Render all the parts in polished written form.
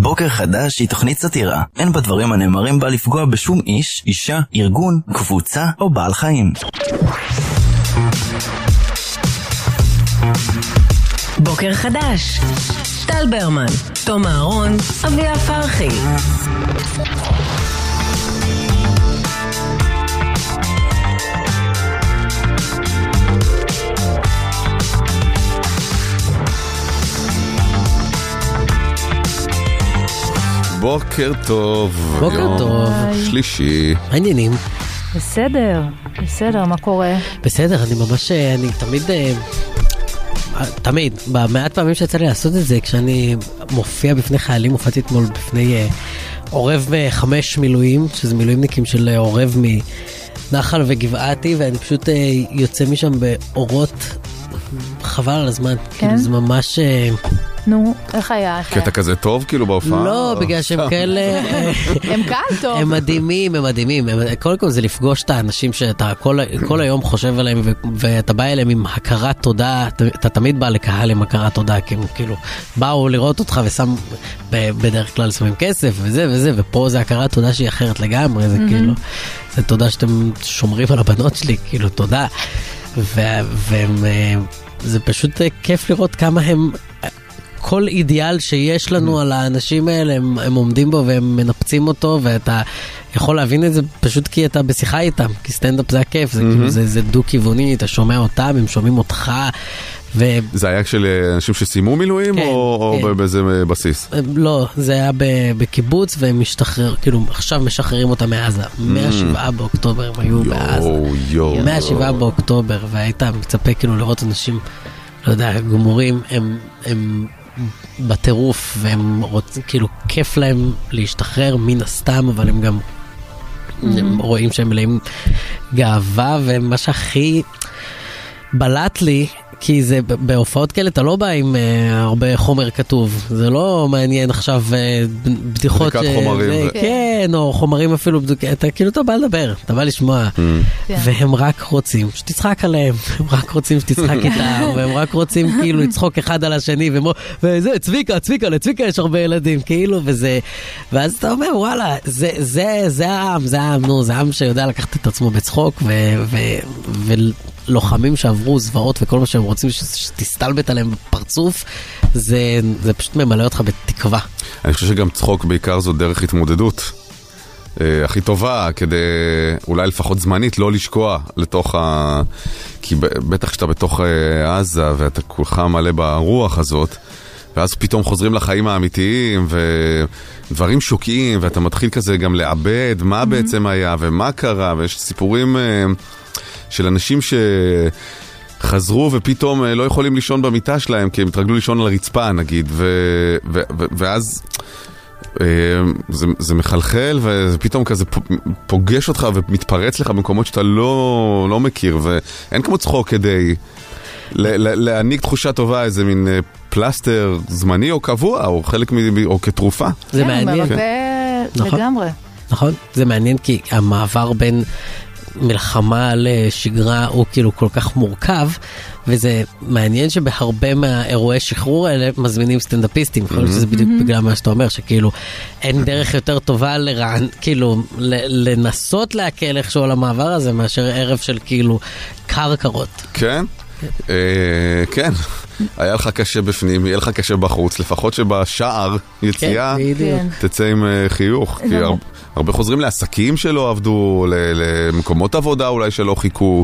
בוקר חדש היא תוכנית סאטירה. אין בדברים הנאמרים בה לפגוע בשום איש, אישה, ארגון, קבוצה או בעל חיים. בוקר חדש. טל ברמן, תום אהרון, אביה פרחי. בוקר טוב. בוקר טוב. שלישי. מעניינים. בסדר, מה קורה? בסדר, אני תמיד, במעט פעמים שיצא לי לעשות את זה, כשאני מופיע בפני חיילים, הופעתי אתמול בפני עורב 5 מילואים, שזה מילואימניקים של עורב מנחל וגבעתי, ואני פשוט יוצא משם באורות חבל על הזמן. כן? כאילו זה ממש... נו, איך היה? קטע כזה טוב כאילו בהופעה? לא, בגלל שהם כאלה... הם קהל טוב. הם מדהימים. קודם כל זה לפגוש את האנשים שאתה כל היום חושב עליהם, ואתה בא אליהם עם הכרת תודה, אתה תמיד בא לקהל עם הכרת תודה, כי הם כאילו באו לראות אותך ושם, בדרך כלל שמים כסף וזה, ופה זה הכרת תודה שהיא אחרת לגמרי, זה כאילו, זה תודה שאתם שומרים על הבנות שלי, כאילו תודה. זה פשוט כיף לראות כמה הם... כל אידיאל שיש לנו על האנשים האלה, הם עומדים בו והם מנפצים אותו, ואתה יכול להבין את זה פשוט כי אתה בשיחה איתם, כי סטנדאפ זה הכיף, זה כאילו זה דו-כיווני, אתה שומע אותם, הם שומעים אותך. זה היה של אנשים שסיימו מילואים או באיזה בסיס? לא, זה היה בקיבוץ, והם משתחרר, כאילו עכשיו משחררים אותם מעזה, 107 באוקטובר הם היו בעזה, 107 באוקטובר, והיית מצפה כאילו לראות אנשים, לא יודע, גמורים, הם בטירוף, והם רוצים, כאילו כיף להם להשתחרר מן הסתם, אבל הם גם רואים שהם מלאים גאווה, ומה שהכי בלט לי, כי זה בהופעות כאלה אתה לא בא עם הרבה חומר כתוב, זה לא מעניין עכשיו בדיחות, כן, או חומרים אפילו, אתה כאילו אתה בא לדבר, אתה בא לשמוע, והם רק רוצים שתצחק עליהם, הם רק רוצים שתצחק איתם, והם רק רוצים כאילו לצחוק אחד על השני, וזה צביקה, לצביקה יש הרבה ילדים, כאילו, וזה, ואז אתה אומר וואלה, זה העם, נו, זה העם שיודע לקחת את עצמו בצחוק, לוחמים שעברו זוועות וכל מה שהם רוצים שתסתלבט עליהם בפרצוף, זה פשוט ממלא אותך בתקווה. אני חושב שגם צחוק בעיקר זו דרך התמודדות הכי טובה, כדי אולי לפחות זמנית לא לשקוע לתוך כי בטח שאתה בתוך עזה ואתה כולך מלא ברוח הזאת, ואז פתאום חוזרים לחיים האמיתיים ודברים שוקעים, ואתה מתחיל כזה גם לעבד מה בעצם היה ומה קרה, ויש סיפורים של אנשים שחזרו ופתאום לא יכולים לישון במיטה שלהם, כי הם התרגלו לישון על הרצפה נגיד, ואז זה מחלחל, ופתאום כזה פוגש אותך ומתפרץ לך במקומות שאתה לא מכיר, ואין כמו צחוק כדי להעניק תחושה טובה, איזה מין פלסטר זמני או קבוע, או חלק או כתרופה. זה מעניין. לגמרי. נכון, זה מעניין כי המעבר בין מלחמה לשגרה הוא כאילו כל כך מורכב, וזה מעניין שבהרבה מהאירועי שחרור האלה מזמינים סטנדאפיסטים, יכול להיות שזה בדיוק בגלל מה שאתה אומר, שכאילו אין דרך יותר טובה כאילו לנסות להקל איכשהו על המעבר הזה, מאשר ערב של כאילו קרקרות. כן? כן. היה לך קשה בפנים, יהיה לך קשה בחוץ, לפחות שבשער יציאה תצא עם חיוך, כי הרבה חוזרים לעסקים שלא עבדו, למקומות עבודה אולי שלא חיכו.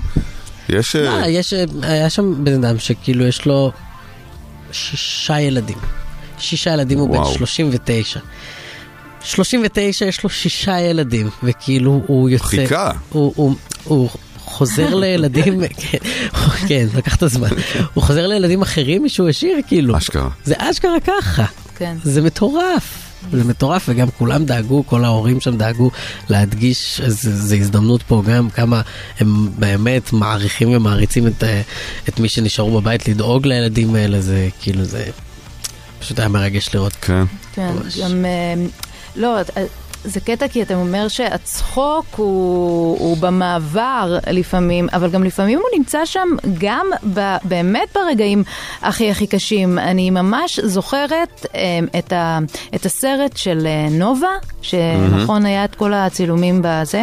היה שם בן אדם שכאילו יש לו 6 ילדים. 6 ילדים, הוא בן 39. 39 יש לו 6 ילדים, וכאילו הוא יוצא... חיכה. הוא חוזר לילדים, כן, לקח את הזמן. הוא חוזר לילדים אחרים משהו השאיר, כאילו. אשכרה. זה אשכרה ככה. כן. זה מטורף. זה מטורף, וגם כולם דאגו, כל ההורים שם דאגו להדגיש, זו הזדמנות פה גם כמה הם באמת מעריכים ומעריצים את מי שנשארו בבית, לדאוג לילדים האלה, זה כאילו, זה פשוט היה מרגש לראות. כן. כן, גם, לא, זה קטע כי אתה אומר שהצחוק הוא במעבר לפעמים, אבל גם לפעמים הוא נמצא שם גם באמת ברגעים הכי קשים. אני ממש זוכרת את הסרט של נובה, שנכון היה את כל הצילומים בזה,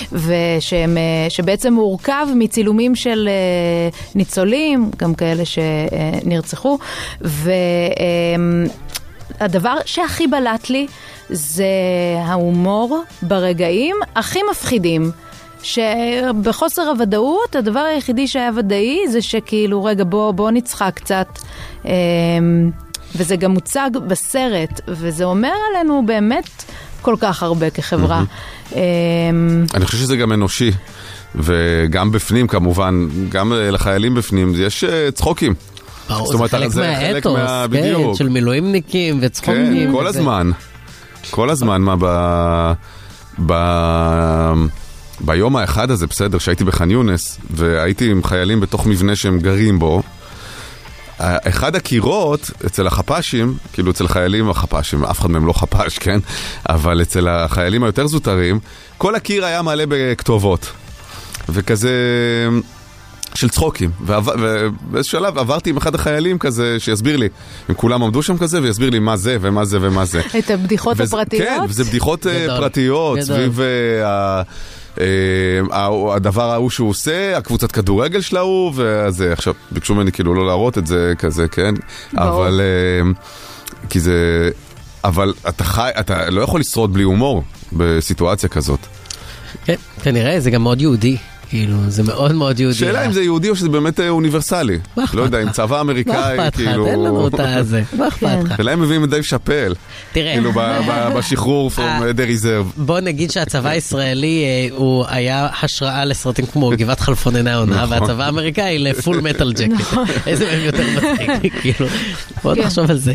שבעצם הוא הורכב מצילומים של ניצולים, גם כאלה שנרצחו, והדבר שהכי בלט לי זה ההומור ברגעים הכי מפחידים, שבחוסר הוודאות הדבר היחידי שהיה ודאי זה שכאילו רגע בוא נצחק קצת, וזה גם מוצג בסרט, וזה אומר עלינו באמת כל כך הרבה כחברה. אני חושב שזה גם אנושי, וגם בפנים כמובן, גם לחיילים בפנים יש צחוקים. זה חלק מהאתוס, כן, של מילואימניקים וצחוקים. כן, כל הזמן. כל הזמן, ביום האחד הזה, בסדר, שהייתי בח'אן יונס, והייתי עם חיילים בתוך מבנה שהם גרים בו, אחד הקירות אצל החפשים, כאילו אצל חיילים החפשים, אף אחד מהם לא חפש, כן? אבל אצל החיילים היותר זוטרים, כל הקיר היה מלא בכתובות. וכזה של צחוקים. ובאיזשהו שלב עברתי עם אחד החיילים כזה שיסביר לי, הם כולם עמדו שם כזה ויסביר לי מה זה ומה זה ומה זה. את הבדיחות הפרטיות? כן, וזה בדיחות פרטיות סביב הדבר ההוא שהוא עושה, הקבוצת כדורגל שלה הוא, וזה, עכשיו, ביקשו ממני כאילו לא להראות את זה כזה, כן? אבל, כי זה, אבל אתה לא יכול לשרוד בלי הומור בסיטואציה כזאת. כן, כנראה, זה גם מאוד יהודי. כאילו, זה מאוד מאוד יהודי. שאלה אם זה יהודי או שזה באמת אוניברסלי. לא יודע, עם צבא אמריקאי, כאילו... תן לנו אותה זה. מה אכפת לך? ולהם מביאים את דייב שאפל. תראה. כאילו, בשחרור from the reserve. בוא נגיד שהצבא הישראלי הוא היה השראה לסרטים כמו גבעת חלפוננה העונה, והצבא האמריקאי לפול מטל ג'קט. איזה מהם יותר מצחיק, כאילו. בוא נחשוב על זה.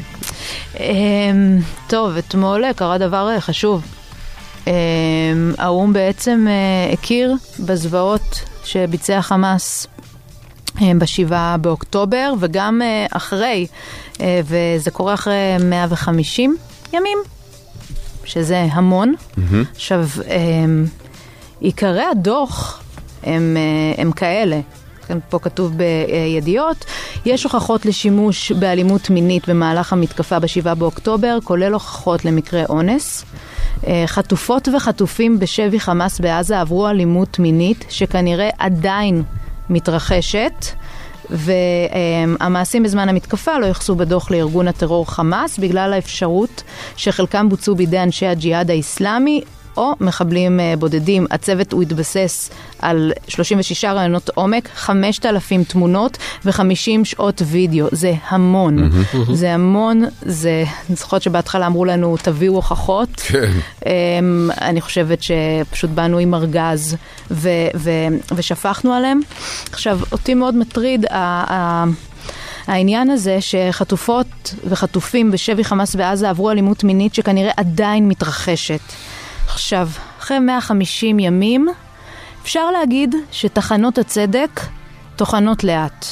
טוב, אתמול קרה דבר חשוב. האו"ם בעצם הכיר בזוועות שביצע חמאס ב7 באוקטובר, וגם אחרי, וזה קורה אחרי 150 ימים, שזה המון. עכשיו, עיקרי הדוח הם כאלה. פה כתוב בידיעות, יש הוכחות לשימוש באלימות מינית במהלך המתקפה ב7 באוקטובר, כולל הוכחות למקרה אונס. חטופות וחטופים בשבי חמאס בעזה עברו אלימות מינית שכנראה עדיין מתרחשת, והמעשים בזמן המתקפה לא יחסו בדוח לארגון הטרור חמאס בגלל האפשרות שחלקם בוצעו בידי אנשי הג'יהאד האסלאמי או מחבלים בודדים. הצוות הוא התבסס על 36 רעיונות עומק, 5,000 תמונות ו50 שעות וידאו. זה המון. זה המון. זה זוכרות שבהתחלה אמרו לנו תביאו הוכחות. אני חושבת שפשוט באנו עם ארגז ושפכנו עליהם. עכשיו, אותי מאוד מטריד העניין הזה שחטופות וחטופים בשבי חמאס בעזה עברו אלימות מינית שכנראה עדיין מתרחשת. עכשיו, אחרי 150 ימים, אפשר להגיד שתחנות הצדק תוחנות לאט.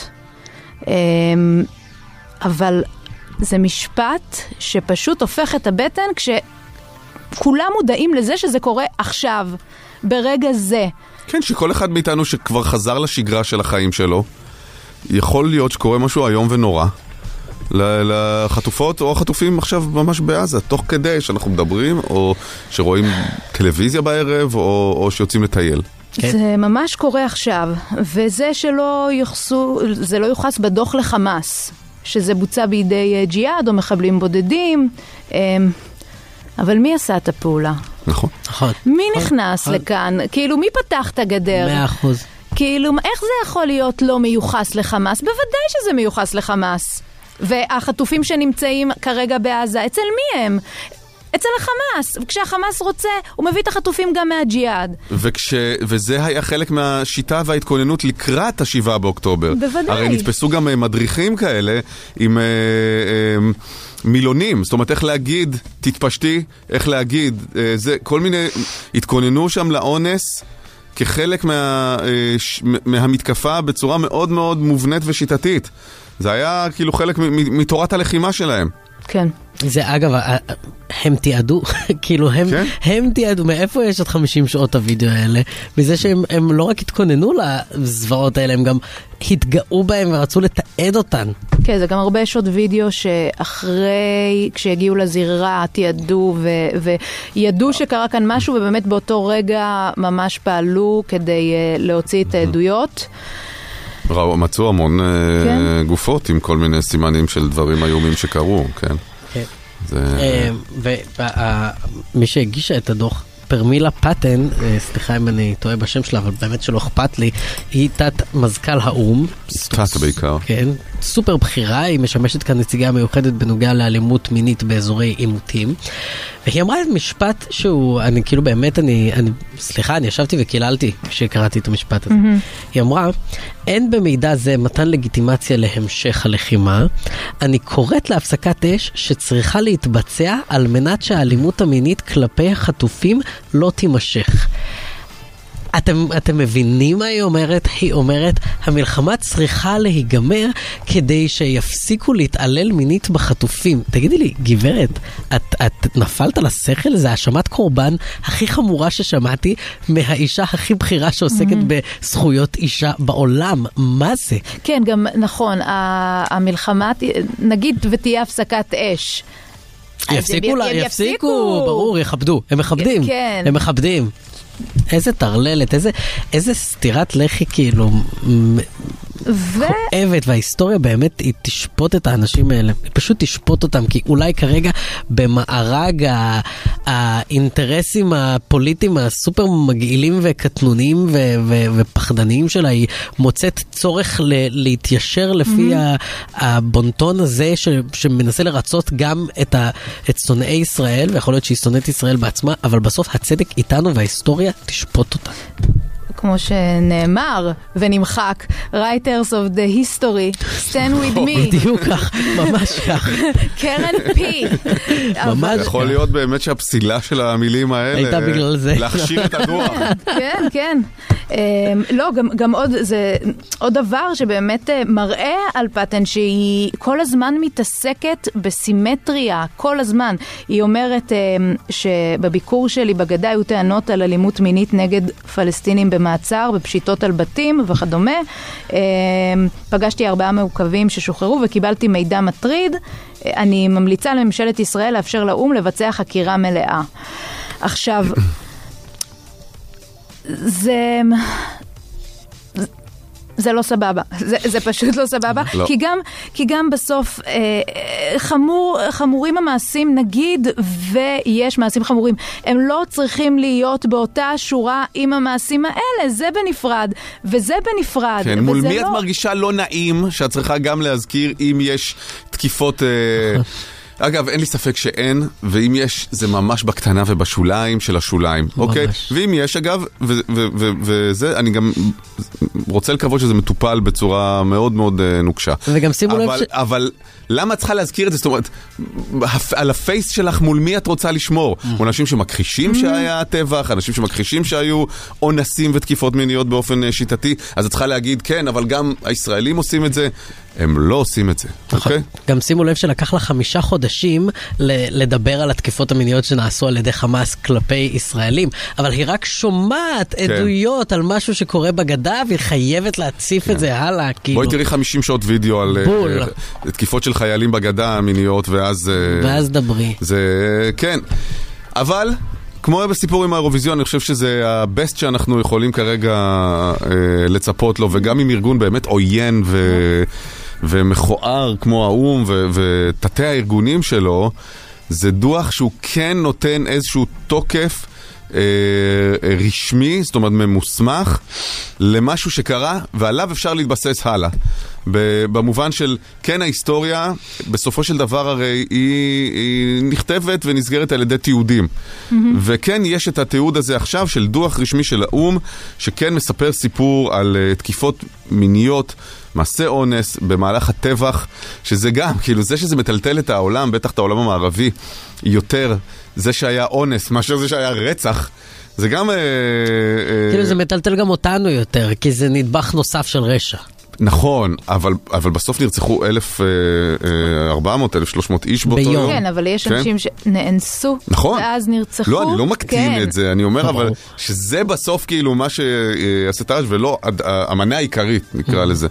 אבל זה משפט שפשוט הופך את הבטן כשכולם מודעים לזה שזה קורה עכשיו, ברגע זה. כן, שכל אחד מאיתנו שכבר חזר לשגרה של החיים שלו, יכול להיות שקורה משהו היום ונורא. לחטופות או החטופים עכשיו ממש בעזה, תוך כדי שאנחנו מדברים, או שרואים טלוויזיה בערב, או שיוצאים לטייל. זה ממש קורה עכשיו, וזה שלא יוחסו, זה לא יוחס בדוח לחמאס, שזה בוצע בידי ג'יהאד או מחבלים בודדים, אבל מי עשה את הפעולה? נכון. מי נכנס לכאן? כאילו, מי פתח את הגדר? 100%. כאילו, איך זה יכול להיות לא מיוחס לחמאס? בוודאי שזה מיוחס לחמאס. והחטופים שנמצאים כרגע בעזה, אצל מי הם? אצל החמאס. וכשהחמאס רוצה, הוא מביא את החטופים גם מהג'יהאד. וזה היה חלק מהשיטה וההתכוננות לקראת ה7 באוקטובר. בוודאי. הרי נתפסו גם מדריכים כאלה עם מילונים. זאת אומרת, איך להגיד, תתפשטי, איך להגיד, זה, כל מיני, התכוננו שם לאונס כחלק מהמתקפה בצורה מאוד מאוד מובנית ושיטתית. זה היה כאילו חלק מתורת הלחימה שלהם. כן. זה אגב, הם תיעדו, כאילו הם תיעדו, מאיפה יש את 50 שעות הוידאו האלה? בזה שהם לא רק התכוננו לזוועות האלה, הם גם התגאו בהם ורצו לתעד אותן. כן, זה גם הרבה שעות וידאו שאחרי, כשהגיעו לזירה, תיעדו וידעו שקרה כאן משהו, ובאמת באותו רגע ממש פעלו כדי להוציא את העדויות. מצאו המון גופות עם כל מיני סימנים של דברים איומים שקרו, כן. ומי שהגישה את הדוח, פרמילה פטן, סליחה אם אני טועה בשם שלה, אבל באמת שלא אכפת לי, היא תת מזכ"ל האום. תת בעיקר. כן, סופר בחירה, היא משמשת כאן נציגה מיוחדת בנוגע לאלימות מינית באזורי עימותים. והיא אמרה את משפט שהוא, אני כאילו באמת, סליחה, אני ישבתי וקיללתי כשקראתי את המשפט הזה. היא אמרה, אין במידע זה מתן לגיטימציה להמשך הלחימה. אני קוראת להפסקת אש שצריכה להתבצע על מנת שהאלימות המינית כלפי החטופים לא תימשך. אתם מבינים מה היא אומרת? היא אומרת, המלחמה צריכה להיגמר כדי שיפסיקו להתעלל מינית בחטופים. תגידי לי, גברת, את נפלת על השכל? זה האשמת קורבן הכי חמורה ששמעתי מהאישה הכי בכירה שעוסקת בזכויות אישה בעולם. מה זה? כן, גם נכון, המלחמה, נגיד ותהיה הפסקת אש. יפסיקו, ברור, יכבדו. הם מכבדים. הם מכבדים. איזה תרללת, איזה סתירת לחי כאילו כואבת, וההיסטוריה באמת היא תשפוט את האנשים האלה, היא פשוט תשפוט אותם, כי אולי כרגע במארג האינטרסים הפוליטיים הסופר מגעילים וקטנוניים ופחדניים שלה, היא מוצאת צורך להתיישר לפי הבונטון הזה שמנסה לרצות גם את שונאי ישראל, ויכול להיות שהיא שונאת ישראל בעצמה, אבל בסוף הצדק איתנו וההיסטוריה תשפוט אותה. כמו שנאמר ונמחק, Writers of the History, stand with me. בדיוק כך, ממש כך. קרן פי. יכול להיות באמת שהפסילה של המילים האלה, הייתה בגלל זה. להכשיר את הדוח. כן, כן. לא, גם עוד דבר שבאמת מראה על פטן, שהיא כל הזמן מתעסקת בסימטריה, כל הזמן. היא אומרת שבביקור שלי בגדה היו טענות על אלימות מינית נגד פלסטינים במעצר, בפשיטות על בתים וכדומה. פגשתי 4 מעוכבים ששוחררו וקיבלתי מידע מטריד. אני ממליצה לממשלת ישראל לאפשר לאום לבצע חקירה מלאה. עכשיו, זה לא סבבה, זה פשוט לא סבבה, לא. כי גם בסוף חמורים המעשים, נגיד ויש מעשים חמורים, הם לא צריכים להיות באותה שורה עם המעשים האלה, זה בנפרד וזה בנפרד. כן, מול מי את מרגישה לא נעים שאת צריכה גם להזכיר אם יש תקיפות... אגב, אין לי ספק שאין, ואם יש, זה ממש בקטנה ובשוליים של השוליים, אוקיי? ואם יש, אגב, וזה, אני גם רוצה לקוות שזה מטופל בצורה מאוד מאוד נוקשה. וגם שימו לב אבל למה את צריכה להזכיר את זה? זאת אומרת, על הפייס שלך מול מי את רוצה לשמור? אנשים שמכחישים שהיה טבח, אנשים שמכחישים שהיו אונסים ותקיפות מיניות באופן שיטתי, אז את צריכה להגיד, כן, אבל גם הישראלים עושים את זה. הם לא עושים את זה, אוקיי? גם שימו לב שלקח לה 5 חודשים לדבר על התקיפות המיניות שנעשו על ידי חמאס כלפי ישראלים, אבל היא רק שומעת עדויות על משהו שקורה בגדה, והיא חייבת להציף את זה הלאה. בואי תראי 50 שעות וידאו על תקיפות של חיילים בגדה מיניות, ואז דברי. זה, כן. אבל... כמו בסיפור עם האירוויזיון, אני חושב שזה הבסט שאנחנו יכולים כרגע לצפות לו, וגם עם ארגון באמת עוין ומכוער כמו האום ותתי הארגונים שלו, זה דוח שהוא כן נותן איזשהו תוקף רשמי, זאת אומרת ממוסמך, למשהו שקרה, ועליו אפשר להתבסס הלאה. במובן של, כן, ההיסטוריה, בסופו של דבר הרי היא נכתבת ונסגרת על ידי תיעודים. וכן, יש את התיעוד הזה עכשיו של דוח רשמי של האום, שכן מספר סיפור על תקיפות מיניות, מעשה אונס במהלך הטבח, שזה גם, כאילו זה שזה מטלטל את העולם, בטח את העולם המערבי, יותר זה שהיה אונס, מאשר זה שהיה רצח, זה גם... כאילו זה מטלטל גם אותנו יותר, כי זה נדבך נוסף של רשע. נכון, אבל בסוף נרצחו 1,400, 1,300 איש באותו יום. כן, אבל יש אנשים שנאנסו, ואז נרצחו. לא, אני לא מקטין את זה, אני אומר, אבל שזה בסוף כאילו מה שעשה תרש, ולא המנה העיקרית, נקרא לזה.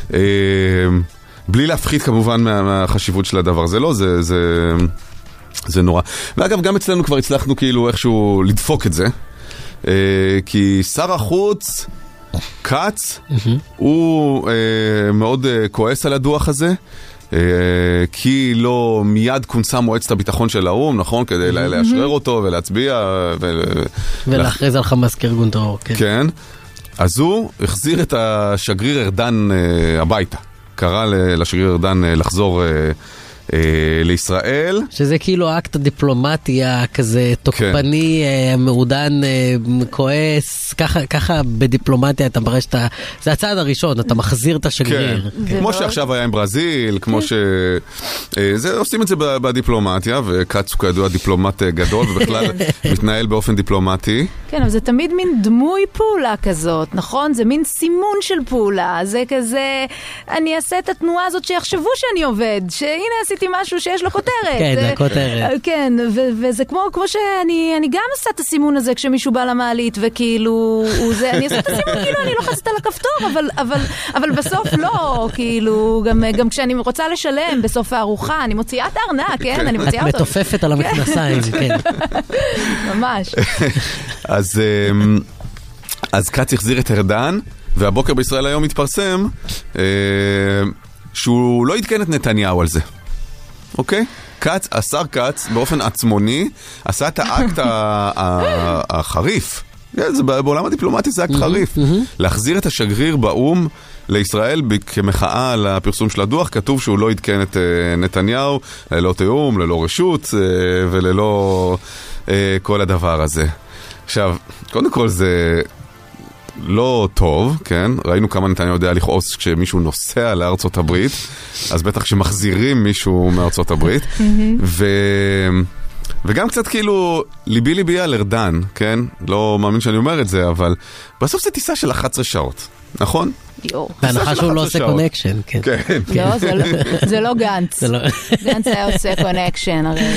בלי להפחית כמובן מהחשיבות של הדבר. זה לא, זה נורא. ואגב, גם אצלנו כבר הצלחנו כאילו איכשהו לדפוק את זה, כי שר החוץ קאץ, הוא מאוד כועס על הדוח הזה, כי לא מיד כונסה מועצת הביטחון של האום, נכון? כדי לאשרר אותו ולהצביע ולהכריז על חמאס כארגון טרור. כן. אז הוא החזיר את השגריר ארדן הביתה. קרא לשגריר ארדן לחזור לישראל. שזה כאילו אקט הדיפלומטי כזה תוקפני, מעודן, כועס, ככה בדיפלומטיה אתה מראה שאתה, זה הצעד הראשון, אתה מחזיר את השגריר. כמו שעכשיו היה עם ברזיל, כמו ש... עושים את זה בדיפלומטיה, וקאץ הוא כידוע דיפלומט גדול, ובכלל מתנהל באופן דיפלומטי. כן, אבל זה תמיד מין דמוי פעולה כזאת, נכון? זה מין סימון של פעולה, זה כזה, אני אעשה את התנועה הזאת שיחשבו שאני עובד, שהנה עשיתי משהו שיש לו כותרת. כן, זה כותרת. כן, וזה כמו שאני גם עושה את הסימון הזה כשמישהו בא למעלית, וכאילו, אני עושה את הסימון כאילו אני לוחצת על הכפתור, אבל בסוף לא, כאילו, גם כשאני רוצה לשלם בסוף הארוחה, אני מוציאה את הארנק, כן? אני מוציאה אותו. מתופפת על המכנסיים, כן. ממש. אז קאץ החזיר את ארדן, והבוקר בישראל היום התפרסם שהוא לא עדכן את נתניהו על זה. אוקיי? קאץ, השר קאץ, באופן עצמוני, עשה את האקט החריף. בעולם הדיפלומטי זה אקט חריף. להחזיר את השגריר באום לישראל כמחאה על הפרסום של הדוח, כתוב שהוא לא עדכן את נתניהו, ללא תיאום, ללא רשות, וללא כל הדבר הזה. עכשיו, קודם כל זה לא טוב, כן? ראינו כמה נתניהו יודע לכעוס כשמישהו נוסע לארצות הברית, אז בטח כשמחזירים מישהו מארצות הברית, וגם קצת כאילו ליבי על ארדן, כן? לא מאמין שאני אומר את זה, אבל בסוף זה טיסה של 11 שעות, נכון? בהנחה שהוא לא עושה קונקשן, כן. לא, זה לא גנץ. גנץ היה עושה קונקשן, הרי.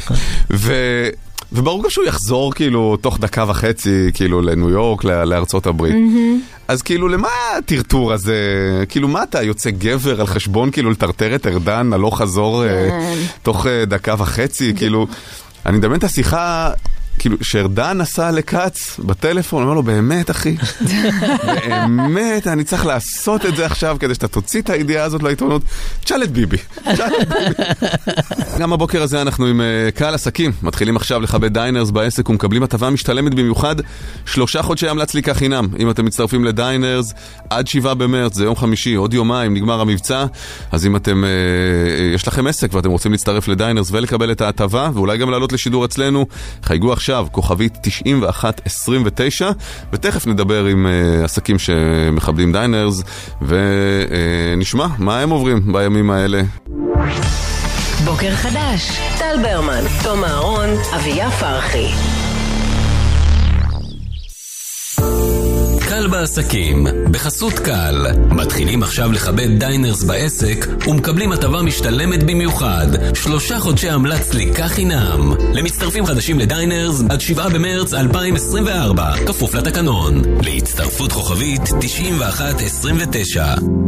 וברור שהוא יחזור כאילו תוך דקה וחצי כאילו לניו יורק, לארצות הברית. אז כאילו למה הטרטור הזה? כאילו מה אתה יוצא גבר על חשבון כאילו לטרטר את ארדן הלוך חזור תוך דקה וחצי? כאילו אני מדמיין את השיחה כאילו שארדן נסע לקאץ בטלפון, אומר לו באמת אחי, באמת אני צריך לעשות את זה עכשיו כדי שאתה תוציא את הידיעה הזאת לעיתונות. תשאל את ביבי. גם הבוקר הזה אנחנו עם קהל עסקים, מתחילים עכשיו לכבד דיינרס בעסק ומקבלים הטבה משתלמת במיוחד 3 חודשי עמלת סליקה חינם. אם אתם מצטרפים לדיינרס עד 7 במרץ, זה יום חמישי, עוד יומיים נגמר המבצע, אז אם אתם יש לכם עסק ואתם רוצים להצטרף לדיינרס ולקבל את ההטבה ואולי גם לעלות לשידור אצלנו, חייגו עכשיו כוכבית 9129, ותכף נדבר עם עסקים שמכבדים דיינרס ונשמע מה הם עוברים בימים האלה. בוקר חדש, טל ברמן, תום אהרון, אביה פרחי. קל בעסקים, בחסות קל. מתחילים עכשיו לכבד דיינרס בעסק ומקבלים הטבה משתלמת במיוחד 3 חודשי עמלת סליקה חינם למצטרפים חדשים לדיינרס עד 7 במרץ 2024, כפוף לתקנון. להצטרפות כוכבית 9129.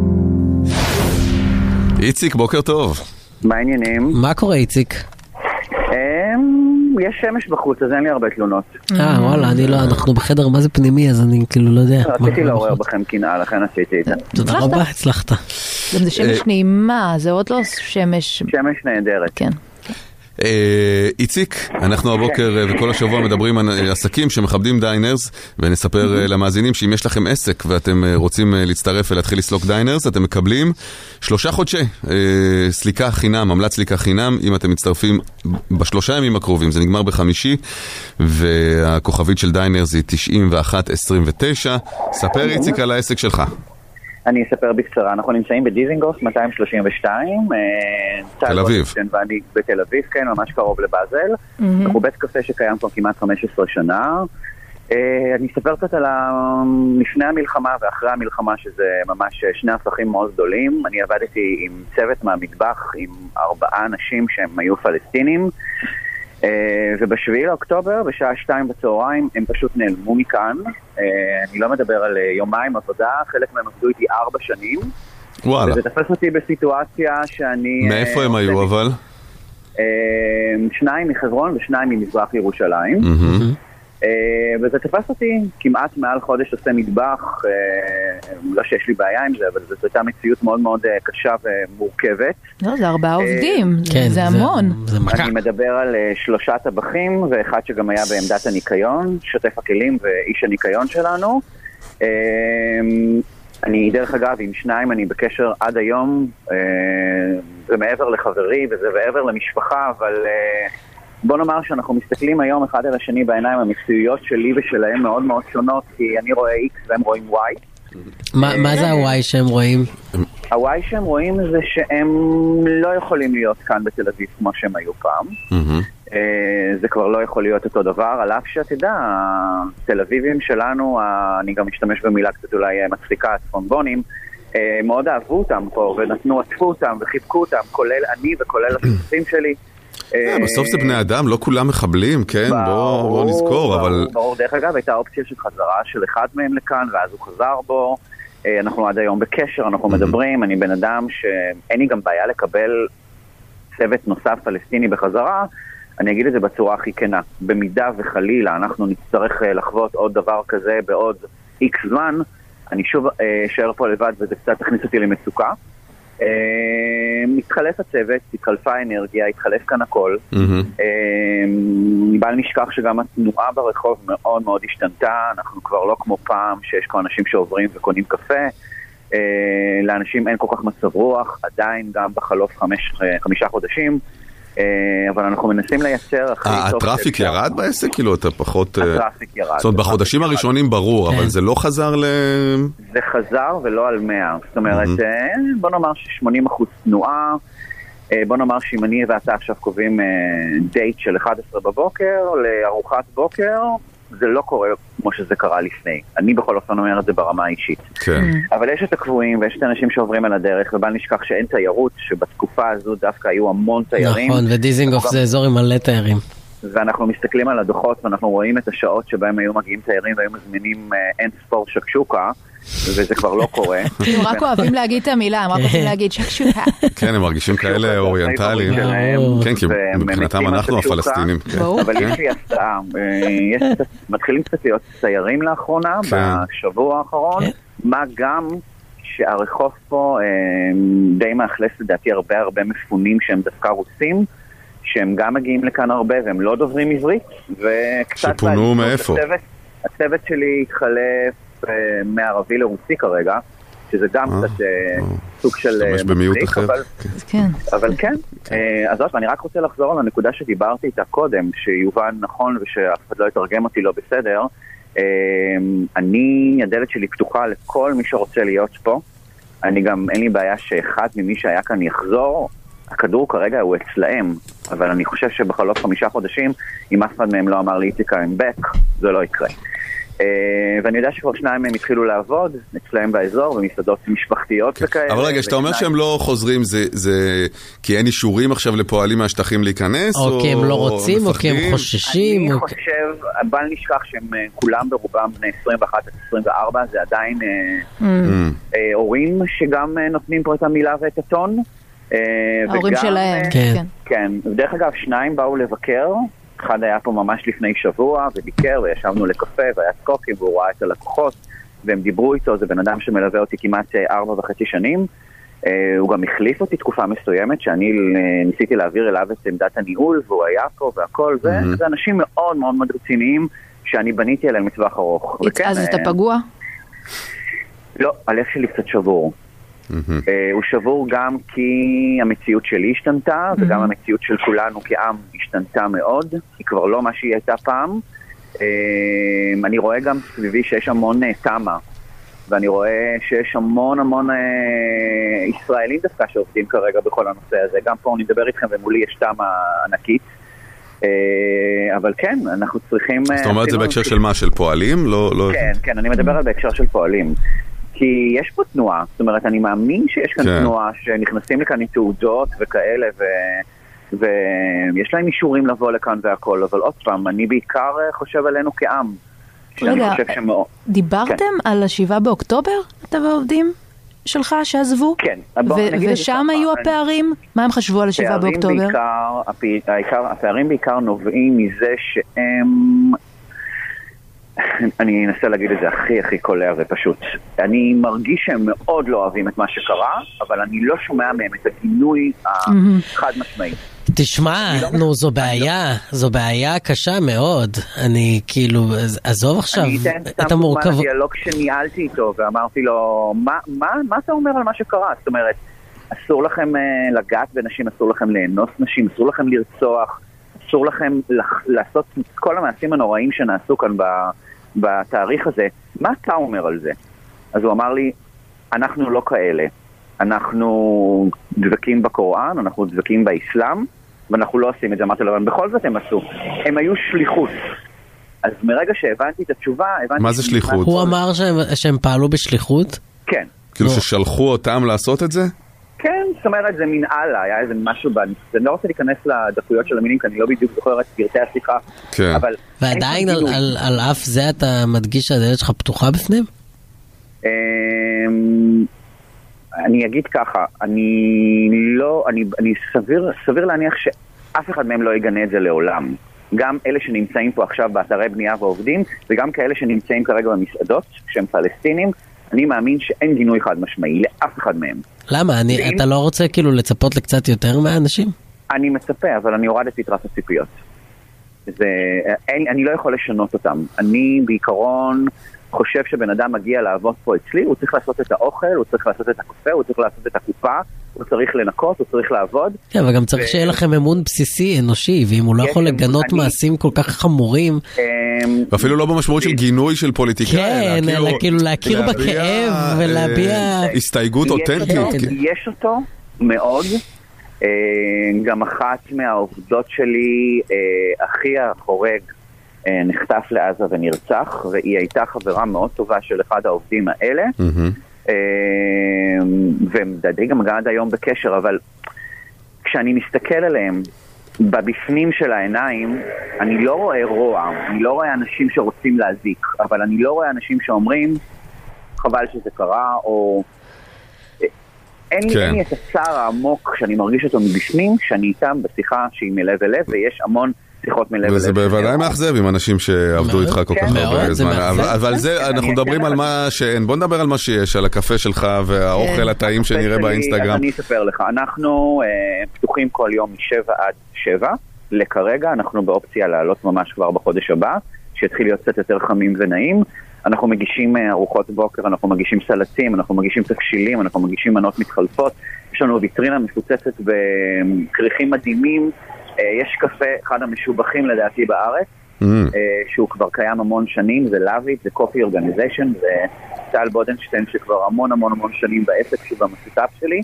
איציק, בוקר טוב. מה העניינים? מה קורה איציק? יש שמש בחוץ, אז אין לי הרבה תלונות. וואלה, אני לא, אנחנו בחדר מה זה פנימי, אז אני כאילו לא יודע. רציתי לעורר בכם קנאה, לכן עשיתי את זה. תודה רבה, הצלחת. גם זה שמש נעימה, זה עוד לא שמש... שמש נהדרת. כן. איציק, אנחנו הבוקר וכל השבוע מדברים על עסקים שמכבדים דיינרס, ונספר למאזינים שאם יש לכם עסק ואתם רוצים להצטרף ולהתחיל לסלוק דיינרס, אתם מקבלים 3 חודשי סליקה חינם, עמלת סליקה חינם, אם אתם מצטרפים ב3 ימים הקרובים, זה נגמר בחמישי, והכוכבית של דיינרס היא 9129. ספר איציק על העסק שלך. אני אספר בקצרה, אנחנו נמצאים בדיזינגוף 232, תל אביב. ואני בתל אביב, כן, ממש קרוב לבאזל. אנחנו בית קפה שקיים כבר כמעט 15 שנה. אני אספר קצת על לפני המלחמה ואחרי המלחמה, שזה ממש שני הפכים מאוד גדולים. אני עבדתי עם צוות מהמטבח, עם 4 אנשים שהם היו פלסטינים, ובשביעי לאוקטובר, בשעה 2 בצהריים, הם פשוט נעלמו מכאן. אני לא מדבר על יומיים עבודה, חלק מהם עבדו איתי 4 שנים. וואלה. וזה תפס אותי בסיטואציה שאני... מאיפה הם היו אבל? 2 מחברון ו2 ממזרח ירושלים. וזה תפס אותי כמעט מעל חודש עושה מטבח, לא שיש לי בעיה עם זה, אבל זאת הייתה מציאות מאוד מאוד קשה ומורכבת. לא, זה 4 עובדים, זה המון. אני מדבר על 3 טבחים ואחד שגם היה בעמדת הניקיון, שוטף הכלים ואיש הניקיון שלנו. אני דרך אגב עם 2 אני בקשר עד היום, זה מעבר לחברי וזה מעבר למשפחה, אבל בוא נאמר שאנחנו מסתכלים היום אחד על השני בעיניים, המקצועיות שלי ושלהם מאוד מאוד שונות, כי אני רואה X והם רואים Y. מה זה ה-Y שהם רואים? ה-Y שהם רואים זה שהם לא יכולים להיות כאן בתל אביב כמו שהם היו פעם. זה כבר לא יכול להיות אותו דבר, על אף שאתה יודע, תל אביבים שלנו, אני גם משתמש במילה קצת אולי מצחיקה, הצפונבונים, מאוד אהבו אותם פה ונתנו, עטפו אותם וחיבקו אותם, כולל אני וכולל השותפים שלי. בסוף זה בני אדם, לא כולם מחבלים, כן? בוא נזכור, אבל... ברור, דרך אגב, הייתה אופציה של חזרה של אחד מהם לכאן, ואז הוא חזר בו. אנחנו עד היום בקשר, אנחנו מדברים, אני בן אדם שאין לי גם בעיה לקבל צוות נוסף פלסטיני בחזרה, אני אגיד את זה בצורה הכי כנה. במידה וחלילה אנחנו נצטרך לחוות עוד דבר כזה בעוד איקס זמן, אני שוב אשאר פה לבד וזה קצת תכניס אותי למצוקה. התחלף הצוות, התחלפה האנרגיה, התחלף כאן הכל. בל נשכח שגם התנועה ברחוב מאוד מאוד השתנתה, אנחנו כבר לא כמו פעם שיש פה אנשים שעוברים וקונים קפה, לאנשים אין כל כך מצב רוח, עדיין גם בחלוף 5 חודשים, אבל אנחנו מנסים לייצר הטראפיק ירד בעסק? כאילו אתה פחות... הטראפיק ירד. זאת אומרת, בחודשים הראשונים ברור, אבל זה לא חזר זה חזר ולא על 100. זאת אומרת, בוא נאמר ש80% תנועה, בוא נאמר שאם אני ואתה עכשיו קובעים דייט של 11 בבוקר לארוחת בוקר, זה לא קורה כמו שזה קרה לפני. אני בכל אופן אומר את זה ברמה האישית. כן. אבל יש את הקבועים ויש את האנשים שעוברים על הדרך, ובל נשכח שאין תיירות, שבתקופה הזו דווקא היו המון תיירים. נכון, ודיזינגוף זה אזור עם מלא תיירים. ואנחנו מסתכלים על הדוחות ואנחנו רואים את השעות שבהם היו מגיעים תיירים והיו מזמינים אין ספור שקשוקה, וזה כבר לא קורה. הם רק אוהבים להגיד את המילה, הם רק אוהבים להגיד שקשוקה. כן, הם מרגישים כאלה אוריינטליים. כן, כי מבחינתם אנחנו הפלסטינים. אבל יש לי הפתעה. מתחילים קצת להיות תיירים לאחרונה, בשבוע האחרון, מה גם שהרחוב פה די מאכלס לדעתי הרבה מפונים שהם דווקא רוסים, שהם גם מגיעים לכאן הרבה והם לא דוברים עברית, שפונו מאיפה? הצוות שלי התחלף מערבי לרוסי כרגע, שזה גם קצת סוג של מצחיק, אבל כן. אז עוד, אני רק רוצה לחזור על הנקודה שדיברתי איתה קודם, שיובן נכון ושאף אחד לא יתרגם אותי לא בסדר. הדלת שלי פתוחה לכל מי שרוצה להיות פה. אני גם, אין לי בעיה שאחד ממי שהיה כאן יחזור. הכדור כרגע הוא אצלהם, אבל אני חושב שבחלוף 5 חודשים, אם אף אחד מהם לא אמר לי איתיקה עם בק, זה לא יקרה. ואני יודע שכבר 2 מהם התחילו לעבוד אצלהם באזור, במסעדות משפחתיות וכאלה. אבל רגע, שאתה אומר שהם לא חוזרים, זה כי אין אישורים עכשיו לפועלים מהשטחים להיכנס? או כי הם לא רוצים, או כי הם חוששים? אני חושב, בל נשכח שהם כולם ברובם בני 21-24, זה עדיין הורים שגם נותנים פה את המילה ואת הטון. ההורים שלהם. כן, ודרך אגב 2 באו לבקר, אחד היה פה ממש לפני שבוע וביקר וישבנו לקפה והיה סקוקים והוא ראה את הלקוחות והם דיברו איתו, זה בן אדם שמלווה אותי כמעט 4.5 שנים, הוא גם החליף אותי תקופה מסוימת שאני ניסיתי להעביר אליו את עמדת הניהול והוא היה פה והכל, זה אנשים מאוד מאוד מאוד רציניים שאני בניתי עליהם מטווח ארוך. אז אתה פגוע? לא, הלב שלי קצת שבור. הוא שבור גם כי המציאות שלי השתנתה וגם המציאות של כולנו כעם השתנתה מאוד, היא כבר לא מה שהיא הייתה פעם. אני רואה גם סביבי שיש המון תמה, ואני רואה שיש המון ישראלים דווקא שעובדים כרגע בכל הנושא הזה. גם פה אני מדבר איתכם ומולי יש תמה ענקית, אבל כן, אנחנו צריכים... זאת אומרת, זה בהקשר של מה? של פועלים? כן, כן, אני מדבר על בהקשר של פועלים. כי יש פה תנועה, זאת אומרת, אני מאמין שיש כאן תנועה שנכנסים לכאן עם תעודות וכאלה, ויש להם אישורים לבוא לכאן והכל, אבל עוד פעם, אני בעיקר חושב עלינו כעם. רגע, דיברתם על 7 באוקטובר, אתה והעובדים שלך שעזבו? כן. ושם היו הפערים? מה הם חשבו על 7 באוקטובר? הפערים בעיקר נובעים מזה שהם... אני אנסה להגיד את זה הכי קולע ופשוט. אני מרגיש שהם מאוד לא אוהבים את מה שקרה, אבל אני לא שומע מהם את הגינוי החד משמעי. תשמע, נו, זו בעיה קשה מאוד. אני כאילו, עזוב עכשיו את המורכבות. אני הדיאלוג שניהלתי איתו ואמרתי לו, מה אתה אומר על מה שקרה? זאת אומרת, אסור לכם לגעת בנשים, אסור לכם לאנוס נשים, אסור לכם לרצוח, אסור לכם לעשות כל המעשים הנוראים שנעשו כאן בתאריך הזה. מה אתה אומר על זה? אז הוא אמר לי, אנחנו לא כאלה. אנחנו דבקים בקוראן, אנחנו דבקים באסלאם, ואנחנו לא עושים את זה. אמרתי לו, אבל בכל זאת הם עשו. הם היו שליחות. אז מרגע שהבנתי את התשובה, הבנתי... מה זה שליחות? הוא אמר שהם פעלו בשליחות? כן. כאילו ששלחו אותם לעשות את זה? כן, זאת אומרת, זה מנהלה, היה איזה משהו אני לא רוצה להיכנס לדקויות של המינים, כי אני לא בדיוק זוכר את פרטי השיחה, אבל... ועדיין על אף זה אתה מדגיש שהדלת שלך פתוחה בפנים? אני אגיד ככה, אני סביר להניח שאף אחד מהם לא יגנה את זה לעולם. גם אלה שנמצאים פה עכשיו באתרי בנייה ועובדים, וגם כאלה שנמצאים כרגע במסעדות, שהם פלסטינים, אני מאמין שאין גינוי חד משמעי לאף אחד מהם. למה? אתה לא רוצה כאילו לצפות לקצת יותר מהאנשים? אני מצפה, אבל אני הורדתי את רף הציפיות. אני לא יכול לשנות אותם. אני בעיקרון חושב שבן אדם מגיע לעבוד פה אצלי, הוא צריך לעשות את האוכל, הוא צריך לעשות את הקפה, הוא צריך לעשות את הקופה, הוא צריך לנקות, הוא צריך לעבוד. כן, אבל גם צריך שיהיה לכם אמון בסיסי, אנושי, ואם הוא לא יכול לגנות מעשים כל כך חמורים... ואפילו לא במשמעות של גינוי של פוליטיקאים. כן, אלא כאילו להכיר בכאב ולהביע... הסתייגות אותנטית. יש אותו מאוד. גם אחת מהעובדות שלי, אחי החורג, נחטף לעזה ונרצח, והיא הייתה חברה מאוד טובה של אחד העובדים האלה, ומדדי גם עד היום בקשר, אבל כשאני מסתכל עליהם בבפנים של העיניים, אני לא רואה רוע, אני לא רואה אנשים שרוצים להזיק, אבל אני לא רואה אנשים שאומרים חבל שזה קרה, או אין לי את הצער העמוק שאני מרגיש אותו מבפנים, שאני איתם בשיחה שהיא מלב אל לב, ויש המון שיחות מלב אל לב. וזה בוודאי מאכזב עם אנשים שעבדו איתך כל כך הרבה זמן. אבל זה, אנחנו מדברים על מה שאין. בוא נדבר על מה שיש, על הקפה שלך והאוכל הטעים שנראה באינסטגרם. אני אספר לך, אנחנו פתוחים כל יום מ7 עד 7. לכרגע אנחנו באופציה לעלות ממש כבר בחודש הבא, שיתחיל להיות קצת יותר חמים ונעים. אנחנו מגישים ארוחות בוקר, אנחנו מגישים סלטים, אנחנו מגישים תקשילים, אנחנו מגישים מנות מתחלפות. יש לנו ויטרינה מפוצצת בכריכים מדהימים. יש קפה, אחד המשובחים לדעתי בארץ, שהוא כבר קיים המון שנים, זה לויט, זה קופי אורגניזיישן, זה טל בודנשטיין שכבר המון שנים בעסק שהוא במשותף שלי.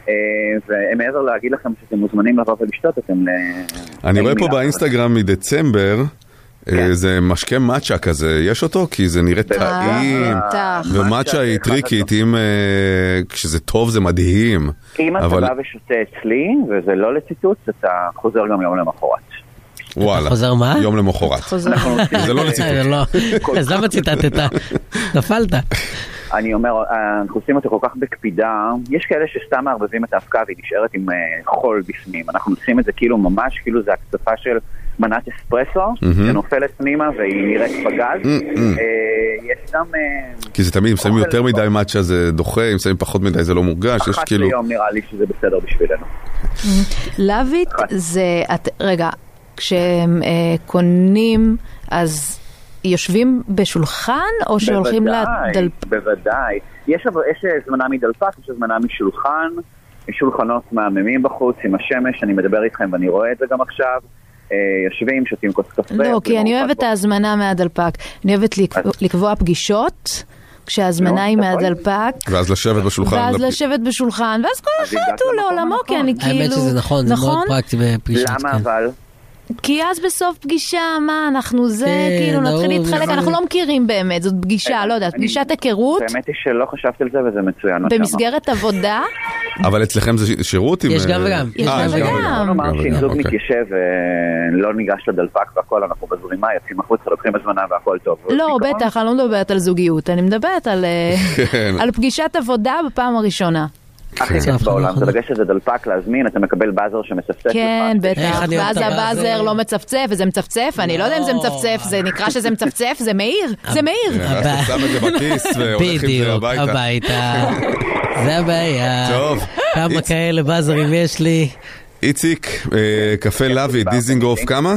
ומעבר להגיד לכם שאתם מוזמנים לבוא ולשתות, אתם... אני רואה פה באינסטגרם מדצמבר, זה משקה מאצ'ה כזה, יש אותו? כי זה נראה טעים, ומאצ'ה היא טריקית, כשזה טוב זה מדהים. אם אתה בא ושותה אצלי, וזה לא לציטוט, אתה חוזר גם יום למחרת. וואלה, חוזר מה? יום למחרת. זה לא לציטוט. אז למה ציטטת? נפלת. אני אומר, אנחנו עושים אותו כל כך בקפידה, יש כאלה שסתם מערבבים את האבקה והיא נשארת עם חול בפנים. אנחנו עושים את זה כאילו ממש, כאילו זה הקצפה של מנת אספרסו, שנופלת פנימה והיא נראית בגז. יש גם... כי זה תמיד, אם שמים יותר מדי מאצ'ה זה דוחה, אם שמים פחות מדי זה לא מורגש. אחת ליום נראה לי שזה בסדר בשבילנו. לויט זה... רגע, כשהם קונים, אז... יושבים בשולחן או שהולכים לדלפק? בוודאי. יש זמנה מדלפק, יש זמנה משולחן, יש שולחנות מהממים בחוץ עם השמש, אני מדבר איתכם ואני רואה את זה גם עכשיו. יושבים, שותים כוס קפה. לא, כי אני אוהבת את ההזמנה מהדלפק. אני אוהבת לקבוע פגישות, כשההזמנה היא מהדלפק. ואז לשבת בשולחן. ואז כל אחד הוא לעולמו, כי אני כאילו... האמת שזה נכון, זה מאוד פרקטי בפגישות. למה אבל? כי אז בסוף פגישה, מה אנחנו זה, כאילו נתחיל להתחלק, אנחנו לא מכירים באמת, זאת פגישה, לא יודעת, פגישת היכרות. באמת היא שלא חשבתי על זה וזה מצוין. במסגרת עבודה. אבל אצלכם זה שירות? יש גם וגם. יש גם וגם. בוא נאמר שאם זוג מתיישב ולא ניגש לדלפק והכל, אנחנו בזרימה, יצאים החוץ, לוקחים הזמנה והכל טוב. לא, בטח, אני לא מדברת על זוגיות, אני מדברת על פגישת עבודה בפעם הראשונה. הכי כיף בעולם, זה לגשת לדלפק, להזמין, אתה מקבל באזר שמצפצף לך. כן, בטח, ואז הבאזר לא מצפצף, וזה מצפצף, אני לא יודע אם זה מצפצף, זה נקרא שזה מצפצף, זה מהיר, זה מהיר. אז אתה שם את זה בכיס והולך עם זה הביתה. זה הבעיה. טוב. כמה כאלה באזרים יש לי. איציק, קפה לוי, דיזינגוף כמה?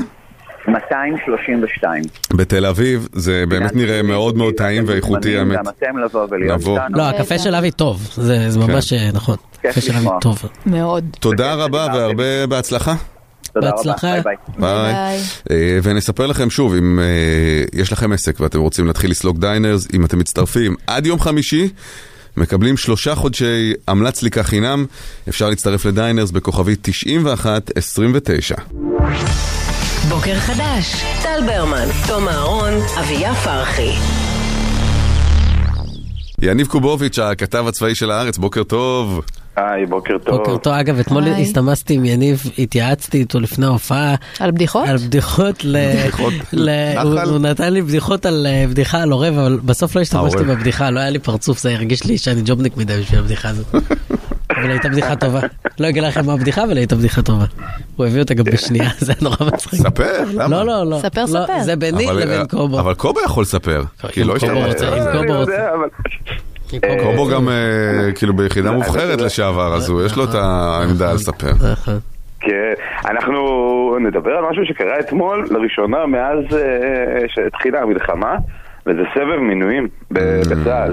232. בתל אביב, זה באמת נראה מאוד מאוד טעים ואיכותי, האמת. גם אתם לבוא ולהיות איתנו. לא, הקפה של אבי טוב, זה ממש נכון. הקפה של אבי טוב. מאוד. תודה רבה והרבה בהצלחה. בהצלחה. ביי. ונספר לכם שוב, אם יש לכם עסק ואתם רוצים להתחיל לסלוק דיינרס, אם אתם מצטרפים עד יום חמישי, מקבלים 3 חודשי עמלת סליקה חינם. אפשר להצטרף לדיינרס בכוכבי 9129. בוקר חדש, טל ברמן, תום אהרון, אביה פרחי. יניב קובוביץ', הכתב הצבאי של הארץ, בוקר טוב. היי, בוקר טוב. בוקר טוב, אגב, אתמול הסתמסתי עם יניב, התייעצתי איתו לפני ההופעה. על בדיחות? על בדיחות, הוא נתן לי בדיחות על בדיחה על עורב, אבל בסוף לא השתמשתי בבדיחה, לא היה לי פרצוף, זה הרגיש לי שאני ג'ובניק מדי בשביל הבדיחה הזאת. אבל הייתה בדיחה טובה. לא אגיד לכם מה הבדיחה, אבל הייתה בדיחה טובה. הוא הביא אותה גם בשנייה, זה נורא מצחיק. ספר, למה? לא. ספר. זה ביני לבין קובו. אבל קובו יכול לספר. כי לא השתמשתי. קובו גם כאילו ביחידה מובחרת לשעבר, אז יש לו את העמדה לספר. כן, אנחנו נדבר על משהו שקרה אתמול לראשונה מאז שהתחילה המלחמה, וזה סבב מינויים בצה"ל,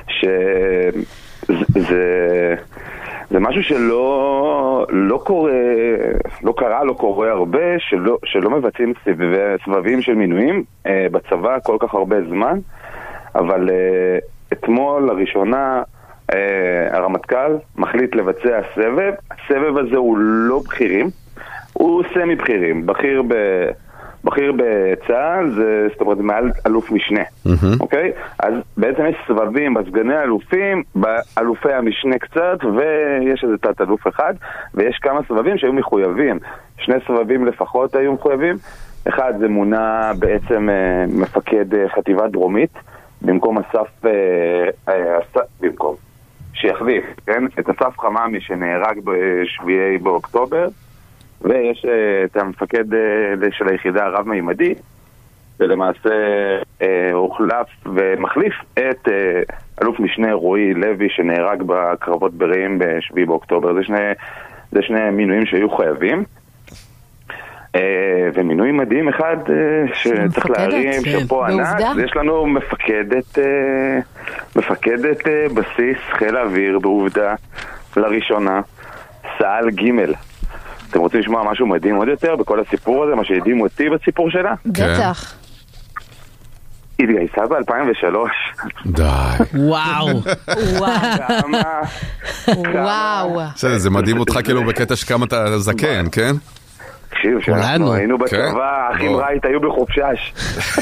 זה משהו שלא קרה, לא קורה הרבה, שלא מבצעים סבבים של מינויים בצבא כל כך הרבה זמן, אבל אתמול לראשונה הרמטכ"ל מחליט לבצע סבב. הסבב הזה הוא לא בכירים, הוא סמי בכירים. בכיר בצה"ל זה, זאת אומרת, מעל אלוף משנה. אוקיי? אז בעצם יש סבבים בסגני אלופים, באלופי המשנה קצת, ויש איזה תת אלוף אחד, ויש כמה סבבים שהיו מחויבים. 2 סבבים לפחות היו מחויבים. אחד זה מונה בעצם מפקד חטיבה דרומית, במקום במקום שיחליף, כן? את אסף חממי שנהרג ב7 באוקטובר, ויש את המפקד של היחידה הרב-מימדית, ולמעשה הוחלף ומחליף את אלוף משנה רועי לוי שנהרג בקרבות ברעים ב7 באוקטובר. זה שני מינויים שהיו חייבים. ומינוי מדהים אחד שצריך להרים, שפה ענק, יש לנו מפקדת בסיס חיל האוויר בעובדה לראשונה, סעל ג'. אתם רוצים לשמוע משהו מדהים עוד יותר בכל הסיפור הזה, מה שהדהים אותי בסיפור שלה? בטח. היא התגייסה ב-2003. די. וואו. זה מדהים אותך כאילו בקטע שכמה אתה זקן, כן? תקשיב, שאנחנו היינו בצבא, האחים רייט היו בחופשש.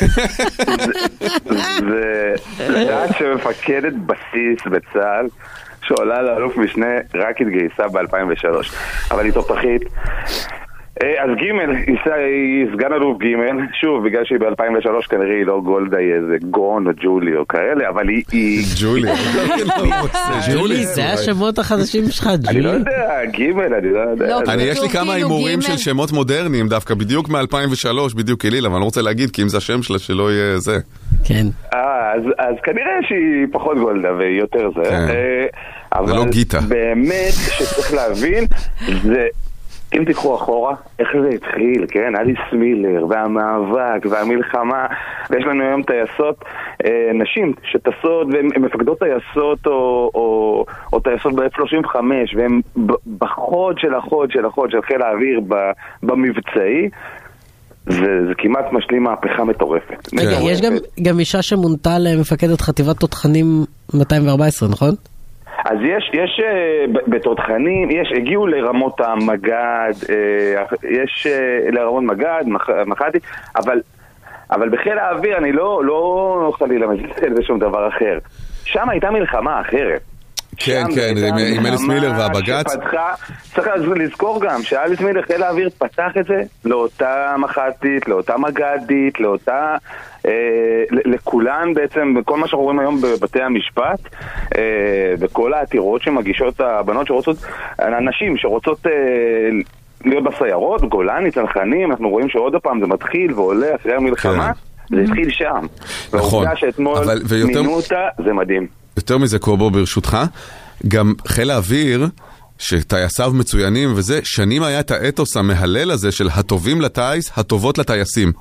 זה לדעת שמפקדת בסיס בצה"ל, שעולה לאלוף משנה, רק התגייסה ב-2003. אבל היא תותחית. אז ג' היא סגן אלוף ג', שוב, בגלל שהיא ב-2003 כנראה היא לא גולדה, היא איזה גון או ג'ולי או כאלה, אבל היא... ג'ולי, זה השמות החדשים שלך, ג'ולי? אני לא יודע, ג' אני לא יודע. יש לי כמה הימורים של שמות מודרניים דווקא, בדיוק מ-2003, בדיוק אליל, אבל אני לא רוצה להגיד, כי אם זה השם שלה שלא יהיה זה. כן. אז כנראה שהיא פחות גולדה והיא יותר זה. זה לא גיטה. באמת שצריך להבין, זה... אם תיקחו אחורה, איך זה התחיל, כן? אליס מילר, והמאבק, והמלחמה, ויש לנו היום טייסות, נשים שטסות, והן מפקדות טייסות או טייסות ב-F-35, והן בחוד של חיל האוויר במבצעי, זה כמעט משלים מהפכה מטורפת. יש גם אישה שמונתה למפקדת חטיבת תותחנים 214, נכון? אז יש בתותחנים, הגיעו לרמות המגד, יש לרמות מגד, מח"טי, אבל בחיל האוויר אני לא חלילה מזלזל בשום דבר אחר. שם הייתה מלחמה אחרת. כן, עם אליס מילר והבג"ץ. צריך לזכור גם שאליס מילר, חיל האוויר פתח את זה לאותה מח"טית, לאותה מג"דית, לכולן בעצם, בכל מה שאנחנו רואים היום בבתי המשפט, בכל העתירות שמגישות הבנות שרוצות, הנשים שרוצות להיות בסיירות, גולני, צנחנים, אנחנו רואים שעוד הפעם זה מתחיל ועולה אחרי המלחמה, זה התחיל שם. נכון. והעובדה שאתמול מינו אותה, זה מדהים. יותר מזה, קובו, ברשותך, גם חיל האוויר, שטייסיו מצוינים וזה, שנים היה את האתוס המהלל הזה של הטובים לטייס, הטובות לטייסים.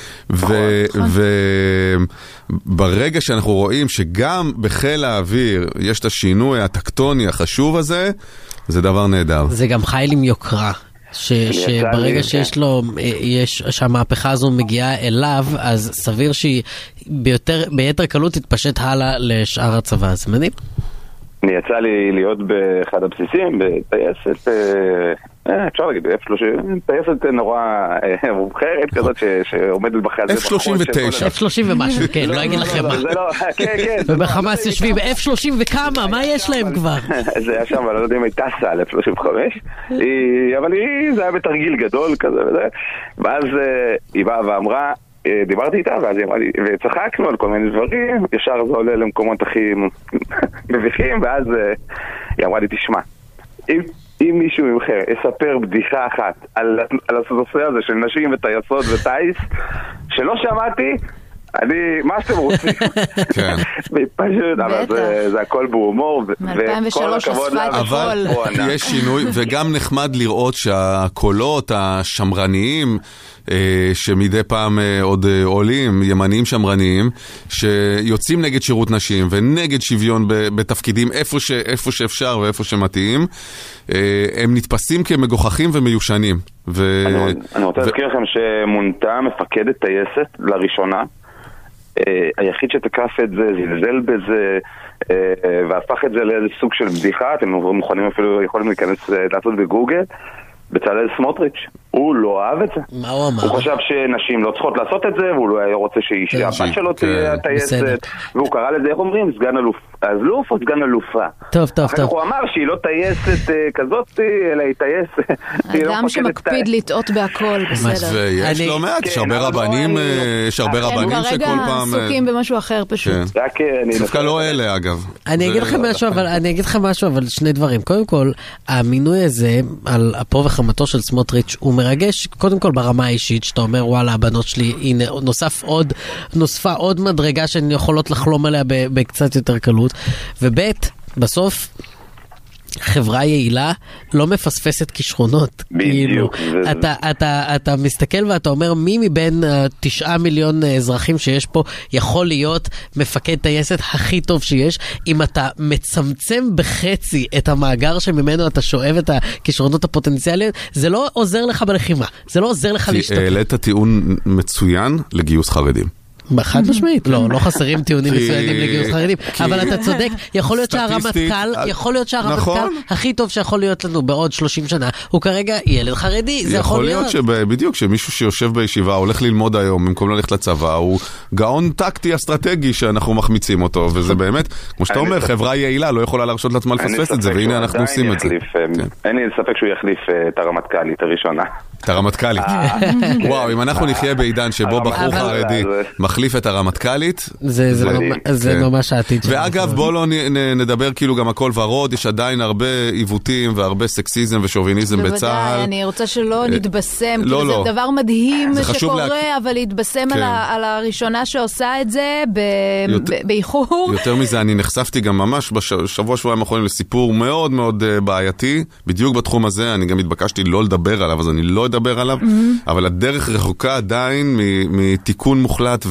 וברגע שאנחנו רואים שגם בחיל האוויר יש את השינוי הטקטוני החשוב הזה, זה דבר נהדר. זה גם חייל עם יוקרה. שברגע שיש לו, שהמהפכה הזו מגיעה אליו, אז סביר שהיא ביתר קלות תתפשט הלאה לשאר הצבא. זה מדהים. אני יצא לי להיות באחד הבסיסים, בטייסת, אפשר להגיד, טייסת נורא מובחרת כזאת שעומדת בחזית. F-39. F-30 ומשהו, כן, לא אגיד לכם מה. ובחמאס יושבים ב-F-30 וכמה, מה יש להם כבר? זה היה שם, אבל לא יודע אם היא טסה על F-35, אבל זה היה בתרגיל גדול כזה וזה, ואז היא באה ואמרה, דיברתי איתה ואז היא אמרה לי, וצחקנו על כל מיני דברים, ישר זה עולה למקומות הכי מביכים, ואז היא אמרה לי, תשמע, אם מישהו ממכם יספר בדיחה אחת על הנושא הזה של נשים וטייסות וטייס, שלא שמעתי, מה שאתם רוצים? כן. פשוט, אבל זה הכל בהומור, וכל הכבוד אבל יש שינוי, וגם נחמד לראות שהקולות השמרניים, שמדי פעם עוד עולים, ימניים שמרניים, שיוצאים נגד שירות נשים ונגד שוויון בתפקידים איפה שאפשר ואיפה שמתאים, הם נתפסים כמגוחכים ומיושנים. אני רוצה להזכיר לכם שמונתה מפקדת טייסת לראשונה, היחיד שתקף את זה, זלזל בזה, והפך את זה לאיזה סוג של בדיחה. אתם מוכנים אפילו, יכולים להיכנס לעשות בגוגל, בצלאל סמוטריץ'. הוא לא אהב את זה. מה הוא אמר? הוא חשב שנשים לא צריכות לעשות את זה, והוא לא היה רוצה שהבת שלו תהיה טייסת, והוא קרא לזה, איך אומרים? סגן אלוף או סגן אלופה. טוב. אחר כך הוא אמר שהיא לא טייסת כזאת, אלא היא טייסת. אדם שמקפיד לטעות בהכל, בסדר. ויש לא מעט, יש הרבה רבנים שכל פעם... כרגע עסוקים במשהו אחר פשוט. דווקא לא אלה, אגב. אני אגיד לכם משהו, אבל שני דברים. קודם כל, המינוי הזה, על אפו וחמתו של סמוטריץ', הוא מרגש, קודם כל ברמה האישית, שאתה אומר, וואלה, הבנות שלי, הנה, נוספה עוד מדרגה שהן יכולות לחלום עליה בקצת יותר קלות, ובית, בסוף, חברה יעילה לא מפספסת כישרונות. בדיוק. אתה מסתכל ואתה אומר, מי מבין 9 מיליון אזרחים שיש פה יכול להיות מפקד טייסת הכי טוב שיש? אם אתה מצמצם בחצי את המאגר שממנו אתה שואב את הכישרונות הפוטנציאליים, זה לא עוזר לך בלחימה, זה לא עוזר לך להשתתף. העלית טיעון מצוין לגיוס חרדים. חד משמעית, לא חסרים טיעונים מסוימים לגיוס חרדים, אבל אתה צודק, יכול להיות שהרמטכ"ל הכי טוב שיכול להיות לנו בעוד 30 שנה, הוא כרגע ילד חרדי, זה יכול להיות. בדיוק, שמישהו שיושב בישיבה, הולך ללמוד היום, במקום ללכת לצבא, הוא גאון טקטי אסטרטגי שאנחנו מחמיצים אותו, וזה באמת, כמו שאתה אומר, חברה יעילה לא יכולה להרשות לעצמה לפספס את זה, והנה אנחנו עושים את זה. אין לי ספק שהוא יחליף את הרמטכ"לית הראשונה. את הרמטכ"לית. וואו, אם אנחנו נחיה בעידן שבו בחור חרדי מחליף את הרמטכ"לית, זה ממש העתיד. ואגב, בואו לא נדבר כאילו גם הכל ורוד, יש עדיין הרבה עיוותים והרבה סקסיזם ושוביניזם בצה"ל. בוודאי, אני רוצה שלא נתבשם, כאילו זה דבר מדהים שקורה, אבל להתבשם על הראשונה שעושה את זה באיחור. יותר מזה, אני נחשפתי גם ממש בשבוע-שבועיים האחרונים לסיפור מאוד מאוד בעייתי, בדיוק בתחום הזה, אני גם התבקשתי לא לדבר עליו, אז אני לא אדבר עליו, אבל הדרך רחוקה עדיין מתיקון מוחלט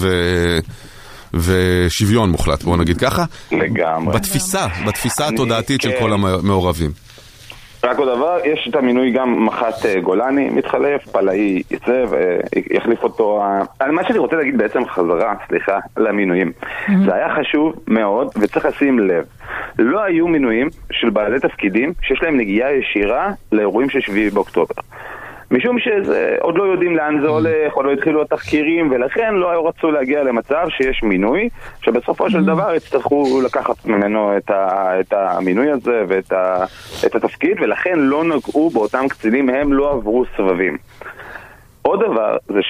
ושוויון מוחלט, בואו נגיד ככה. לגמרי. בתפיסה התודעתית של כל המעורבים. רק עוד דבר, יש את המינוי גם מח"ט גולני מתחלף, פלאי יצא ויחליף אותו. מה שאני רוצה להגיד בעצם חזרה, סליחה, למינויים. זה היה חשוב מאוד וצריך לשים לב. לא היו מינויים של בעלי תפקידים שיש להם נגיעה ישירה לאירועים של 7 באוקטובר. משום שעוד לא יודעים לאן זה הולך, עוד לא התחילו התחקירים, ולכן לא היו רצו להגיע למצב שיש מינוי, שבסופו של דבר יצטרכו לקחת ממנו את המינוי הזה ואת התפקיד, ולכן לא נגעו באותם קצינים, הם לא עברו סבבים. עוד דבר זה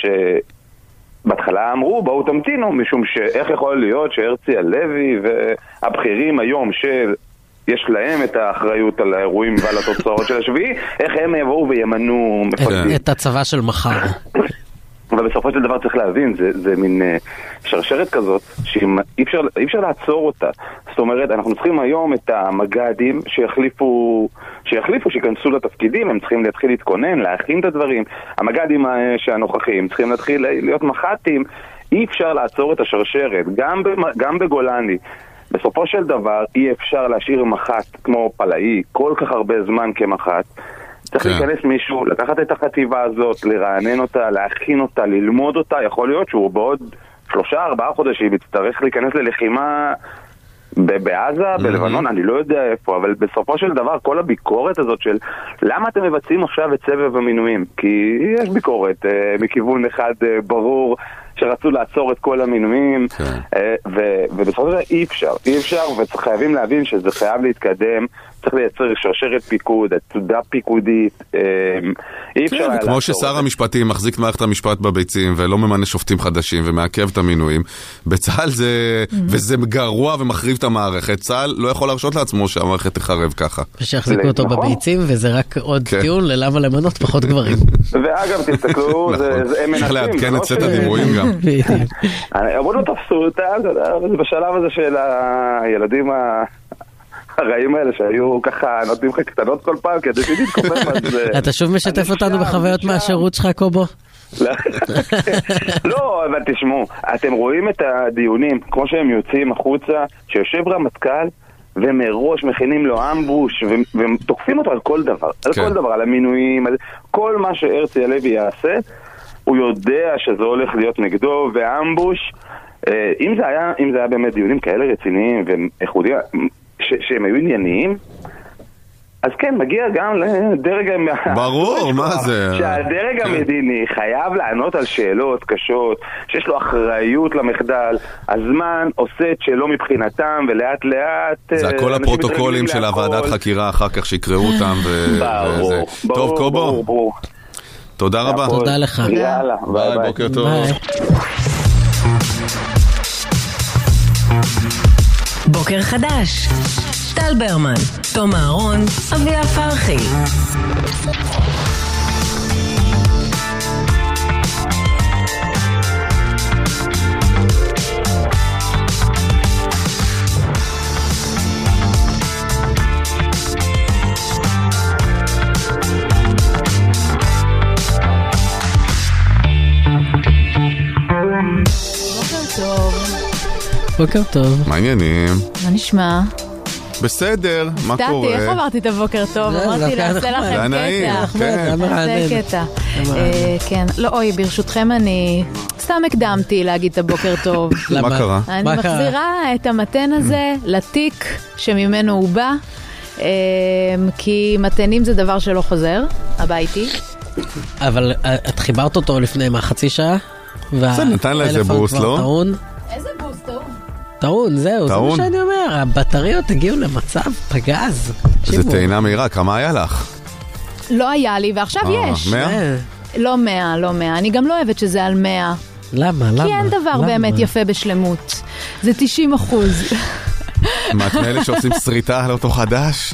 בהתחלה אמרו, בואו תמתינו, משום שאיך יכול להיות שהרצי הלוי והבכירים היום יש להם את האחריות על האירועים ועל התוצאות של השביעי, איך הם יבואו וימנו מפקדים. את הצבא של מחר. אבל בסופו של דבר צריך להבין, זה מין שרשרת כזאת שאי אפשר לעצור אותה. זאת אומרת, אנחנו צריכים היום את המג"דים שיחליפו, שיכנסו לתפקידים, הם צריכים להתחיל להתכונן, להכין את הדברים. המג"דים שהנוכחים צריכים להתחיל להיות מח"טים. אי אפשר לעצור את השרשרת, גם בגולני. בסופו של דבר אי אפשר להשאיר מח"ט כמו פלאי כל כך הרבה זמן כמח"ט. צריך להיכנס מישהו, לקחת את החטיבה הזאת, לרענן אותה, להכין אותה, ללמוד אותה. יכול להיות שהוא בעוד 3-4 חודשים יצטרך להיכנס ללחימה בעזה, בלבנון, אני לא יודע איפה, אבל בסופו של דבר כל הביקורת הזאת של למה אתם מבצעים עכשיו את סבב המינויים? כי יש ביקורת מכיוון אחד ברור שרצו לעצור את כל המינויים, ובסופו של דבר אי אפשר, וחייבים להבין שזה חייב להתקדם, צריך לייצר שרשרת פיקוד, עתודה פיקודית, אי אפשר... כמו ששר המשפטים מחזיק מערכת המשפט בביצים, ולא ממנה שופטים חדשים, ומעכב את המינויים, בצה"ל זה... וזה גרוע ומחריב את המערכת, צה"ל לא יכול להרשות לעצמו שהמערכת תחרב ככה. ושיחזיקו אותו בביצים, וזה רק עוד טיעון ללמה למנות פחות גברים. ואגב, תסתכלו, הם מנסים... צריך לעדכן את סט הדימויים גם. אבל לא תפסו אותה, בשלב הזה של הילדים הרעים האלה שהיו ככה נותנים לך קטנות כל פעם כדי שתתקופם. אתה שוב משתף אותנו בחוויות מהשירות שלך, קובו? לא, אבל תשמעו, אתם רואים את הדיונים כמו שהם יוצאים החוצה, שיושב רמטכ"ל ומראש מכינים לו אמבוש ותוקפים אותו על כל דבר, על כל דבר, על המינויים, כל מה שהרצי הלוי יעשה הוא יודע שזה הולך להיות נגדו ואמבוש. אם זה היה באמת דיונים כאלה רציניים ואיכותיים שהם היו ענייניים, אז כן, מגיע גם לדרג... ברור, מה זה? שהדרג המדיני חייב לענות על שאלות קשות, שיש לו אחריות למחדל, הזמן עושה את שלו מבחינתם, ולאט לאט... זה הכל הפרוטוקולים של הוועדת חקירה, אחר כך שיקראו אותם. ברור. טוב, קובו. תודה רבה. תודה לך. יאללה, ביי, בוקר טוב. בוקר חדש. טל ברמן, תום אהרון, אביה פרחי. בוקר טוב. מה העניינים? מה נשמע? בסדר, מה קורה? איך אמרתי את הבוקר טוב? אמרתי לעשה לכם קטע. נעשה קטע. כן, לא, אוי, ברשותכם אני סתם הקדמתי להגיד את הבוקר טוב. מה קרה? אני מחזירה את המתן הזה לתיק שממנו הוא בא, כי מתנים זה דבר שלא חוזר, הביתי. אבל את חיברת אותו לפני חצי שעה? זה נתן לה איזה בוסט, לא? איזה בוסט, טעון? טעון, זהו, זה מה שאני אומר, הבטריות הגיעו למצב פגז. זה טעינה מהירה, כמה היה לך? לא היה לי, ועכשיו יש. 100? לא 100, לא 100, אני גם לא אוהבת שזה על 100. למה? כי אין דבר באמת יפה בשלמות. זה 90%. מה, את מאלה שעושים שריטה על אוטו חדש?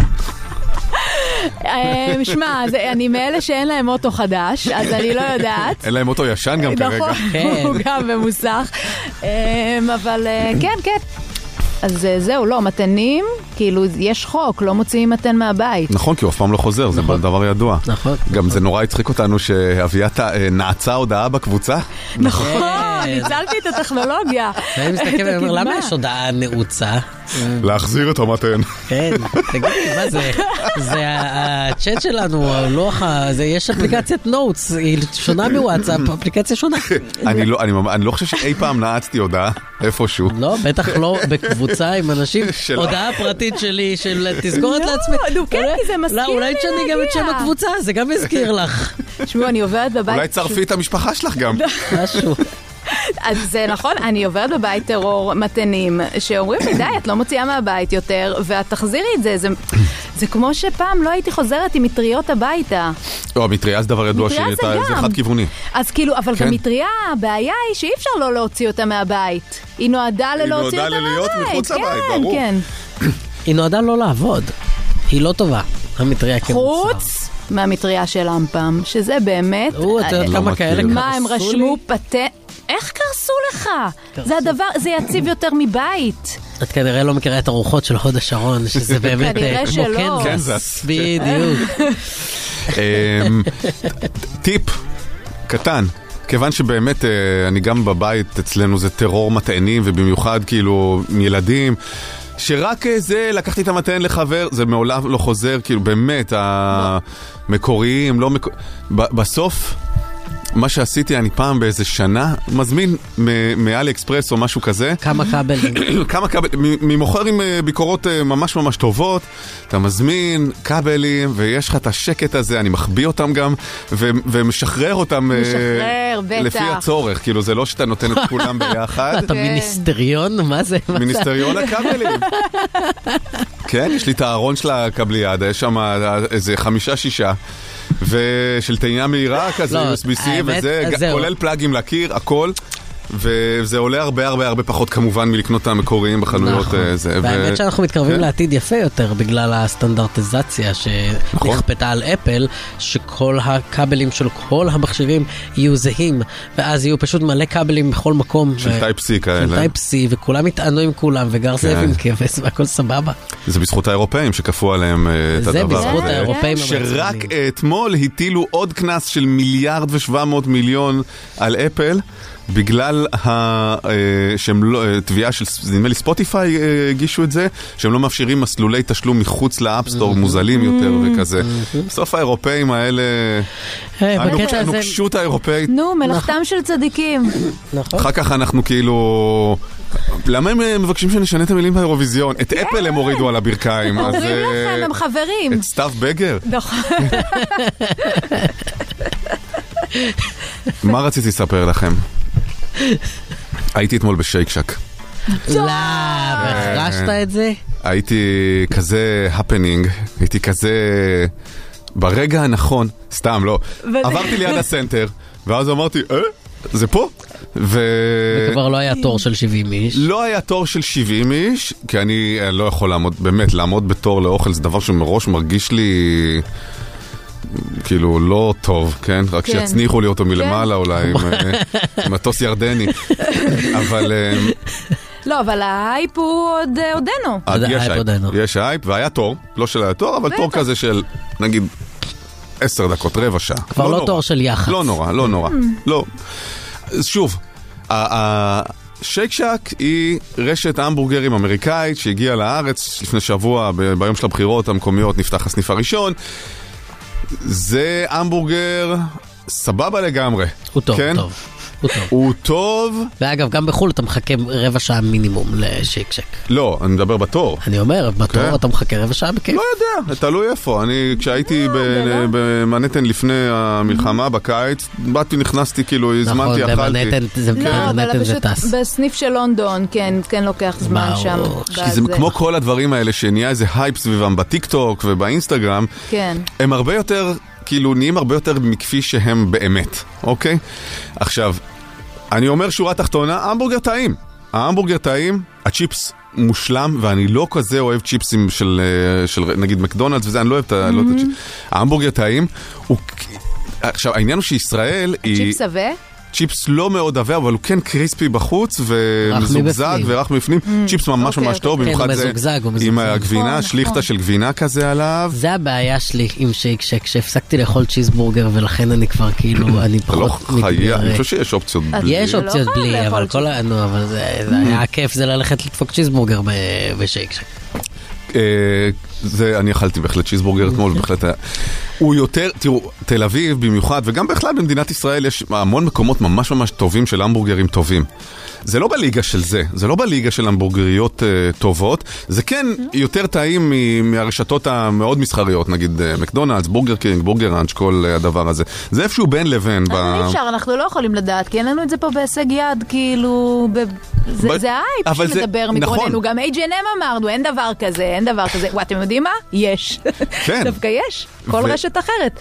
משמע, אני מאלה שאין להם אוטו חדש, אז אני לא יודעת. אין להם אוטו ישן גם כרגע. נכון, הוא גם במוסך. אבל כן, כן. אז זהו, לא, מתנים, כאילו יש חוק, לא מוציאים מתן מהבית. נכון, כי הוא אף פעם לא חוזר, זה דבר ידוע. נכון. גם זה נורא הצחיק אותנו שאביה נעצה הודעה בקבוצה. נכון. ניצלתי את הטכנולוגיה. ואני מסתכל ואומר, למה יש הודעה נעוצה? להחזיר את המתן. כן, תגידי, מה זה? זה הצ'אט שלנו, יש אפליקציית נוטס, היא שונה מוואטסאפ, אפליקציה שונה. אני לא חושב שאי פעם נעצתי הודעה איפשהו. לא, בטח לא בקבוצה עם אנשים, הודעה פרטית שלי של תזכורת לעצמי. לא, כן, כי זה מזכיר לי להגיע. אולי תשני גם את שם הקבוצה, זה גם יזכיר לך. תשמעו, אני עוברת בבית... אולי צרפי את המשפחה שלך גם. משהו. אז זה נכון, אני עוברת בבית טרור מתנים, שאומרים לי, די, את לא מוציאה מהבית יותר, ואת תחזירי את זה. זה כמו שפעם לא הייתי חוזרת עם מטריות הביתה. לא, מטריה זה דבר ידוע שזה חד כיווני. אז כאילו, אבל גם מטריה, הבעיה היא שאי אפשר לא להוציא אותה מהבית. היא נועדה ללהוציא אותה מהבית. היא נועדה להיות מחוץ לבית, ברור. כן. היא נועדה לא לעבוד. היא לא טובה, המטריה כמוצר. חוץ מהמטריה של אמפם, שזה באמת... אתה יודע כמה כאלה קרסו לי? מה, הם רשמו איך קרסו לך? זה הדבר, זה יציב יותר מבית. את כנראה לא מכירה את הרוחות של הוד השרון, שזה באמת כמו קנזס. בדיוק. טיפ קטן, כיוון שבאמת אני גם בבית אצלנו זה טרור מטענים, ובמיוחד כאילו ילדים, שרק זה, לקחתי את המתן לחבר, זה מעולם לא חוזר, כאילו באמת, המקוריים, לא בסוף, מה שעשיתי, אני פעם באיזה שנה, מזמין מאלי אקספרס או משהו כזה. כמה קאבלים. כמה קאבלים, ממוכר עם ביקורות ממש ממש טובות, אתה מזמין קאבלים, ויש לך את השקט הזה, אני מחביא אותם גם, ומשחרר אותם לפי הצורך, כאילו זה לא שאתה נותן את כולם ביחד. אתה מיניסטריון? מה זה? מיניסטריון הקאבלים. כן, יש לי את הארון של הקבליאדה, יש שם איזה 5-6, ושל טעינה מהירה כזה, USB-C, וזה כולל פלאגים לקיר, הכל, וזה עולה הרבה פחות כמובן מלקנות את המקוריים בחנויות. והאמת שאנחנו מתקרבים לעתיד יפה יותר בגלל הסטנדרטיזציה שנכפתה על אפל, שכל הקאבלים של כל המכשירים יהיו זהים, ואז יהיו פשוט מלא קאבלים בכל מקום. של טייפ-C כאלה. של טייפ-C, וכולם יתענו עם כולם, וגר זאב עם כבש, והכל סבבה. זה בזכות האירופאים שכפו עליהם את הדבר הזה. זה בזכות האירופאים. שרק אתמול הטילו עוד כנס של 1.7 מיליארד על אפל, בגלל תביעה של, נדמה לי ספוטיפיי הגישו את זה, שהם לא מאפשרים מסלולי תשלום מחוץ לאפסטור מוזלים יותר וכזה. בסוף האירופאים האלה, הנוקשות האירופאית. נו, מלאכתם של צדיקים. אחר כך אנחנו כאילו... למה הם מבקשים שנשנה את המילים באירוויזיון? את אפל הם הורידו על הברכיים. אומרים לכם, הם חברים. את סטאף בגר? נכון. מה רציתי לספר לכם? הייתי אתמול בשייק שק. לא, והחרשת את זה? הייתי כזה הפנינג, הייתי כזה ברגע הנכון, סתם לא. עברתי ליד הסנטר, ואז אמרתי, זה פה? וכבר לא היה תור של 70 איש. לא היה תור של 70 איש, כי אני לא יכול לעמוד, באמת, לעמוד בתור לאוכל, זה דבר שמראש מרגיש לי... כאילו לא טוב, כן? רק שיצניחו לי אותו מלמעלה אולי עם מטוס ירדני. אבל... לא, אבל ההייפ הוא עודנו. יש הייפ, והיה תור, לא של היה תור, אבל תור כזה של, נגיד, 10 דקות, רבע שעה. כבר לא תור של יחס. לא נורא. לא. שוב, שייק שק היא רשת המבורגרים אמריקאית שהגיעה לארץ לפני שבוע, ביום של הבחירות המקומיות נפתח הסניף הראשון. זה המבורגר סבבה לגמרי. הוא טוב, כן? טוב. הוא טוב. ואגב, גם בחול אתה מחכה רבע שעה מינימום לשייק שק. לא, אני מדבר בתור. אני אומר, בתור אתה מחכה רבע שעה בכיף. לא יודע, תלוי איפה. אני, כשהייתי במנהטן לפני המלחמה בקיץ, באתי, נכנסתי, כאילו, הזמנתי, אכלתי. לא, אבל בסניף של לונדון, כן לוקח זמן שם. כי זה כמו כל הדברים האלה שנהיה איזה הייפ סביבם בטיק טוק ובאינסטגרם. כן. הם הרבה יותר... כאילו נהיים הרבה יותר מכפי שהם באמת, אוקיי? עכשיו, אני אומר שורה תחתונה, ההמבורגר טעים, הצ'יפס מושלם, ואני לא כזה אוהב צ'יפסים של נגיד מקדונלדס וזה, אני לא אוהב את הצ'יפס. ההמבורגר טעים, עכשיו, העניין הוא שישראל היא... צ'יפס שווה? צ'יפס לא מאוד עבה, אבל הוא כן קריספי בחוץ, ומזוגזג ורח מפנים. צ'יפס ממש ממש טוב, במיוחד זה עם הגבינה, שליחתה של גבינה כזה עליו. זה הבעיה שלי עם שייק שק, שהפסקתי לאכול צ'יזבורגר, ולכן אני כבר כאילו, אני פחות מתגרר. אני חושב שיש אופציות בלי. יש אופציות בלי, אבל זה היה כיף, זה ללכת לדפוק צ'יזבורגר בשייק שק. זה, אני אכלתי בהחלט צ'יזבורגר אתמול, בהחלט הוא יותר, תראו, תל אביב במיוחד, וגם בכלל במדינת ישראל יש המון מקומות ממש ממש טובים של המבורגרים טובים. זה לא בליגה של זה לא בליגה של המבורגריות טובות, זה כן יותר טעים מהרשתות המאוד מסחריות, נגיד מקדונלדס, בורגר קינג, בורגר ראנץ', כל הדבר הזה. זה איפשהו בין לבין. אי אפשר, אנחנו לא יכולים לדעת, כי אין לנו את זה פה בהישג יד, כאילו, זה האייפ שמדבר מגרוננו, גם H&M אמרנו, אין דבר כזה, ואתם יודעים מה? יש. דווקא יש, כל רשת אחרת.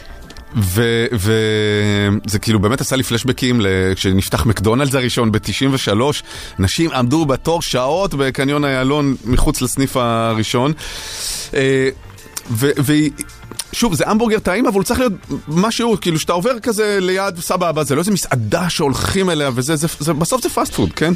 וזה כאילו באמת עשה לי פלשבקים כשנפתח מקדונלדס הראשון ב-93, נשים עמדו בתור שעות בקניון איילון מחוץ לסניף הראשון, שוב, זה המבורגר טעים, אבל הוא צריך להיות משהו, כאילו שאתה עובר כזה ליד סבבה, זה לא איזה מסעדה שהולכים אליה, בסוף זה פאסט פוד, כן?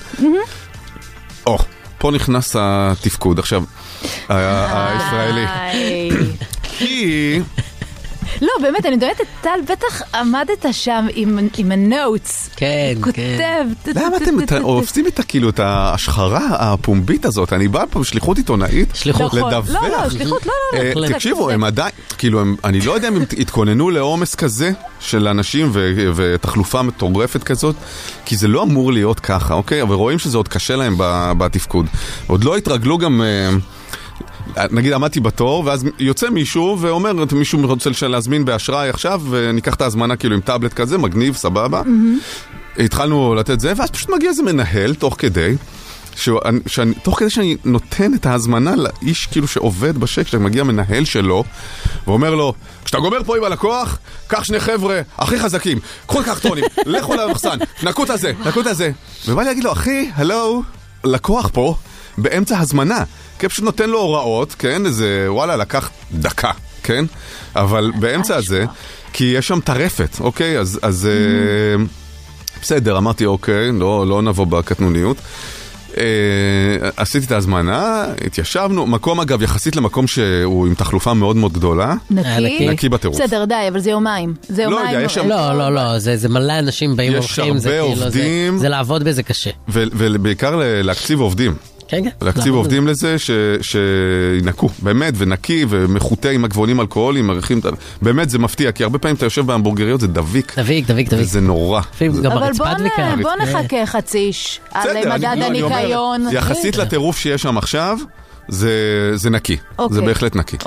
פה נכנס התפקוד עכשיו, הישראלי. כי... לא, באמת, אני דואגת את טל, בטח עמדת שם עם הנוטס. כן, כותב. למה אתם עושים את כאילו את ההשחרה הפומבית הזאת? אני בא פה בשליחות עיתונאית. שליחות. לדווח. לא, שליחות, לא. תקשיבו, הם עדיין, כאילו, אני לא יודע אם התכוננו לעומס כזה של אנשים ותחלופה מטורפת כזאת, כי זה לא אמור להיות ככה, אוקיי? אבל רואים שזה עוד קשה להם בתפקוד. עוד לא התרגלו גם... נגיד עמדתי בתור, ואז יוצא מישהו ואומר, מישהו רוצה להזמין באשראי עכשיו, וניקח את ההזמנה כאילו עם טאבלט כזה, מגניב, סבבה. התחלנו לתת זה, ואז פשוט מגיע איזה מנהל, תוך כדי שאני נותן את ההזמנה לאיש כאילו שעובד בשק, שמגיע מנהל שלו, ואומר לו, כשאתה גומר פה עם הלקוח, קח שני חבר'ה הכי חזקים, קחו קרטונים, לכו למחסן, נקו את הזה. ובא לי להגיד לו, אחי, הלו, לקוח פה, באמצע הזמנה. כי פשוט נותן לו הוראות, כן? איזה, וואלה, לקח דקה, כן? אבל באמצע הזה, כי יש שם טרפת, אוקיי? אז בסדר, אמרתי, אוקיי, לא נבוא בקטנוניות. עשיתי את ההזמנה, התיישבנו, מקום אגב יחסית למקום שהוא עם תחלופה מאוד מאוד גדולה. נקי בטירוף. בסדר, די, אבל זה יומיים. לא, זה מלא אנשים באים הולכים, זה לעבוד בזה קשה. ובעיקר להקציב עובדים. להקציב עובדים לזה שינקו, באמת, ונקי ומחוטא עם הגבעונים אלכוהולים, באמת זה מפתיע, כי הרבה פעמים אתה יושב בהמבורגריות, זה דביק. וזה נורא. אבל בוא נחכה חצי איש על מדד הניקיון. יחסית לטירוף שיש שם עכשיו, זה נקי. זה בהחלט נקי.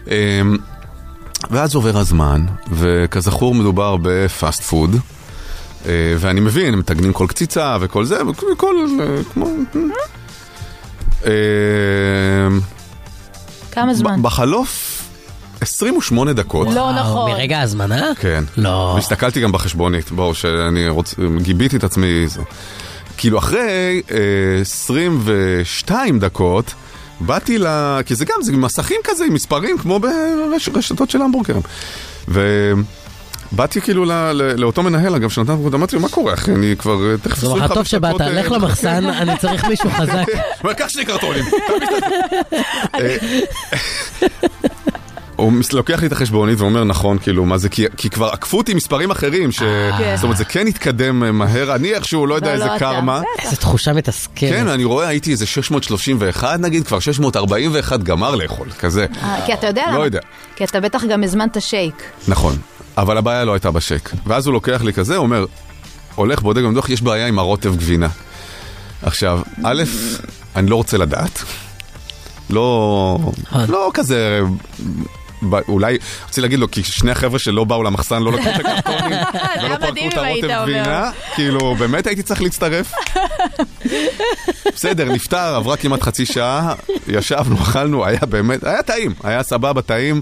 ואז עובר הזמן, וכזכור מדובר בפאסט פוד, ואני מבין, הם מתגנים כל קציצה וכל זה, וכל... כמה זמן? בחלוף 28 דקות. לא נכון. מרגע הזמנה? כן. לא. והסתכלתי גם בחשבונית, בואו, שאני גיביתי את עצמי זה. כאילו אחרי 22 דקות, באתי כי זה גם, זה מסכים כזה עם מספרים, כמו ברשתות של המבורגרים. באתי כאילו לאותו מנהל, אגב, שנתן פרוד, אמרתי לו, מה קורה, אחי? אני כבר תכף 25 דקות... טוב שבאת, לך למחסן, אני צריך מישהו חזק. ולקח שני קרטונים. הוא לוקח לי את החשבונית ואומר, נכון, כאילו, מה זה? כי כבר עקפו אותי מספרים אחרים, זאת אומרת, זה כן התקדם מהר, אני איכשהו לא יודע איזה קרמה. איזו תחושה מתסכלת. כן, אני רואה, הייתי איזה 631, נגיד, כבר 641 גמר לאכול, כזה. כי אתה יודע למה? כי אתה בטח גם הזמנת שייק. נכון. אבל הבעיה לא הייתה בשק. ואז הוא לוקח לי כזה, הוא אומר, הולך, בודק במדוח, יש בעיה עם הרוטב גבינה. עכשיו, א', אני לא רוצה לדעת. לא כזה... אולי, רוצה להגיד לו, כי שני החבר'ה שלא באו למחסן, לא לקחו את הקרטונים, ולא פרקו את הרוטב גבינה, כאילו, באמת הייתי צריך להצטרף. בסדר, נפטר, עברה כמעט חצי שעה, ישבנו, אכלנו, היה באמת, היה טעים, היה סבבה, טעים.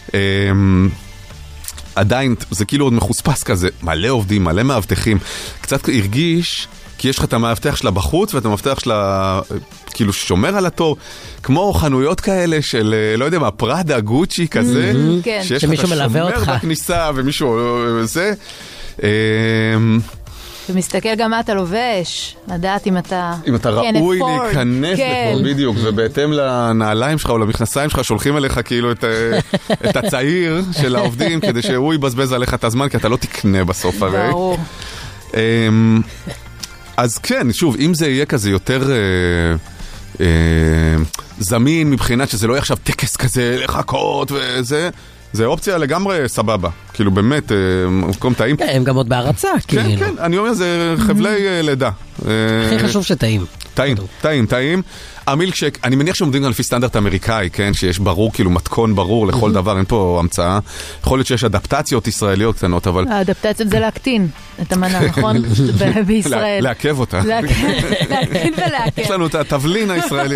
עדיין, זה כאילו עוד מחוספס כזה, מלא עובדים, מלא מאבטחים. קצת הרגיש, כי יש לך את המאבטח שלה בחוץ, ואת המאבטח שלה כאילו שומר על התור, כמו חנויות כאלה של, לא יודע מה, פראדה, גוצ'י כזה, שיש לך את השומר בכניסה, ומישהו זה. ומסתכל גם מה אתה לובש, לדעת אם אתה... אם אתה ראוי להיכנס לפה, בדיוק, ובהתאם לנעליים שלך או למכנסיים שלך, שולחים אליך כאילו את הצעיר של העובדים, כדי שהוא יבזבז עליך את הזמן, כי אתה לא תקנה בסוף הרי. ברור. אז כן, שוב, אם זה יהיה כזה יותר זמין מבחינת שזה לא יהיה עכשיו טקס כזה לחכות וזה, זה אופציה לגמרי סבבה. כאילו באמת, מקום טעים. כן, הם גם עוד בהרצה. כן, כן, אני אומר, זה חבלי לידה. הכי חשוב שטעים. טעים. המילקשק, אני מניח שעומדים גם לפי סטנדרט אמריקאי, כן, שיש ברור, כאילו מתכון ברור לכל דבר, אין פה המצאה. יכול להיות שיש אדפטציות ישראליות קטנות, אבל... האדפטציות זה להקטין את המנה, נכון? בישראל. לעכב אותה. להקטין ולעכב. יש לנו את התבלין הישראלי.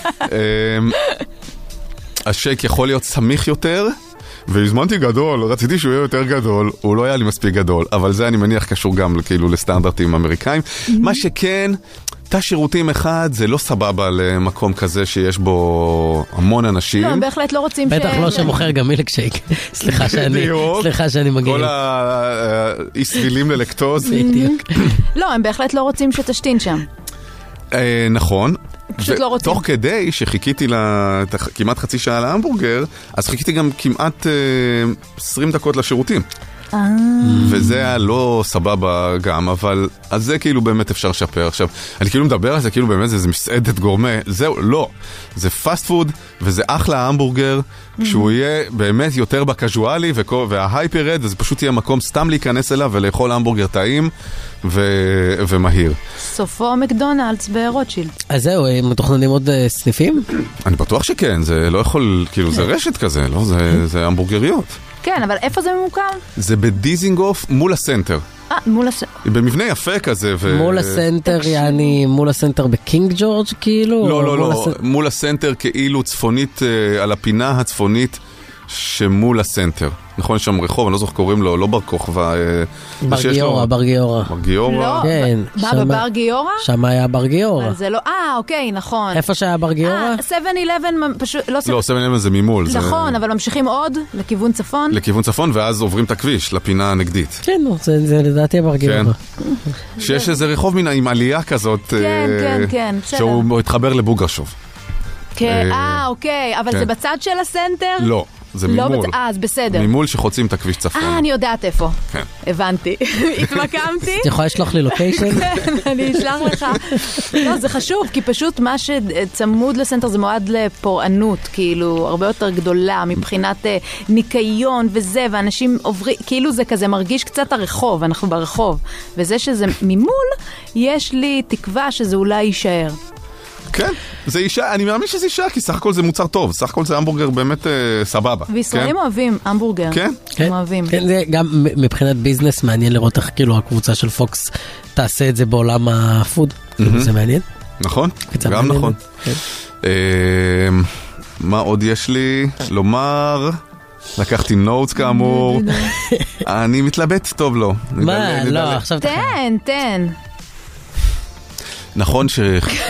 השייק יכול להיות סמיך יותר, והזמנתי גדול, רציתי שהוא יהיה יותר גדול, הוא לא היה לי מספיק גדול, אבל זה אני מניח קשור גם כאילו לסטנדרטים אמריקאים. מה שכן, תא שירותים אחד זה לא סבבה למקום כזה שיש בו המון אנשים. לא, הם בהחלט לא רוצים בטח לא שמוכר גם מילקשייק. סליחה שאני מגיע. כל הישראלים ללקטוז. לא, הם בהחלט לא רוצים שתשתין שם. נכון. פשוט לא רוצים. תוך כדי שחיכיתי כמעט חצי שעה להמבורגר, אז חיכיתי גם כמעט 20 דקות לשירותים. וזה היה לא סבבה גם, אבל אז זה כאילו באמת אפשר לשפר. עכשיו, אני כאילו מדבר על זה, כאילו באמת זה מסעדת גורמה, זהו, לא. זה פאסט פוד, וזה אחלה המבורגר, כשהוא יהיה באמת יותר בקזואלי, וההייפר רד, וזה פשוט יהיה מקום סתם להיכנס אליו, ולאכול המבורגר טעים, ומהיר. סופו מקדונלדס ברוטשילד. אז זהו, הם מתוכננים עוד סניפים? אני בטוח שכן, זה לא יכול, כאילו זה רשת כזה, לא? זה המבורגריות. כן, אבל איפה זה ממוקם? זה בדיזינגוף מול הסנטר. מול הסנטר. במבנה יפה כזה. מול הסנטר, יעני, מול הסנטר בקינג ג'ורג' כאילו? לא, מול הסנטר כאילו צפונית, על הפינה הצפונית שמול הסנטר. נכון, יש שם רחוב, אני לא זוכר קוראים לו, לא בר כוכבא. בר גיורא. בר גיורא? לא, מה, בבר גיורא? שם היה בר גיורא. אבל זה לא, אוקיי, נכון. איפה שהיה בר גיורא? 7-11 פשוט, לא, 7-11 זה ממול. נכון, אבל ממשיכים עוד לכיוון צפון. לכיוון צפון, ואז עוברים את הכביש, לפינה הנגדית. כן, זה לדעתי בר גיורא. שיש איזה רחוב עם עלייה כזאת, כן, שהוא התחבר לבוגרשוב. כן, אוקיי, אבל זה בצד של הסנטר? לא. זה ממול. אז בסדר. ממול שחוצים את הכביש צפון. אני יודעת איפה. כן. הבנתי. התמקמתי. את יכולה לשלוח לי לוקיישן? כן, אני אשלח לך. לא, זה חשוב, כי פשוט מה שצמוד לסנטר זה מועד לפורענות, כאילו, הרבה יותר גדולה, מבחינת ניקיון וזה, ואנשים עוברים, כאילו זה כזה מרגיש קצת הרחוב, אנחנו ברחוב. וזה שזה ממול, יש לי תקווה שזה אולי יישאר. כן, זה אישה, אני מאמין שזה אישה, כי סך הכל זה מוצר טוב, סך הכל זה המבורגר באמת סבבה. וישראלים אוהבים המבורגר. כן? הם אוהבים. כן, זה גם מבחינת ביזנס מעניין לראות איך כאילו הקבוצה של פוקס תעשה את זה בעולם הפוד. זה מעניין. נכון, גם נכון. מה עוד יש לי לומר? לקחתי נוטס כאמור. אני מתלבט טוב לו. מה? לא, עכשיו תן. נכון ש...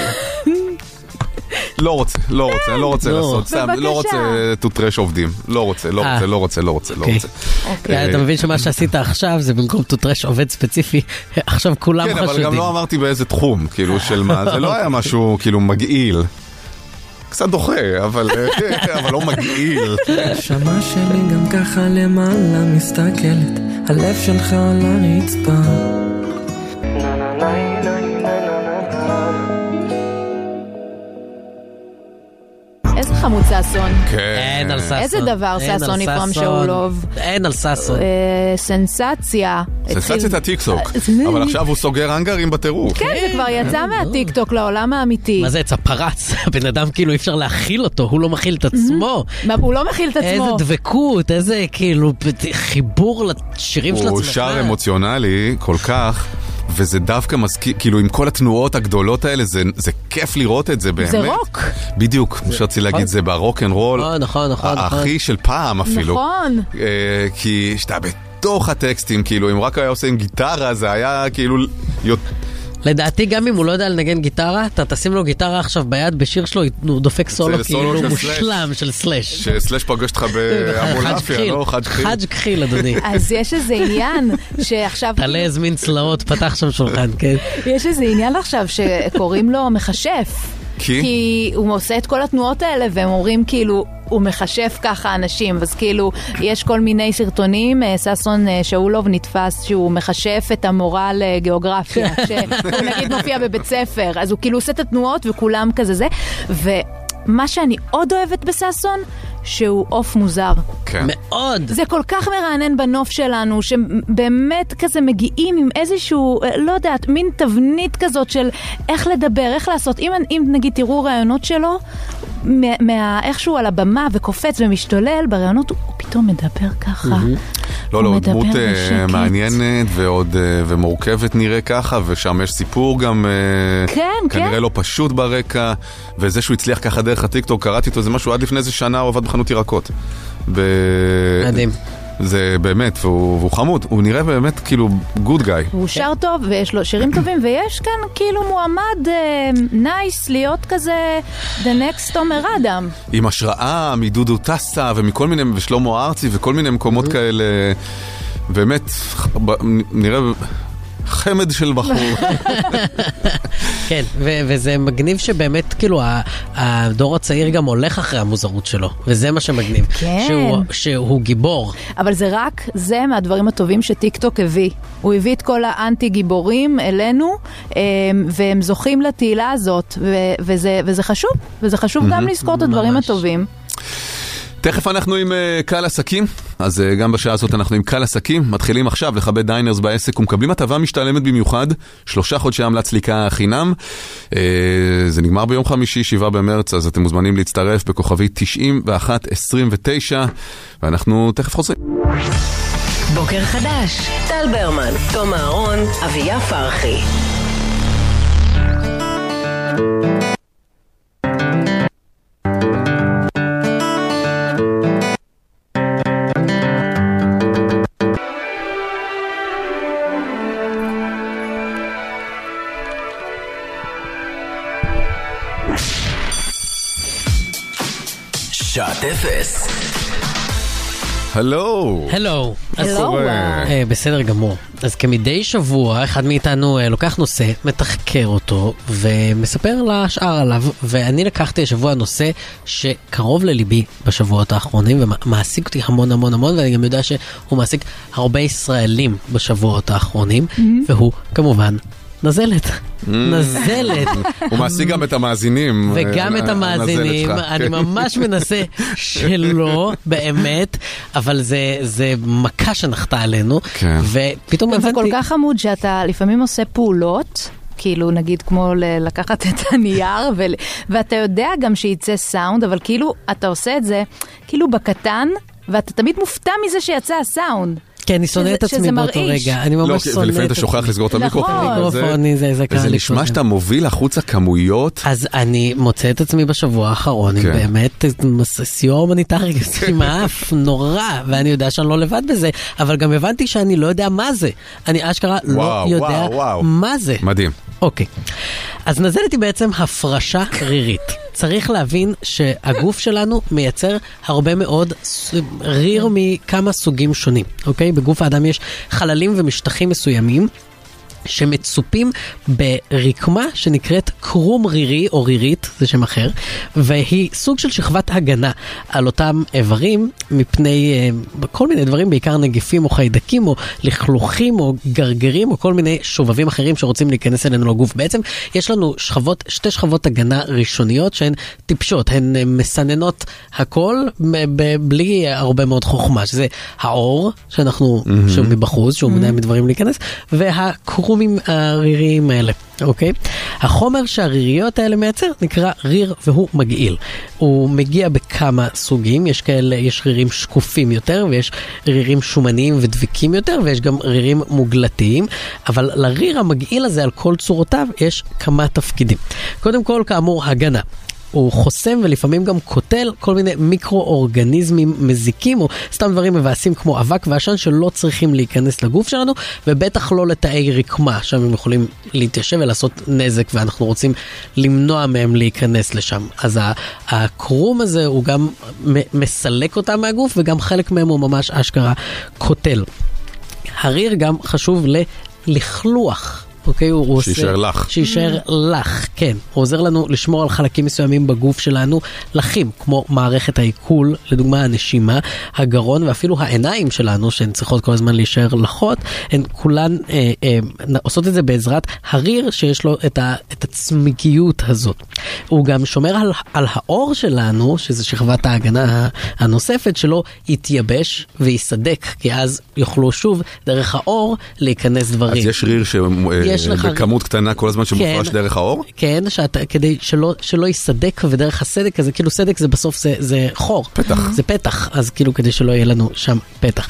לא רוצה, אני לא רוצה לעשות, סתם, לא רוצה to trash עובדים, לא רוצה. אתה מבין שמה שעשית עכשיו זה במקום to trash עובד ספציפי, עכשיו כולם חשודים. כן, אבל גם לא אמרתי באיזה תחום, כאילו של מה, זה לא היה משהו כאילו מגעיל. קצת דוחה, אבל לא מגעיל. שמע שלי גם ככה למעלה מסתכלת, הלב שלך על הרצפה. איזה חמוד ססון. אין על ססון. איזה דבר ססון יפרום שאולוב. אין על ססון. סנסציה. סנסציית הטיקטוק. אבל עכשיו הוא סוגר אנגרים בטירוף. כן, זה כבר יצא מהטיקטוק לעולם האמיתי. מה זה יצא פרץ? הבן אדם כאילו אי אפשר להכיל אותו, הוא לא מכיל את עצמו. הוא לא מכיל את עצמו. איזה דבקות, איזה כאילו חיבור לשירים של עצמך. הוא שר אמוציונלי כל כך. וזה דווקא מזכיר, כאילו עם כל התנועות הגדולות האלה, זה כיף לראות את זה באמת. זה רוק. בדיוק, כמו שרציתי להגיד, זה ברוק אנד רול. נכון. הכי של פעם אפילו. נכון. כי שאתה בתוך הטקסטים, כאילו, אם רק היה עושה עם גיטרה, זה היה כאילו לדעתי גם אם הוא לא יודע לנגן גיטרה, אתה תשים לו גיטרה עכשיו ביד בשיר שלו, הוא דופק סולו כאילו מושלם של סלש. שסלש פגש אותך באמולפיה, לא? חג' כחיל, אדוני. אז יש איזה עניין שעכשיו... תעלה הזמין צלעות, פתח שם שולחן, כן. יש איזה עניין עכשיו שקוראים לו מחשף. כי הוא עושה את כל התנועות האלה, והם אומרים כאילו, הוא מחשף ככה אנשים, אז כאילו, יש כל מיני סרטונים, ססון שאולוב נתפס שהוא מחשף את המורה לגיאוגרפיה, שהוא נגיד מופיע בבית ספר, אז הוא כאילו עושה את התנועות וכולם כזה זה, ומה שאני עוד אוהבת בססון, שהוא אוף מוזר. כן. מאוד. זה כל כך מרענן בנוף שלנו, שבאמת כזה מגיעים עם איזשהו, לא יודעת, מין תבנית כזאת של איך לדבר, איך לעשות. אם נגיד תראו רעיונות שלו, איכשהו על הבמה וקופץ ומשתולל, ברעיונות הוא פתאום מדבר ככה. לא, דמות מעניינת ומורכבת נראה ככה, ושם יש סיפור גם כנראה לא פשוט ברקע, וזה שהוא הצליח ככה דרך הטיקטוק, קראתי אותו, זה משהו עד לפני איזה שנה הוא עבד בחנות ירקות. מדהים. זה באמת, והוא חמוד, הוא נראה באמת כאילו גוד גאי. הוא שר טוב ויש לו שירים טובים, ויש כאן כאילו מועמד נייס להיות כזה the next תומר אדם. עם השראה מדודו טסה ומכל מיני, ושלמה ארצי וכל מיני מקומות כאלה, באמת נראה חמד של בחור. כן, וזה מגניב שבאמת כאילו הדור הצעיר גם הולך אחרי המוזרות שלו, וזה מה שמגניב. כן. שהוא גיבור. אבל זה מהדברים הטובים שטיקטוק הביא. הוא הביא את כל האנטי גיבורים אלינו, והם זוכים לתהילה הזאת, וזה חשוב. וזה חשוב גם לזכור את הדברים הטובים. תכף אנחנו עם קהל עסקים, אז גם בשעה הזאת אנחנו עם קהל עסקים, מתחילים עכשיו לכבד דיינרס בעסק ומקבלים הטבה משתלמת במיוחד, 3 חודשי עמלת סליקה חינם, זה נגמר ביום חמישי 7 במרץ, אז אתם מוזמנים להצטרף בכוכבי 9129, ואנחנו תכף חוזרים. בוקר חדש, טל ברמן, תום אהרון, אביה פרחי. שעת אפס. הלו. הלו. הלו. בסדר גמור. אז כמדי שבוע, אחד מאיתנו לוקח נושא, מתחקר אותו, ומספר לשאר עליו, ואני לקחתי השבוע נושא שקרוב לליבי בשבועות האחרונים, ומעסיק אותי המון המון המון, ואני גם יודע שהוא מעסיק הרבה ישראלים בשבועות האחרונים, והוא כמובן נזלת. נזלת. הוא מעסיק גם את המאזינים. וגם את המאזינים. אני ממש מנסה שלא, באמת, אבל זה מכה שנחתה עלינו. ופתאום הבנתי... זה כל כך עמוד שאתה לפעמים עושה פעולות, כאילו נגיד כמו לקחת את הנייר, ואתה יודע גם שיצא סאונד, אבל כאילו אתה עושה את זה כאילו בקטן, ואתה תמיד מופתע מזה שיצא הסאונד. כן, אני שונא את עצמי באותו רגע, אני ממש שונא את עצמי. ולפעמים אתה שוכח לסגור את המיקרופון. זה נשמע שאתה מוביל החוצה כמויות. אז אני מוצא את עצמי בשבוע האחרון, עם באמת סיוע הומניטרי, עם האף נורא, ואני יודע שאני לא לבד בזה, אבל גם הבנתי שאני לא יודע מה זה. אני אשכרה לא יודע מה זה. מדהים. אוקיי. אז נזלת היא בעצם הפרשה רירית. צריך להבין שהגוף שלנו מייצר הרבה מאוד ריר מכמה סוגים שונים, אוקיי? בגוף האדם יש חללים ומשטחים מסוימים שמצופים ברקמה שנקראת קרום רירי או רירית, זה שם אחר, והיא סוג של שכבת הגנה על אותם איברים מפני כל מיני דברים, בעיקר נגיפים או חיידקים או לכלוכים או גרגרים או כל מיני שובבים אחרים שרוצים להיכנס אלינו לגוף. בעצם יש לנו שתי שכבות הגנה ראשוניות שהן טיפשות, הן מסננות הכל בלי הרבה מאוד חוכמה, שזה האור שאנחנו מבחוץ, שהוא מנהל מדברים להיכנס, והקרום הריריים האלה, אוקיי? החומר שהריריות האלה מייצר נקרא ריר והוא מגעיל. הוא מגיע בכמה סוגים, יש כאלה, יש רירים שקופים יותר ויש רירים שומניים ודביקים יותר ויש גם רירים מוגלתיים, אבל לריר המגעיל הזה על כל צורותיו יש כמה תפקידים. קודם כל, כאמור, הגנה. הוא חוסם ולפעמים גם קוטל כל מיני מיקרו-אורגניזמים מזיקים, או סתם דברים מבאסים כמו אבק ועשן שלא צריכים להיכנס לגוף שלנו, ובטח לא לתאי רקמה, שם הם יכולים להתיישב ולעשות נזק, ואנחנו רוצים למנוע מהם להיכנס לשם. אז הקרום הזה הוא גם מסלק אותם מהגוף, וגם חלק מהם הוא ממש אשכרה קוטל. הריר גם חשוב לכלוח. אוקיי, הוא שישאר לך. שישאר לך, כן. הוא עוזר לנו לשמור על חלקים מסוימים בגוף שלנו לחים, כמו מערכת העיכול, לדוגמה הנשימה, הגרון ואפילו העיניים שלנו, שהן צריכות כל הזמן להישאר לחות, הן כולן עושות את זה בעזרת הריר שיש לו את הצמיגיות הזאת. הוא גם שומר על האור שלנו, שזה שכבת ההגנה הנוספת, שלו יתייבש ויסדק, כי אז יוכלו שוב דרך האור להיכנס דברים. אז יש ריר בכמות קטנה כל הזמן שמופרש דרך האור? כן, כדי שלא יסדק, ודרך הסדק הזה, כאילו סדק זה בסוף זה חור. פתח. זה פתח, אז כאילו כדי שלא יהיה לנו שם פתח.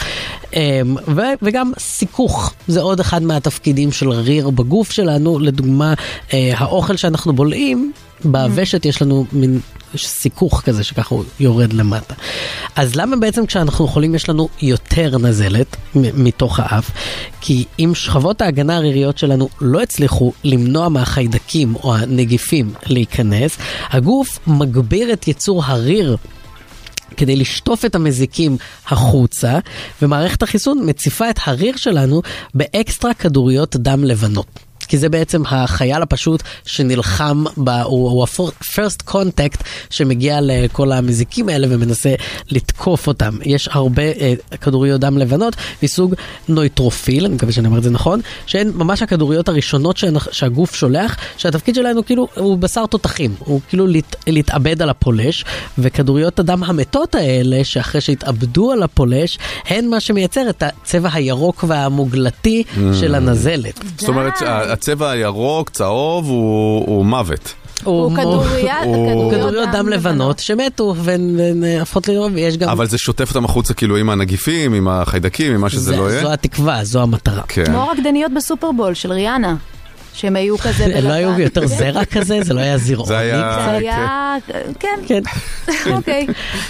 וגם סיכוך, זה עוד אחד מהתפקידים של ריר בגוף שלנו, לדוגמה, האוכל שאנחנו בולעים, בוושת יש לנו מין סיכוך כזה שככה הוא יורד למטה. אז למה בעצם כשאנחנו חולים יש לנו יותר נזלת מתוך האף? כי אם שכבות ההגנה הריריות שלנו לא הצליחו למנוע מהחיידקים או הנגיפים להיכנס, הגוף מגביר את יצור הריר כדי לשטוף את המזיקים החוצה, ומערכת החיסון מציפה את הריר שלנו באקסטרה כדוריות דם לבנות. כי זה בעצם החייל הפשוט שנלחם, הוא ה-first contact שמגיע לכל המזיקים האלה ומנסה לתקוף אותם. יש הרבה כדוריות דם לבנות מסוג נויטרופיל, אני מקווה שאני אומר את זה נכון, שהן ממש הכדוריות הראשונות שהגוף שולח, שהתפקיד שלנו כאילו הוא בשר תותחים, הוא כאילו להתאבד על הפולש, וכדוריות הדם המתות האלה, שאחרי שהתאבדו על הפולש, הן מה שמייצר את הצבע הירוק והמוגלתי של הנזלת. זאת אומרת, הצבע הירוק, צהוב, הוא מוות. הוא כדוריות דם לבנות שמתו והפכות לרוב, ויש גם... אבל זה שוטף אותם החוצה כאילו עם הנגיפים, עם החיידקים, עם מה שזה לא יהיה? זו התקווה, זו המטרה. כמו רקדניות בסופרבול של ריאנה. שהם היו כזה בלבן. לא היו יותר זרע כזה? זה לא היה זירעוני? זה היה... כן. אוקיי.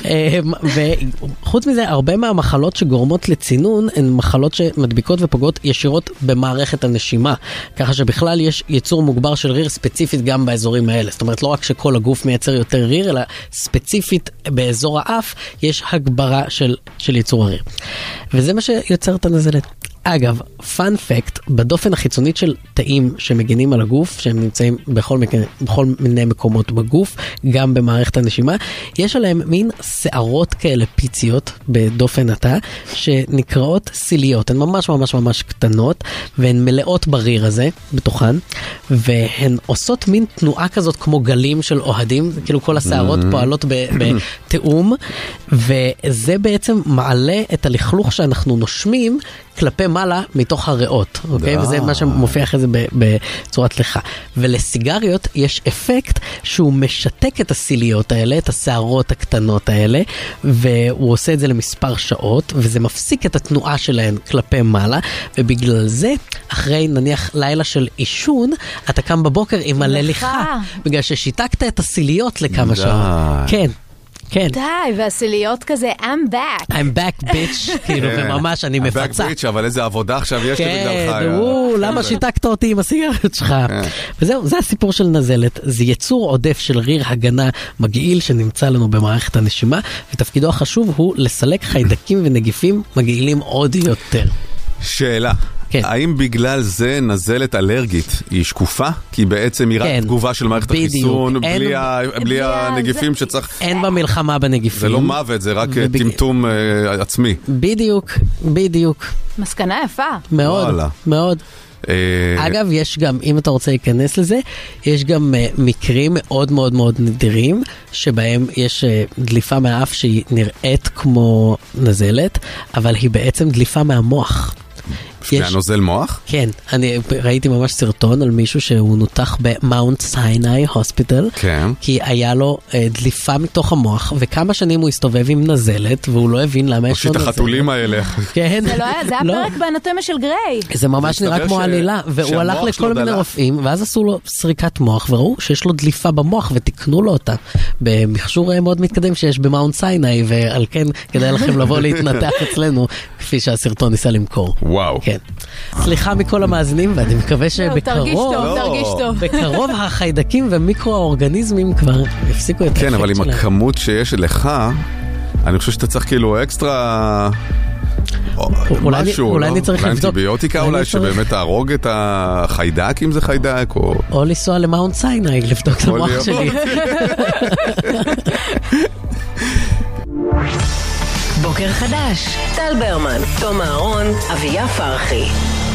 וחוץ מזה, הרבה מהמחלות שגורמות לצינון, הן מחלות שמדביקות ופוגעות ישירות במערכת הנשימה. ככה שבכלל יש ייצור מוגבר של ריר ספציפית גם באזורים האלה. זאת אומרת, לא רק שכל הגוף מייצר יותר ריר, אלא ספציפית באזור האף, יש הגברה של ייצור הריר. וזה מה שיוצר את הנזלת. אגב, פאנ פקט, בדופן החיצונית של תאים שמגינים על הגוף, שהם נמצאים בכל מיני מקומות בגוף, גם במערכת הנשימה, יש עליהם מין שערות כאלה פיציות בדופן התא, שנקראות סיליות. הן ממש ממש ממש קטנות, והן מלאות בריר הזה בתוכן, והן עושות מין תנועה כזאת כמו גלים של אוהדים, כאילו כל השערות פועלות בתאום, וזה בעצם מעלה את הלכלוך שאנחנו נושמים כלפי מעלה מתוך הריאות, אוקיי? וזה מה שמופיע אחרי זה בצורת לך. ולסיגריות יש אפקט שהוא משתק את הסיליות האלה, את השערות הקטנות האלה, והוא עושה את זה למספר שעות, וזה מפסיק את התנועה שלהן כלפי מעלה, ובגלל זה, אחרי נניח לילה של אישון, אתה קם בבוקר עם מלא ליכה, בגלל ששיתקת את הסיליות לכמה שעות. כן. כן. די, והסיליות כזה, I'm back. I'm back, bitch. כאילו, וממש, אני מפצה. I'm back, bitch, אבל איזה עבודה עכשיו יש לי בגללך. כן, למה שיתקת אותי עם הסיגריות שלך? וזהו, זה הסיפור של נזלת. זה יצור עודף של ריר הגנה מגעיל שנמצא לנו במערכת הנשימה, ותפקידו החשוב הוא לסלק חיידקים ונגיפים מגעילים עוד יותר. שאלה. האם בגלל זה נזלת אלרגית היא שקופה? כי בעצם היא רק תגובה של מערכת החיסון, בלי הנגיפים שצריך... אין במלחמה בנגיפים. זה לא מוות, זה רק טמטום עצמי. בדיוק. מסקנה יפה. מאוד, מאוד. אגב, יש גם, אם אתה רוצה להיכנס לזה, יש גם מקרים מאוד מאוד מאוד נדירים, שבהם יש דליפה מהאף שהיא נראית כמו נזלת, אבל היא בעצם דליפה מהמוח. מהנוזל מוח? כן, אני ראיתי ממש סרטון על מישהו שהוא נותח במאונט סיני הוספיטל, כי היה לו דליפה מתוך המוח, וכמה שנים הוא הסתובב עם נזלת, והוא לא הבין למה יש לו נזלת. את החתולים האלה. כן. זה היה פרק באנטומיה של גריי. זה ממש נראה כמו עלילה, והוא הלך לכל מיני רופאים, ואז עשו לו סריקת מוח, וראו שיש לו דליפה במוח, ותקנו לו אותה, במכשור מאוד מתקדם שיש במאונט סיני, ועל כן כדאי לכם לבוא להתנתח אצלנו, כפי שהסרטון ניסה למכור. וואו. כן. סליחה מכל המאזינים, ואני מקווה שבקרוב, בקרוב החיידקים ומיקרו-האורגניזמים כבר יפסיקו את האפקט שלהם. כן, אבל עם הכמות שיש לך, אני חושב שאתה צריך כאילו אקסטרה... אולי אני צריך לבדוק. אנטיביוטיקה אולי שבאמת תהרוג את החיידק אם זה חיידק או לנסוע למאונט סיני לבדוק את המוח שלי. בוקר חדש, טל ברמן, תום אהרון, אביה פרחי.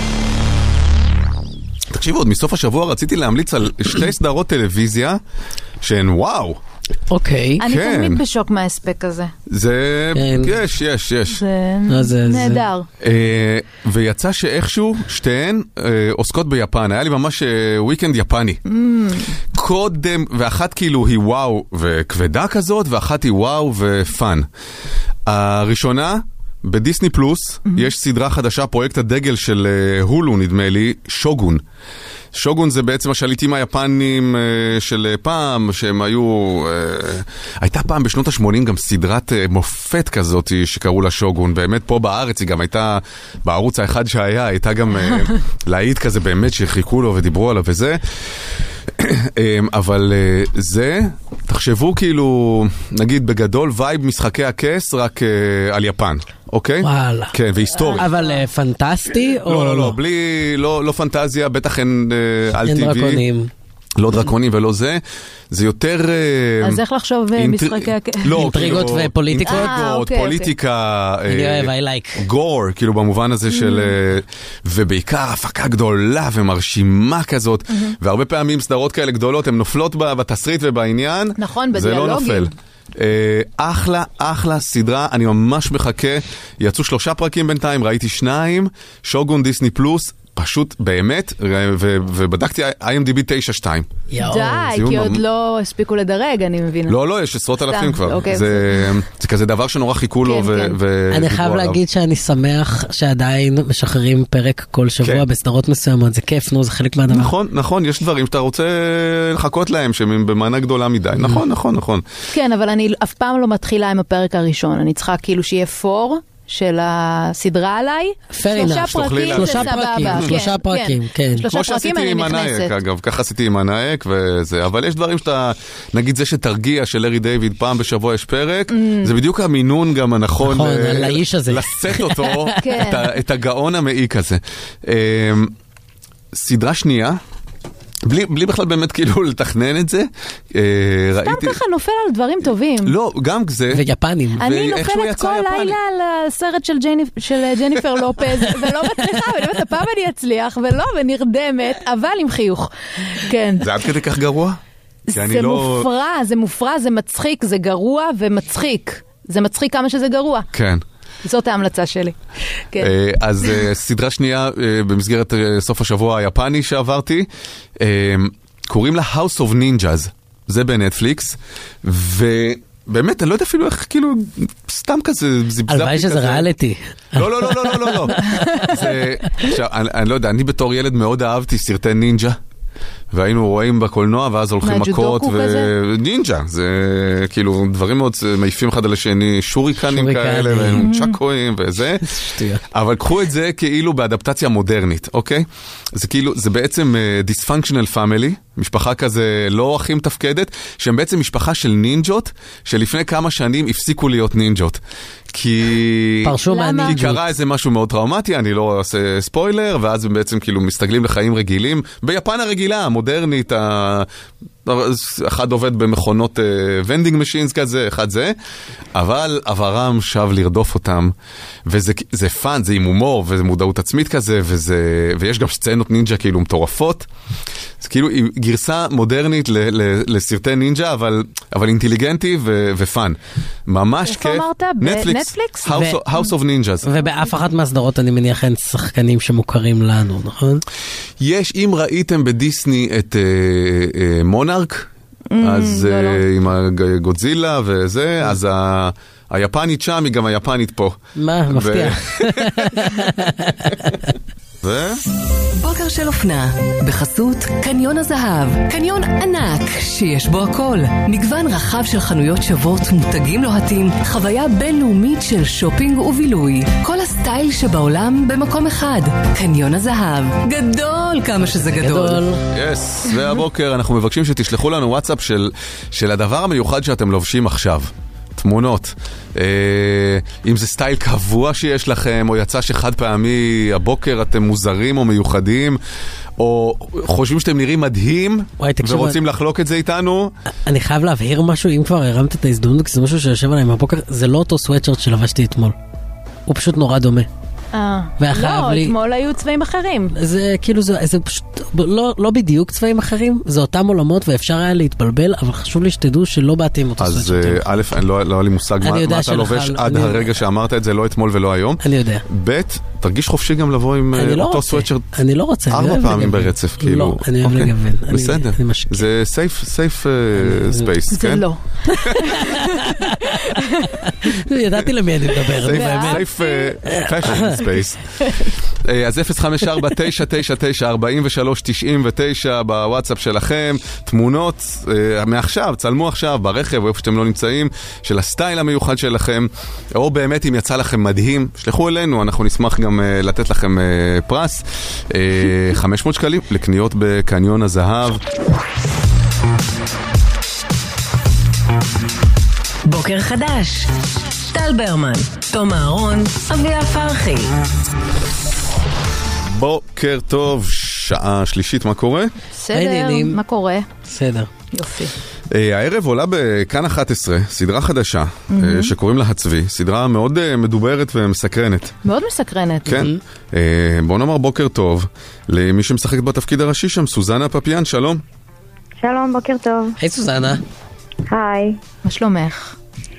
תקשיבו, עוד מסוף השבוע רציתי להמליץ על 2 סדרות טלוויזיה שהן וואו. אוקיי. אני תמיד בשוק מהאספק הזה. זה, יש. זה נהדר. ויצא שאיכשהו שתיהן עוסקות ביפן. היה לי ממש וויקנד יפני. קודם, ואחת כאילו היא וואו וכבדה כזאת, ואחת היא וואו ופן. הראשונה, בדיסני פלוס, יש סדרה חדשה, פרויקט הדגל של הולו נדמה לי, שוגון. שוגון זה בעצם השליטים היפנים של פעם, שהם היו... הייתה פעם בשנות ה-80 גם סדרת מופת כזאת שקראו לה שוגון. באמת פה בארץ היא גם הייתה, בערוץ האחד שהיה, הייתה גם להעיד כזה באמת שחיכו לו ודיברו עליו וזה. אבל זה, תחשבו כאילו, נגיד בגדול, וייב משחקי הכס רק על יפן. אוקיי? וואלה. כן, והיסטורי. אבל פנטסטי או לא? לא, בלי, לא פנטזיה, בטח אין על טבעי. אין דרקונים. לא דרקונים ולא זה. זה יותר... אז איך לחשוב משחקי... אינטריגות ופוליטיקות? אינטריגות, פוליטיקה... אני אוהב, I like. גור, כאילו במובן הזה של... ובעיקר הפקה גדולה ומרשימה כזאת, והרבה פעמים סדרות כאלה גדולות, הן נופלות בתסריט ובעניין. נכון, בדיאלוגים. זה לא נופל. אחלה סדרה, אני ממש מחכה. יצאו 3 פרקים בינתיים, ראיתי 2, שוגון דיסני פלוס, פשוט באמת, ובדקתי IMDb 9.2. די, כי עוד לא הספיקו לדרג, אני מבינה. לא, יש עשרות אלפים כבר. זה כזה דבר שנורא חיכו לו. אני חייב להגיד שאני שמח שעדיין משחררים פרק כל שבוע בסדרות מסוימות, זה כיף, נו, זה חלק מהדבר. נכון, יש דברים שאתה רוצה לחכות להם, שהם במענה גדולה מדי. נכון. כן, אבל אני אף פעם לא מתחילה עם הפרק הראשון, אני צריכה כאילו שיהיה פור, של הסדרה עליי. 3 פרקים זה סבבה. 3 פרקים, כן. 3 פרקים אני נכנסת. אגב, ככה עשיתי עם הנאק וזה, אבל יש דברים שאתה, נגיד זה שתרגיע של לארי דיוויד, פעם בשבוע יש פרק, זה בדיוק המינון גם הנכון לאיש הזה. לשאת אותו, את הגאון המעיק הזה. סדרה שנייה, בלי בכלל באמת כאילו לתכנן את זה. סתם ככה נופל על דברים טובים. לא, גם זה. ויפנים. אני נופלת כל לילה על הסרט של ג'ניפר לופז, ולא מצליחה, ואני אומרת, הפעם אני אצליח, ולא, ונרדמת, אבל עם חיוך. כן. זה עד כדי כך גרוע? זה מופרע, זה מצחיק, זה גרוע ומצחיק. זה מצחיק כמה שזה גרוע. כן. זאת ההמלצה שלי. אז סדרה שנייה במסגרת סוף השבוע היפני שעברתי, קוראים לה House of Ninjas, זה בנטפליקס, ובאמת אני לא יודע אפילו איך כאילו סתם כזה זיבזפי כזה. הלוואי שזה ריאליטי. לא. אני לא יודע, אני בתור ילד מאוד אהבתי סרטי נינג'ה, והיינו רואים בקולנוע, ואז הולכים מכות, ונינג'ה, זה כאילו דברים מאוד מעיפים אחד על השני, שוריקנים כאלה, וצ'קואים וזה, אבל קחו את זה כאילו באדפטציה מודרנית, אוקיי? זה כאילו, זה בעצם dysfunctional family, משפחה כזה לא הכי מתפקדת, שהם בעצם משפחה של נינג'ות, שלפני כמה שנים הפסיקו להיות נינג'ות. כי קרה איזה משהו מאוד טראומטי, אני לא עושה ספוילר, ואז הם בעצם כאילו מסתגלים לחיים רגילים, ביפן הרגילה, המודרנית, אחד עובד במכונות ונדינג משינס כזה, אחד זה, אבל אברהם שב לרדוף אותם, וזה פאן, זה עם הומור, וזה מודעות עצמית כזה, ויש גם סצנות נינג'ה כאילו מטורפות, זה כאילו גרסה מודרנית לסרטי נינג'ה, אבל אינטליגנטי ופאן. ממש כיף. איפה אמרת? בנטפליקס? House of Ninjas. ובאף אחת מהסדרות אני מניח אין שחקנים שמוכרים לנו, נכון? יש, אם ראיתם בדיסני את מונארק, אז עם הגודזילה וזה, אז היפנית שם היא גם היפנית פה. מה? מפתיע. בוקר של אופנה, בחסות קניון הזהב, קניון ענק שיש בו הכל, מגוון רחב של חנויות שוות, מותגים לוהטים, חוויה בינלאומית של שופינג ובילוי, כל הסטייל שבעולם במקום אחד. קניון הזהב, גדול כמה שזה גדול. יס, והבוקר אנחנו מבקשים שתשלחו לנו וואטסאפ של הדבר המיוחד שאתם לובשים עכשיו. תמונות. אם זה סטייל קבוע שיש לכם, או יצא שחד פעמי הבוקר אתם מוזרים או מיוחדים, או חושבים שאתם נראים מדהים ורוצים לחלוק את זה איתנו. אני חייב להבהיר משהו, אם כבר הרמת את ההזדמנות, כי זה משהו שיושב עליי מהבוקר, זה לא אותו סוואטשרט שלבשתי אתמול. הוא פשוט נורא דומה. לא, אתמול היו צבעים אחרים. זה כאילו, זה פשוט לא בדיוק צבעים אחרים, זה אותם עולמות ואפשר היה להתבלבל, אבל חשוב לי שתדעו שלא באתי עם אותו סוואטשרט. אז א', לא היה לי מושג מה אתה לובש עד הרגע שאמרת את זה, לא אתמול ולא היום. אני יודע. ב', תרגיש חופשי גם לבוא עם אותו סוואטשרט. אני לא רוצה. 4 פעמים ברצף, כאילו. לא, אני אוהב לגוון. בסדר. זה safe space, כן? זה לא. ידעתי למי אני מדבר. safe fashion space. אז 054-999-4399 בוואטסאפ שלכם, תמונות מעכשיו, צלמו עכשיו ברכב או איפה שאתם לא נמצאים, של הסטייל המיוחד שלכם, או באמת אם יצא לכם מדהים, שלחו אלינו, אנחנו נשמח גם לתת לכם פרס, 500 שקלים לקניות בקניון הזהב. בוקר חדש, טל ברמן, תום אהרון, אביה פרחי. בוקר טוב, שעה שלישית, מה קורה? בסדר, מה קורה? בסדר. יופי. הערב עולה בכאן 11, סדרה חדשה, שקוראים לה הצבי, סדרה מאוד מדוברת ומסקרנת. מאוד מסקרנת. כן. בוא נאמר בוקר טוב למי שמשחק בתפקיד הראשי שם, סוזנה פפיאן, שלום. שלום, בוקר טוב. היי סוזנה. היי. מה שלומך?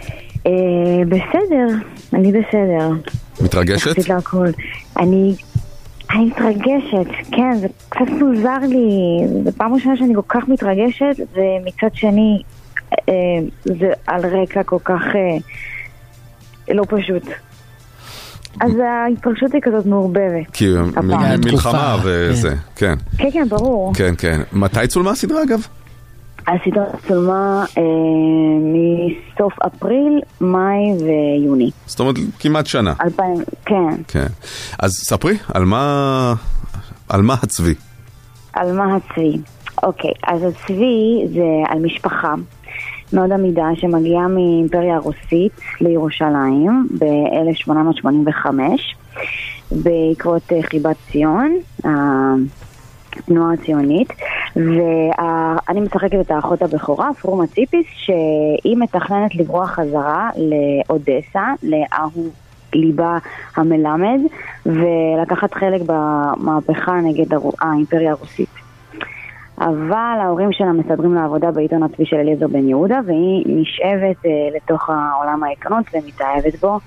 בסדר, אני בסדר. מתרגשת? יחסית להכל. אני מתרגשת, כן, זה קצת מוזר לי, זה פעם ראשונה שאני כל כך מתרגשת, ומצד שני זה על רקע כל כך לא פשוט. אז ההתרגשות היא כזאת מעורבבת. כי מלחמה וזה, כן. כן, כן, ברור. כן, כן. מתי צולמה הסדרה אגב? הסדרה צולמה מסוף אפריל, מאי ויוני. זאת אומרת, כמעט שנה. 2000, כן. כן. אז ספרי, על מה הצבי? על מה הצבי? אוקיי, אז הצבי זה על משפחה מאוד עמידה שמגיעה מאימפריה הרוסית לירושלים ב-1885 בעקבות חיבת ציון, התנועה הציונית, ואני משחקת את האחות הבכורה, פרומה ציפיס, שהיא מתכננת לברוח חזרה לאודסה, לאהו ליבה המלמד, ולקחת חלק במהפכה נגד האימפריה הרוסית. אבל ההורים שלה מסדרים לעבודה בעיתון הצבי של אליעזר בן יהודה, והיא נשאבת לתוך העולם העיתונות ומתאהבת בו.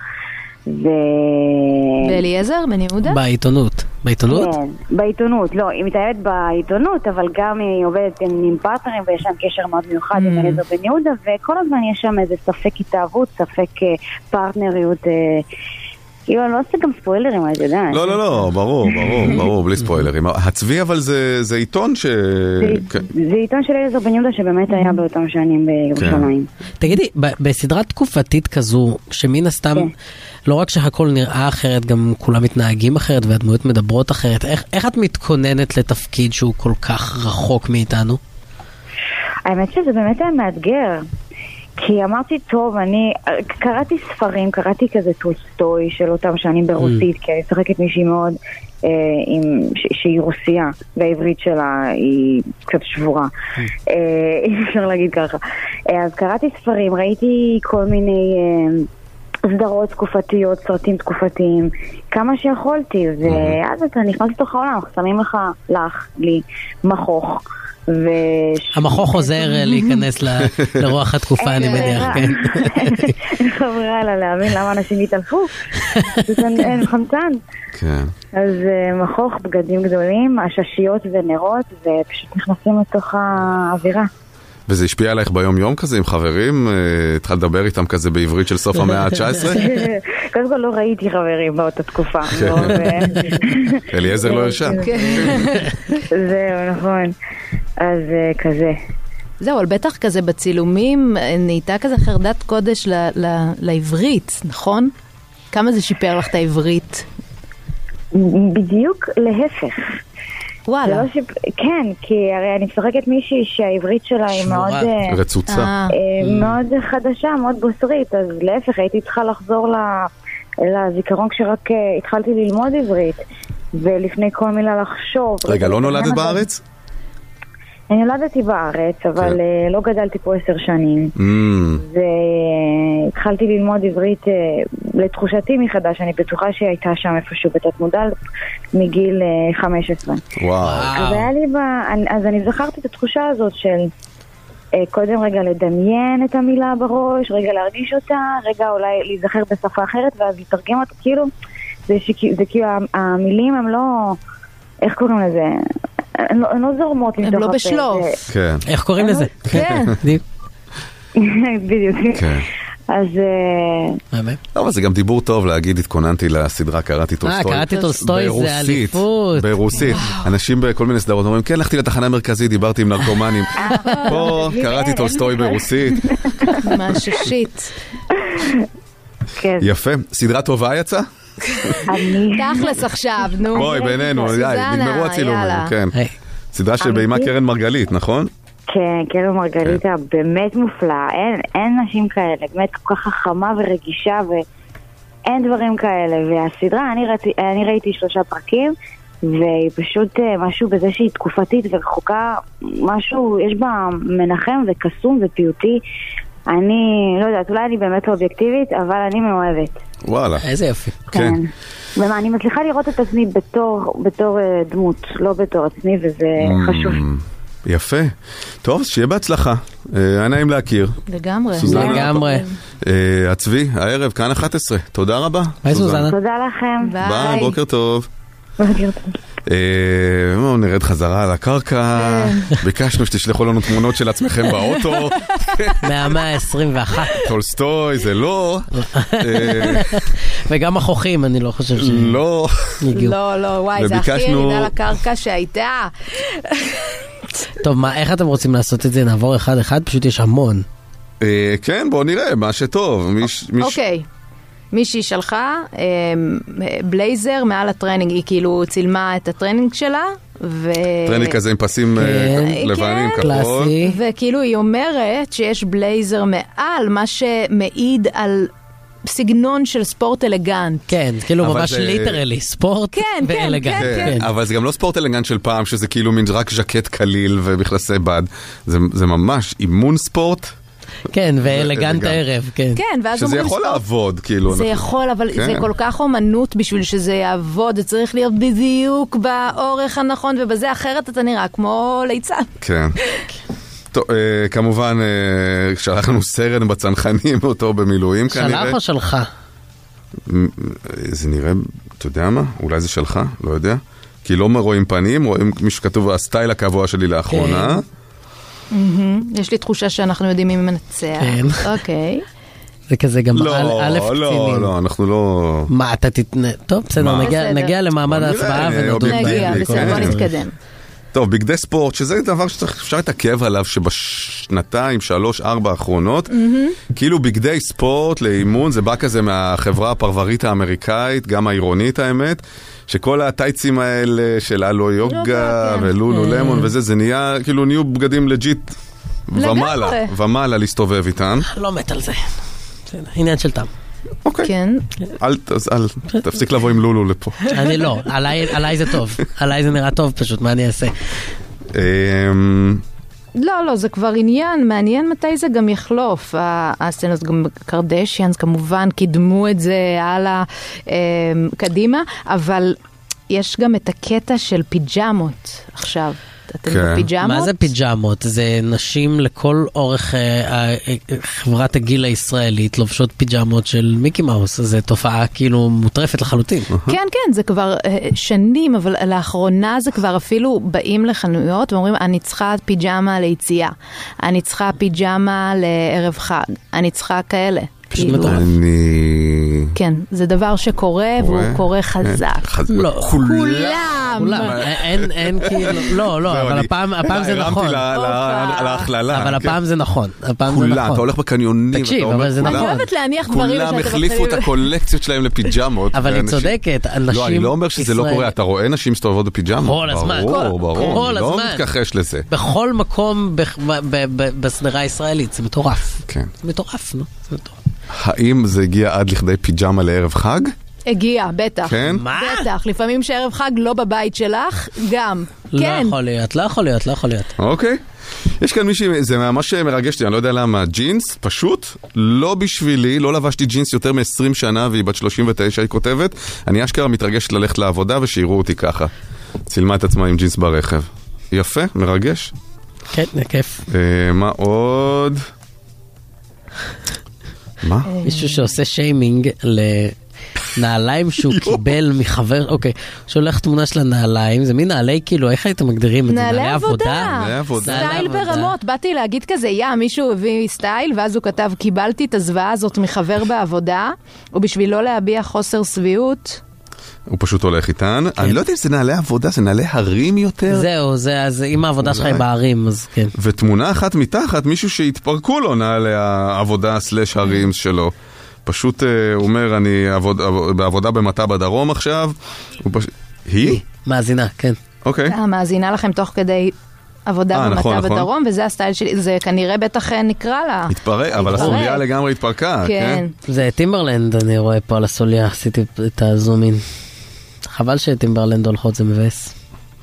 ואליעזר בן יהודה? בעיתונות. בעיתונות? כן, בעיתונות. לא, היא מתאהבת בעיתונות, אבל גם היא עובדת עם פרטנרים, ויש להם קשר מאוד מיוחד עם אליעזר בן יהודה, וכל הזמן יש שם איזה ספק התאהבות, ספק פרטנריות. כאילו, אני לא עושה גם ספוילרים, אני יודע. לא, לא, לא, ברור, בלי ספוילרים. הצבי, אבל זה עיתון ש... זה עיתון של אליעזר בן יהודה שבאמת היה באותם שנים בירושלים. תגידי, בסדרה תקופתית כזו, שמן הסתם, לא רק שהכל נראה אחרת, גם כולם מתנהגים אחרת והדמויות מדברות אחרת, איך את מתכוננת לתפקיד שהוא כל כך רחוק מאיתנו? האמת שזה באמת היה מאתגר. כי אמרתי, טוב, אני קראתי ספרים, קראתי כזה טולסטוי של אותם שנים ברוסית, כי אני שחקת מישהי מאוד שהיא רוסייה, והעברית שלה היא קצת שבורה, אפשר להגיד ככה. אז קראתי ספרים, ראיתי כל מיני סדרות תקופתיות, סרטים תקופתיים, כמה שיכולתי, ואז אתה נכנס לתוך העולם, שמים לי מכוך. המכוך עוזר להיכנס לרוח התקופה, אני מניח, כן. חברה לה להבין למה אנשים יתעלפו. אין חמצן. אז מכוך, בגדים גדולים, הששיות ונרות, ופשוט נכנסים לתוך האווירה. וזה השפיע עלייך ביום יום כזה עם חברים? התחל לדבר איתם כזה בעברית של סוף המאה ה-19? קודם כל לא ראיתי חברים באותה תקופה. אליעזר לא ישן. זהו, נכון. אז כזה. זהו, אבל בטח כזה בצילומים נהייתה כזה חרדת קודש לעברית, נכון? כמה זה שיפר לך את העברית? בדיוק להפך. וואלה. כן, כי הרי אני משחקת מישהי שהעברית שלה היא מאוד רצוצה, מאוד חדשה, מאוד בוסרית, אז להפך הייתי צריכה לחזור לזיכרון כשרק התחלתי ללמוד עברית, ולפני כל מילה לחשוב. רגע, לא נולדת בארץ? אני נולדתי בארץ, אבל לא גדלתי פה 10 שנים. והתחלתי ללמוד עברית לתחושתי מחדש, אני בטוחה שהיא הייתה שם איפשהו בתת מודע מגיל 15. וואו. אז אני זכרתי את התחושה הזאת של קודם רגע לדמיין את המילה בראש, רגע להרגיש אותה, רגע אולי להיזכר בשפה אחרת ואז לתרגם אותה, כאילו, זה כאילו המילים הם לא, איך קוראים לזה? הן לא זורמות. הן לא בשלוף. כן. איך קוראים לזה? כן. בדיוק. כן. אז... לא, אבל זה גם דיבור טוב להגיד, התכוננתי לסדרה, קראתי טולסטוי. קראתי טולסטוי, זה אליפות. ברוסית. אנשים בכל מיני סדרות אומרים, כן, הלכתי לתחנה המרכזית, דיברתי עם נרקומנים. פה, קראתי טולסטוי ברוסית. ממש שיט. יפה. סדרה טובה יצאה? תכלס עכשיו, נו. בואי, בינינו, נגמרו הצילומים, כן. סדרה של בימה קרן מרגלית, נכון? כן, קרן מרגלית באמת מופלאה, אין נשים כאלה, באמת כל כך חכמה ורגישה ואין דברים כאלה, והסדרה, אני ראיתי 3 פרקים, והיא פשוט משהו בזה שהיא תקופתית ורחוקה, משהו, יש בה מנחם וקסום ופיוטי, אני לא יודעת, אולי אני באמת לא אובייקטיבית, אבל אני מאוהבת. וואלה. איזה יופי. כן. ומה, אני מצליחה לראות את עצמי בתור דמות, לא בתור עצמי, וזה חשוב. יפה. טוב, שיהיה בהצלחה. היה נעים להכיר. לגמרי. לגמרי. הצבי, הערב, כאן 11. תודה רבה. ביי סוזנה. תודה לכם. ביי, בוקר טוב. בוקר טוב. נרד חזרה על הקרקע. ביקשנו שתשלחו לנו תמונות של עצמכם באוטו. מהמאה ה-21. טולסטוי, זה לא. וגם החוכים, אני לא חושב ש... לא. לא, וואי, זה הכי ירידה לקרקע שהייתה. טוב, איך אתם רוצים לעשות את זה? נעבור אחד-אחד? פשוט יש המון. כן, בואו נראה, מה שטוב. אוקיי. מישהי שלחה בלייזר מעל הטרנינג, היא כאילו צילמה את הטרנינג שלה, טרנינג כזה עם פסים לבנים, כחול. וכאילו היא אומרת שיש בלייזר מעל, מה שמעיד על סגנון של ספורט אלגנט. כן, כאילו ממש ליטרלי, ספורט ואלגנט. אבל זה גם לא ספורט אלגנט של פעם, שזה כאילו מין רק ז'קט קליל ומכנסי בד. זה ממש אימון ספורט. כן, ואלגנט הערב, כן. שזה יכול לעבוד, כאילו. זה יכול, אבל זה כל כך אומנות בשביל שזה יעבוד, זה צריך להיות בדיוק באורך הנכון, ובזה אחרת אתה נראה כמו ליצן. כן. טוב, כמובן, שלחנו סרן בצנחנים אותו במילואים כנראה. שלח או שלך? זה נראה, אתה יודע מה? אולי זה שלך, לא יודע. כי לא רואים פנים, רואים מישהו כתוב, הסטייל הקבוע שלי לאחרונה. יש לי תחושה שאנחנו יודעים מי מנצח. אוקיי. זה כזה גם א' קצינים. לא, אנחנו לא... מה, אתה תתנה... טוב, בסדר, נגיע למעמד ההצבעה ונדון. נגיע, בסדר, בוא נתקדם. טוב, בגדי ספורט, שזה דבר שאפשר להתעכב עליו שבשנתיים, 3, 4 האחרונות, כאילו בגדי ספורט לאימון, זה בא כזה מהחברה הפרברית האמריקאית, גם העירונית האמת, שכל הטייצים האלה של אלו יוגה ולולו למון וזה, זה נהיה, כאילו נהיו בגדים לג'יט ומעלה להסתובב איתן. לא מת על זה. עניין של טעם. אוקיי. כן. אל תפסיק לבוא עם לולו לפה. אני לא, עליי זה טוב. עליי זה נראה טוב פשוט, מה אני אעשה? לא, זה כבר עניין, מעניין מתי זה גם יחלוף. הסצנות גם קרדשיאנס כמובן קידמו את זה הלאה קדימה, אבל יש גם את הקטע של פיג'מות עכשיו. אתם בפיג'מות? מה זה פיג'מות? זה נשים לכל אורך חברת הגיל הישראלית לובשות פיג'מות של מיקי מאוס. זו תופעה כאילו מוטרפת לחלוטין. כן, זה כבר שנים, אבל לאחרונה זה כבר אפילו באים לחנויות ואומרים, אני צריכה פיג'מה ליציאה, אני צריכה פיג'מה לערב חג, אני צריכה כאלה. כן, זה דבר שקורה והוא קורה חזק. לא, כולם. אין כאילו, לא, אבל הפעם זה נכון. הרמתי להכללה. אבל הפעם זה נכון. כולם, אתה הולך בקניונים. תקשיב, אבל זה נכון. אני אוהבת להניח דברים כולם החליפו את הקולקציות שלהם לפיג'מות. אבל היא צודקת. לא, אני לא אומר שזה לא קורה. אתה רואה נשים מסתובבות בפיג'מות. כל הזמן. ברור, אני לא מתכחש לזה. בכל מקום בסדרה הישראלית. זה מטורף. כן. זה מטורף, נו. זה מטורף. האם זה הגיע עד לכדי פיג'מה לערב חג? הגיע, בטח. כן? בטח, לפעמים שערב חג לא בבית שלך, גם. לא כן. יכול להיות. אוקיי. יש כאן מישהי, זה ממש מרגש לי, אני לא יודע למה, ג'ינס, פשוט, לא בשבילי, לא לבשתי ג'ינס יותר מ-20 שנה, והיא בת 39, היא כותבת, אני אשכרה מתרגשת ללכת לעבודה, ושיראו אותי ככה. צילמה את עצמה עם ג'ינס ברכב. יפה, מרגש. כן, כיף. מה עוד? מה? מישהו שעושה שיימינג לנעליים שהוא קיבל מחבר, אוקיי, שולח תמונה של הנעליים, זה מין נעלי כאילו, איך הייתם מגדירים את זה? נעלי עבודה. סטייל ברמות, באתי להגיד כזה, מישהו הביא סטייל, ואז הוא כתב, קיבלתי את הזוועה הזאת מחבר בעבודה, ובשביל לא להביע חוסר סביעות, הוא פשוט הולך איתן. אני לא יודע אם זה נעלי עבודה, זה נעלי הרים יותר. זהו, אז אם העבודה שלך היא בערים, אז כן. ותמונה אחת מתחת, מישהו שהתפרקו לו נעלי העבודה סלש הרים שלו. פשוט הוא אומר, אני בעבודה במטה בדרום עכשיו. היא? מאזינה, כן. אוקיי. מאזינה לכם תוך כדי עבודה במטה בדרום, וזה הסטייל שלי, זה כנראה בטח נקרא לה. התפרק, אבל הסוליה לגמרי התפרקה, כן? זה טימברלנד, אני רואה פה על הסוליה, עשיתי את הזומין. חבל שטימברלנד הולכות, זה מבאס.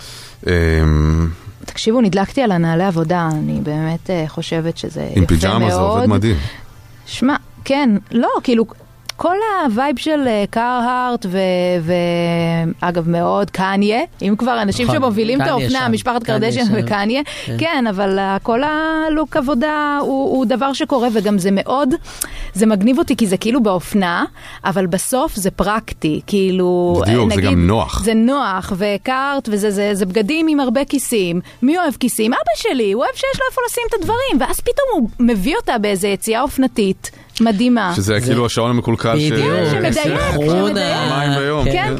תקשיבו, נדלקתי על הנעלי עבודה, אני באמת חושבת שזה יפה מאוד. עם פיג'מה זה עובד מדהים. שמע, כן, לא, כאילו, כל הווייב של קארהארט ואגב מאוד קניה, אם כבר אנשים שמובילים את האופנה, משפחת קרדשיאן וקניה, כן, אבל כל הלוק עבודה הוא דבר שקורה, וגם זה מאוד, זה מגניב אותי, כי זה כאילו באופנה, אבל בסוף זה פרקטי, כאילו, בדיוק, זה גם נוח. זה נוח, וקארט, וזה בגדים עם הרבה כיסים. מי אוהב כיסים? אבא שלי, הוא אוהב שיש לו איפה לשים את הדברים, ואז פתאום הוא מביא אותה באיזה יציאה אופנתית. מדהימה. שזה כאילו השעון המקולקל שמדייק. מים ביום. כן.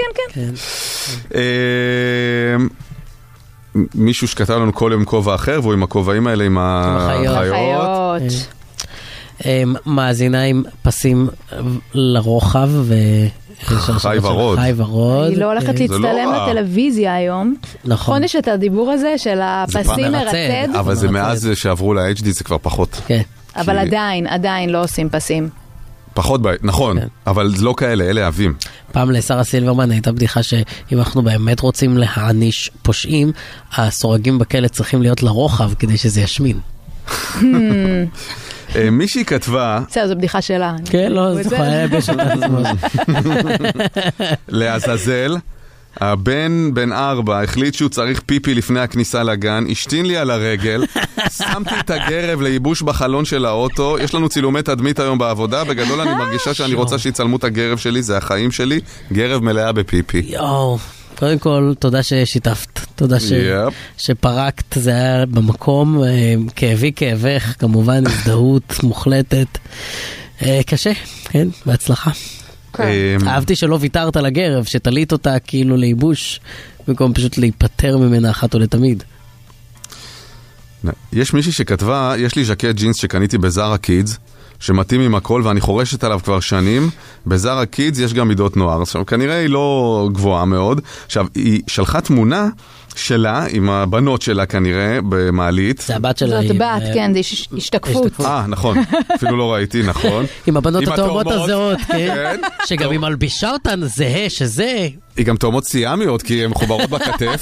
מישהו שכתב לנו כל יום כובע אחר, והוא עם הכובעים האלה עם החיות. מאזינה עם פסים לרוחב חי ורוד. היא לא הולכת להצטלם לטלוויזיה היום. נכון. יש את הדיבור הזה של הפסים מרצד. אבל זה מאז שעברו ל-HD זה כבר פחות. כן. אבל עדיין לא עושים פסים. פחות בעיה, נכון, אבל זה לא כאלה, אלה אהבים. פעם לשרה סילברמן הייתה בדיחה שאם אנחנו באמת רוצים להעניש פושעים, הסורגים בכלא צריכים להיות לרוחב כדי שזה ישמין. מישהי כתבה... זו בדיחה שלה. כן, לא, זה חייב בשבילה. לעזאזל, הבן בן 4 החליט שהוא צריך פיפי לפני הכניסה לגן, השתין לי על הרגל, שמתי את הגרב לייבוש בחלון של האוטו, יש לנו צילומי תדמית היום בעבודה, בגדול אני מרגישה שאני רוצה שיצלמו את הגרב שלי, זה החיים שלי, גרב מלאה בפיפי. יואו, קודם כל תודה ששיתפת, תודה שפרקת, זה היה במקום, כאבך, כמובן הזדהות מוחלטת, קשה, כן, בהצלחה. אהבתי שלא ויתרת על הגרב, שתלית אותה כאילו לייבוש, במקום פשוט להיפטר ממנה אחת או לתמיד. יש מישהי שכתבה, יש לי ז'קט ג'ינס שקניתי בזארה קידס, שמתאים עם הכל, ואני חורשת עליו כבר שנים. בזארה קידס יש גם מידות נוער. עכשיו, כנראה היא לא גבוהה מאוד. עכשיו, היא שלחה תמונה שלה, עם הבנות שלה כנראה, במעלית. זה הבת שלה. זאת בת, כן, זה השתקפות. נכון. אפילו לא ראיתי, נכון. עם הבנות התאומות הזהות, כן. שגם היא מלבישה אותן, זהה, שזה... היא גם תאומות סיאמיות, כי הן מחוברות בכתף.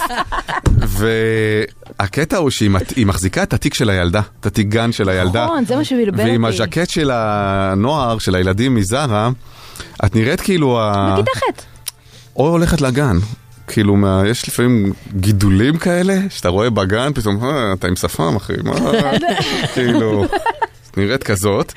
והקטע הוא שהיא מחזיקה את התיק של הילדה, את התיק גן של הילדה. נכון, זה מה שבלבל אותי. ועם הז'קט של הנוער, של הילדים מזרה, את נראית כאילו... בכיתה ח'. או הולכת לגן. כאילו, יש לפעמים גידולים כאלה, שאתה רואה בגן, פתאום, אתה עם שפם, אחי, מה? כאילו, נראית כזאת.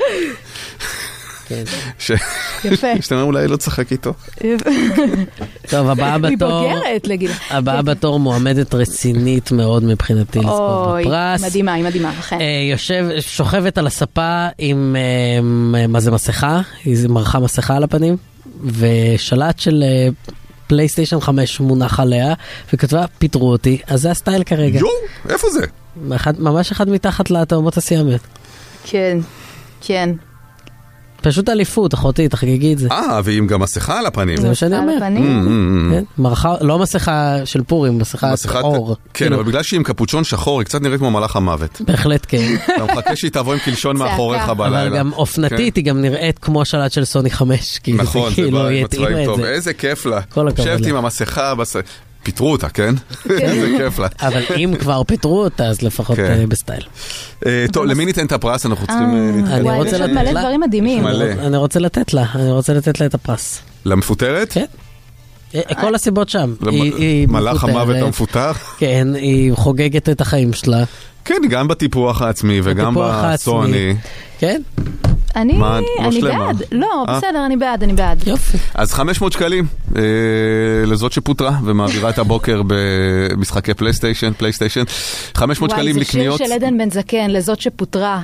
יפה. שאתה אומר, אולי לא צחק איתו. טוב, הבאה בתור... היא בוגרת, לגיל. הבאה בתור מועמדת רצינית מאוד מבחינתי לזכות בפרס. מדהימה, היא מדהימה, אכן. שוכבת על הספה עם, מה זה מסכה? היא מרחה מסכה על הפנים, ושלט של... פלייסטיישן 5 מונח עליה, וכתבה, פיתרו אותי, אז זה הסטייל כרגע. איפה זה? ממש אחד מתחת לתאומות הסיאמיות. כן, כן. פשוט אליפות, אחותי, תחגגי את זה. ועם גם מסכה על הפנים. זה מה שאני אומר. לא מסכה של פורים, מסכה אור. כן, אבל בגלל שהיא עם קפוצ'ון שחור, היא קצת נראית כמו מלאך המוות. בהחלט כן. אתה מחכה שהיא תבוא עם קלשון מאחוריך בלילה. אבל גם אופנתית, היא גם נראית כמו השלט של סוני 5. נכון, זה בא עם הצבעים טוב. איזה כיף לה. שבת עם המסכה, פיתרו אותה, כן? איזה כיף לה. אבל אם כבר פיתרו אותה, אז לפחות בסטייל. טוב, למי ניתן את הפרס? אנחנו צריכים... אני רוצה לתת לה. מלא דברים מדהימים. אני רוצה לתת לה את הפרס. למפוטרת? כן. כל הסיבות שם. מלאך המוות המפוטר? כן, היא חוגגת את החיים שלה. כן, גם בטיפוח העצמי וגם בסוני. כן. אני בעד. לא, בסדר, אני בעד. יופי. אז 500 שקלים לזאת שפוטרה ומעבירה את הבוקר במשחקי פלייסטיישן. 500 שקלים לקניות. זה שיר של עדן בן זקן, לזאת שפוטרה.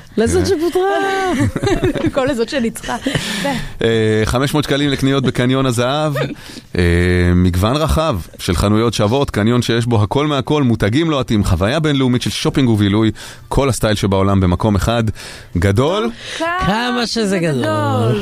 כל לזאת שניצחה. 500 שקלים לקניות בקניון הזהב. מגוון רחב של חנויות שוות, קניון שיש בו הכל מהכל, מותגים לוהטים, חוויה בינלאומית של שופינג ובילוי, כל הסטייל שבעולם במקום אחד. גדול? כמה שזה גדול.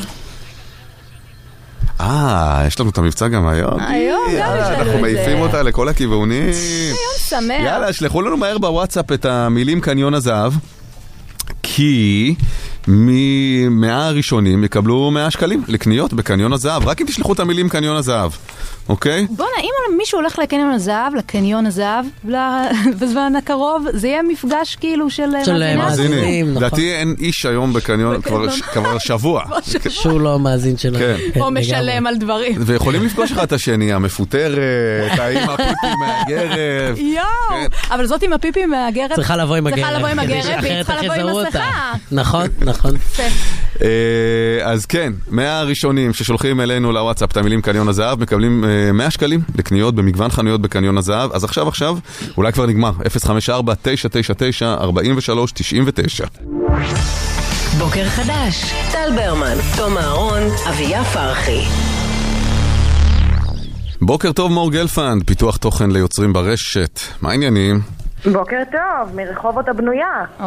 יש לנו את המבצע גם היום. היום גם יש לנו את זה. אנחנו מעיפים אותה לכל הכיוונים. היום שמח. יאללה, שלחו לנו מהר בוואטסאפ את המילים קניון הזהב, כי מ100 הראשונים יקבלו 100 שקלים לקניות בקניון הזהב, רק אם תשלחו את המילים קניון הזהב, אוקיי? בוא נעים, מישהו הולך לקניון הזהב, בזמן הקרוב, זה יהיה מפגש כאילו של מאזינים. לדעתי אין איש היום בקניון כבר שבוע. שהוא לא מאזין שלנו. או משלם על דברים. ויכולים לפגוש לך את השני, המפוטרת, האמא הפיפי מהגרב. יואו, אבל זאת עם הפיפי מהגרב. צריכה לבוא עם הגרב. והיא צריכה לבוא עם מסכה. נכון. אז כן, 100 הראשונים ששולחים אלינו לוואטסאפ את המילים קניון הזהב, מקבלים 100 שקלים לקניות במגוון חנויות בקניון הזהב. אז עכשיו, אולי כבר נגמר, 054-999-4399. בוקר חדש, טל ברמן, תום אהרון, אביה פרחי. בוקר טוב מור גלפנד, פיתוח תוכן ליוצרים ברשת. מה העניינים? בוקר טוב, מרחובות הבנויה.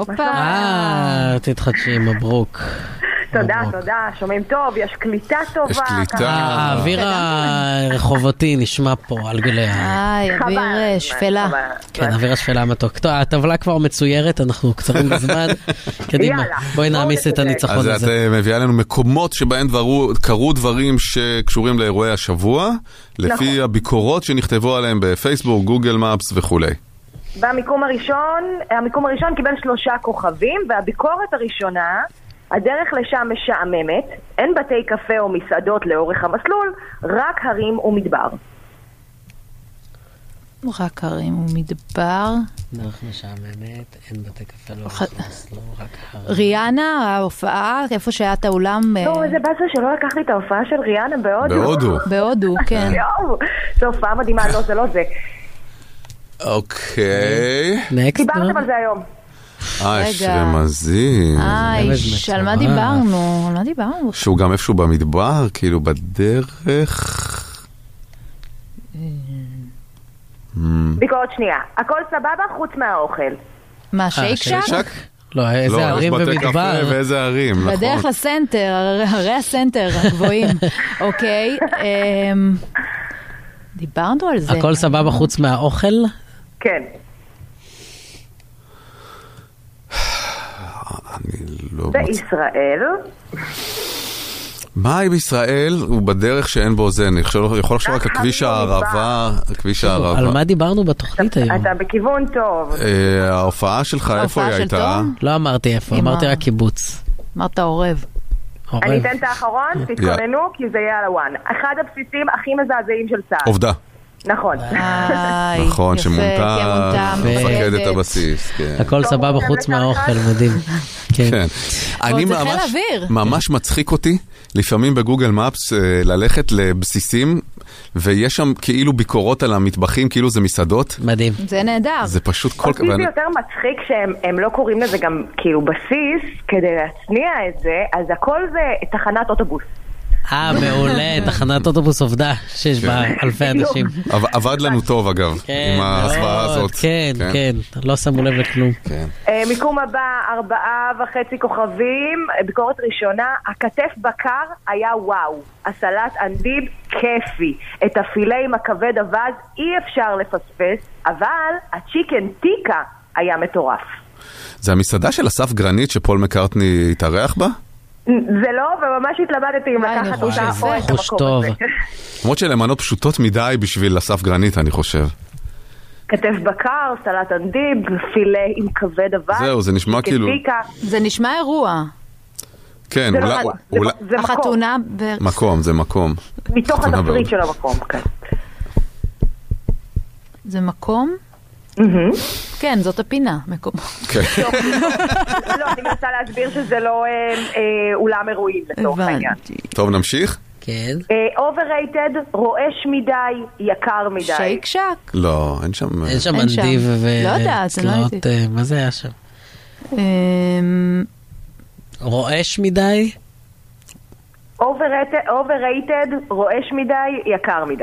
תתחדשי, מברוק. תודה, שומעים טוב, יש קליטה טובה. יש קליטה. האוויר הרחובותי נשמע פה על גלי. אוויר שפלה. כן, אוויר השפלה מתוק. טוב, הטבלה כבר מצוירת, אנחנו קצרים בזמן. קדימה, בואי נעמיס את הניצחון הזה. אז את מביאה לנו מקומות שבהם קרו דברים שקשורים לאירועי השבוע, לפי הביקורות שנכתבו עליהם בפייסבוק, גוגל מפס וכולי. המיקום הראשון קיבל 3 כוכבים, והביקורת הראשונה, הדרך לשם משעממת, אין בתי קפה או מסעדות לאורך המסלול, רק הרים ומדבר. רק הרים ומדבר. דרך משעממת, אין בתי קפה לאורך המסלול, רק הרים. ריאנה, ההופעה, איפה שהיה את האולם? לא, איזה באסה שלא לקח לי את ההופעה של ריאנה בהודו. בהודו, כן. זו הופעה מדהימה, לא, זה לא זה. אוקיי. דיברתם על זה היום. יש רמזים. על מה דיברנו? שהוא גם איפשהו במדבר, כאילו בדרך. ביקורת שנייה, הכל סבבה חוץ מהאוכל. מה, שייק שק? לא, איזה ערים ומדבר. ואיזה ערים, נכון. בדרך לסנטר, הרי הסנטר הגבוהים. אוקיי. דיברנו על זה. הכל סבבה חוץ מהאוכל? כן. בישראל. מה בישראל הוא בדרך שאין בו זה, אני יכול לחשוב רק הכביש הערבה, הכביש הערבה. על מה דיברנו בתוכנית היום? אתה בכיוון טוב. ההופעה שלך, איפה היא הייתה? לא אמרתי איפה, אמרתי רק קיבוץ. אמרת עורב. אני אתן את האחרון, תתכוננו, כי זה יהיה על הוואן. אחד הבסיסים הכי מזעזעים של צה"ל. עובדה. נכון. נכון, שמונתה מפקדת הבסיס. הכל סבבה חוץ מהאוכל, מדהים. כן. אני ממש מצחיק אותי, לפעמים בגוגל מפס, ללכת לבסיסים, ויש שם כאילו ביקורות על המטבחים, כאילו זה מסעדות. מדהים. זה נהדר. זה פשוט כל כך... אותי זה יותר מצחיק שהם לא קוראים לזה גם כאילו בסיס, כדי להצניע את זה, אז הכל זה תחנת אוטובוס. מעולה, תחנת אוטובוס עובדה שיש בה אלפי אנשים. עבד לנו טוב אגב, עם ההסברה הזאת. כן, כן, לא שמו לב לכלום. מיקום הבא, 4.5 כוכבים, ביקורת ראשונה, הכתף בקר היה וואו, הסלט אנדיב כיפי, את הפילה עם הכבד אבז אי אפשר לפספס, אבל הצ'יקן טיקה היה מטורף. זה המסעדה של אסף גרנית שפול מקארטני התארח בה? זה לא, וממש התלבטתי אם לקחת אותה או את המקום הזה. למרות שלמנות פשוטות מדי בשביל אסף גרנית, אני חושב. כתף בקר, סלט אנדיב, פילה עם כבד אבז. זהו, זה נשמע כאילו... זה נשמע אירוע. כן, אולי... זה החתונה... מקום, זה מקום. מתוך התפריט של המקום, כן. זה מקום? כן, זאת הפינה, מקום. לא, אני מנסה להסביר שזה לא אולם אירועים לצורך העניין. טוב, נמשיך? כן. overrated, רועש מדי, יקר מדי. שייק שק? לא, אין שם... אין שם אנדיב לא יודעת, לא יודעת. מה זה היה שם? רועש מדי? overrated, רועש מדי, יקר מדי.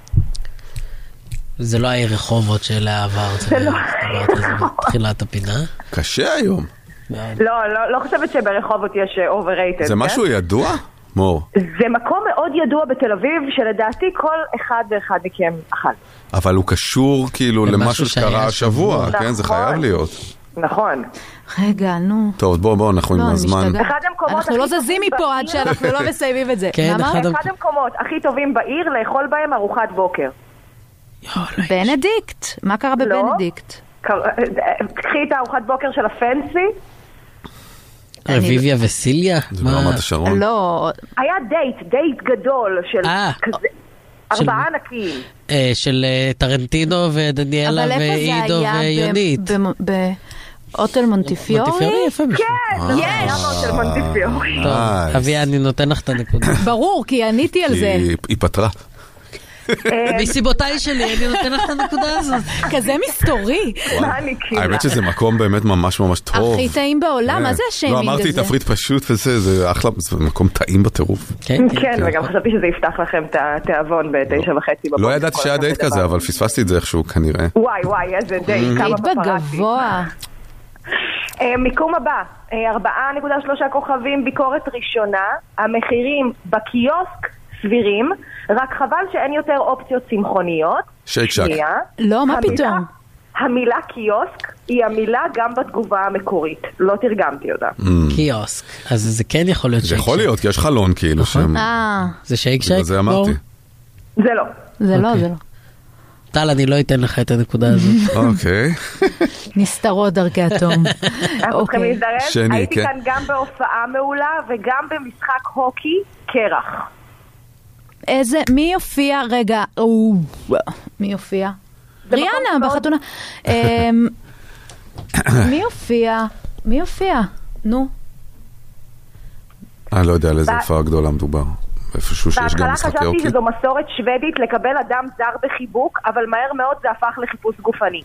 זה לא היה רחובות שאלה עברת. זה לא תחילת הפינה. קשה היום. לא חושבת שברחובות יש overrated. זה משהו ידוע? מור. זה מקום מאוד ידוע בתל אביב, שלדעתי כל אחד ואחד מכם אכל. אבל הוא קשור כאילו למשהו שקרה השבוע, כן? זה חייב להיות. נכון. רגע, נו. טוב, בואו, אנחנו עם הזמן. אנחנו לא זזים מפה עד שאנחנו לא מסיימים את זה. אחד המקומות הכי טובים בעיר לאכול בהם ארוחת בוקר. בנדיקט? מה קרה בבנדיקט? קחי את הארוחת בוקר של הפנסי. רביביה וסיליה? זה ברמת השרון? לא. היה דייט גדול של כזה. 4 ענקים. של טרנטינו ודניאלה ואידו ויונית. אוטל מונטיפיורי? מונטיפיורי יפה בשביל. כן, יש אוטל מונטיפיורי. טוב, אביה, אני נותן לך את הנקודה. ברור, כי עניתי על זה. היא פתרה. מסיבותיי שלי, אני נותן לך את הנקודה הזאת. כזה מסתורי. האמת שזה מקום באמת ממש ממש טוב. הכי טעים בעולם, מה זה השיימינג הזה? לא, אמרתי תפריט פשוט וזה, זה אחלה, זה מקום טעים בטירוף. כן, וגם חשבתי שזה יפתח לכם את התיאבון ב9:30. לא ידעתי שהיה דייט כזה, אבל פספסתי את זה איכשהו כנראה. וואי, איזה דייט, כמה פפרסי. בגבוה. מיקום הבא, 4.3 כוכבים, ביקורת ראשונה, המחירים בקיוסק סבירים, רק חבל שאין יותר אופציות צמחוניות. שייק שק. לא, מה פתאום? המילה קיוסק היא המילה גם בתגובה המקורית. לא תרגמתי אותה. קיוסק. אז זה כן יכול להיות שייק שק. זה יכול להיות, כי יש חלון כאילו שם. זה שייק שק? זה אמרתי. זה לא. זה לא. טל, אני לא אתן לך את הנקודה הזאת. אוקיי. נסתרות דרכי התום. אנחנו צריכים להזדרז. הייתי כאן גם בהופעה מעולה וגם במשחק הוקי קרח. מי יופיע? רגע, מי יופיע? ריאנה בחתונה. מי יופיע? נו. אני לא יודע על איזה הופעה גדולה מדובר. איפשהו שיש גם משחקי בהתחלה אוקי. חשבתי שזו מסורת שוודית לקבל אדם זר בחיבוק, אבל מהר מאוד זה הפך לחיפוש גופני.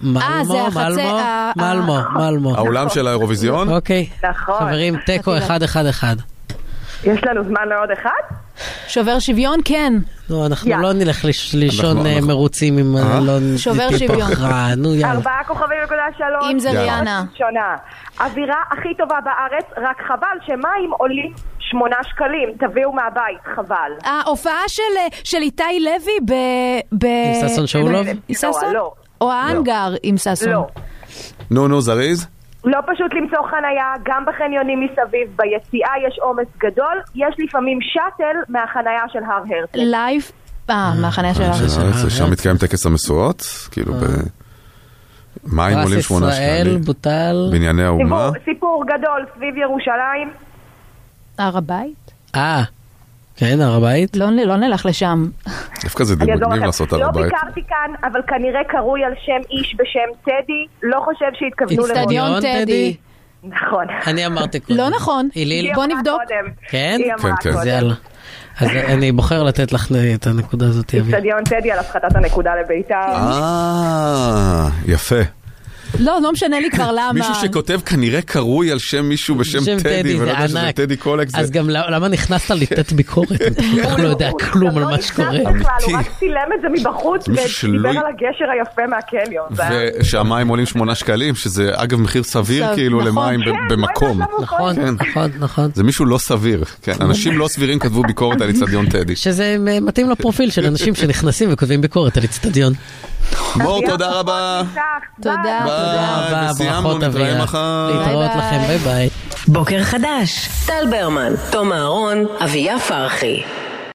מלמו. האולם של האירוויזיון? אוקיי. נכון. חברים, טקו 1-1-1. יש לנו זמן לעוד אחד? שובר שוויון, כן. לא, אנחנו לא נלך לישון מרוצים עם אלון. שובר שוויון. 4 כוכבים נקודה 3. אם זה ריאנה. שונה. אווירה הכי טובה בארץ, רק חבל שמים עולים 8 שקלים. תביאו מהבית, חבל. ההופעה של איתי לוי עם ששון שאולוב? לא. או האנגר עם ששון? לא. נו, זריז? לא פשוט למצוא חנייה, גם בחניונים מסביב, ביציאה יש עומס גדול, יש לפעמים שטל מהחנייה של הר הרצל. לייב? מהחנייה של הר הרצל. שם מתקיים טקס המשואות? כאילו מים עולים 8 שקלים. בוטל. בענייני האומה. סיפור גדול סביב ירושלים. הר הבית? כן, הר הבית? לא נלך לשם. דווקא זה מגניב לעשות הר הבית. לא ביקרתי כאן, אבל כנראה קרוי על שם איש בשם טדי. לא חושב שהתכוונו אצטדיון טדי. נכון. אני אמרתי קודם. לא נכון. בוא נבדוק. כן? כן. אז אני בוחר לתת לך את הנקודה הזאת. אצטדיון טדי על הפחתת הנקודה לביתר. יפה. לא משנה לי כבר למה. מישהו שכותב כנראה קרוי על שם מישהו בשם טדי, ולא יודע שזה טדי קולק. אז גם למה נכנסת לתת ביקורת? אתה לא יודע כלום על מה שקורה. הוא רק צילם את זה מבחוץ ודיבר על הגשר היפה מהקניון. ושהמים עולים 8 שקלים, שזה אגב מחיר סביר כאילו למים במקום. נכון. זה מישהו לא סביר. אנשים לא סבירים כתבו ביקורת על אצטדיון טדי. שזה מתאים לפרופיל של אנשים שנכנסים וכותבים ביקורת על אצטדיון. מור, תודה רבה. תודה רבה, ברכות אביה. להתראות לכם, ביי ביי. בוקר חדש, טל ברמן, תום אהרון, אביה פרחי.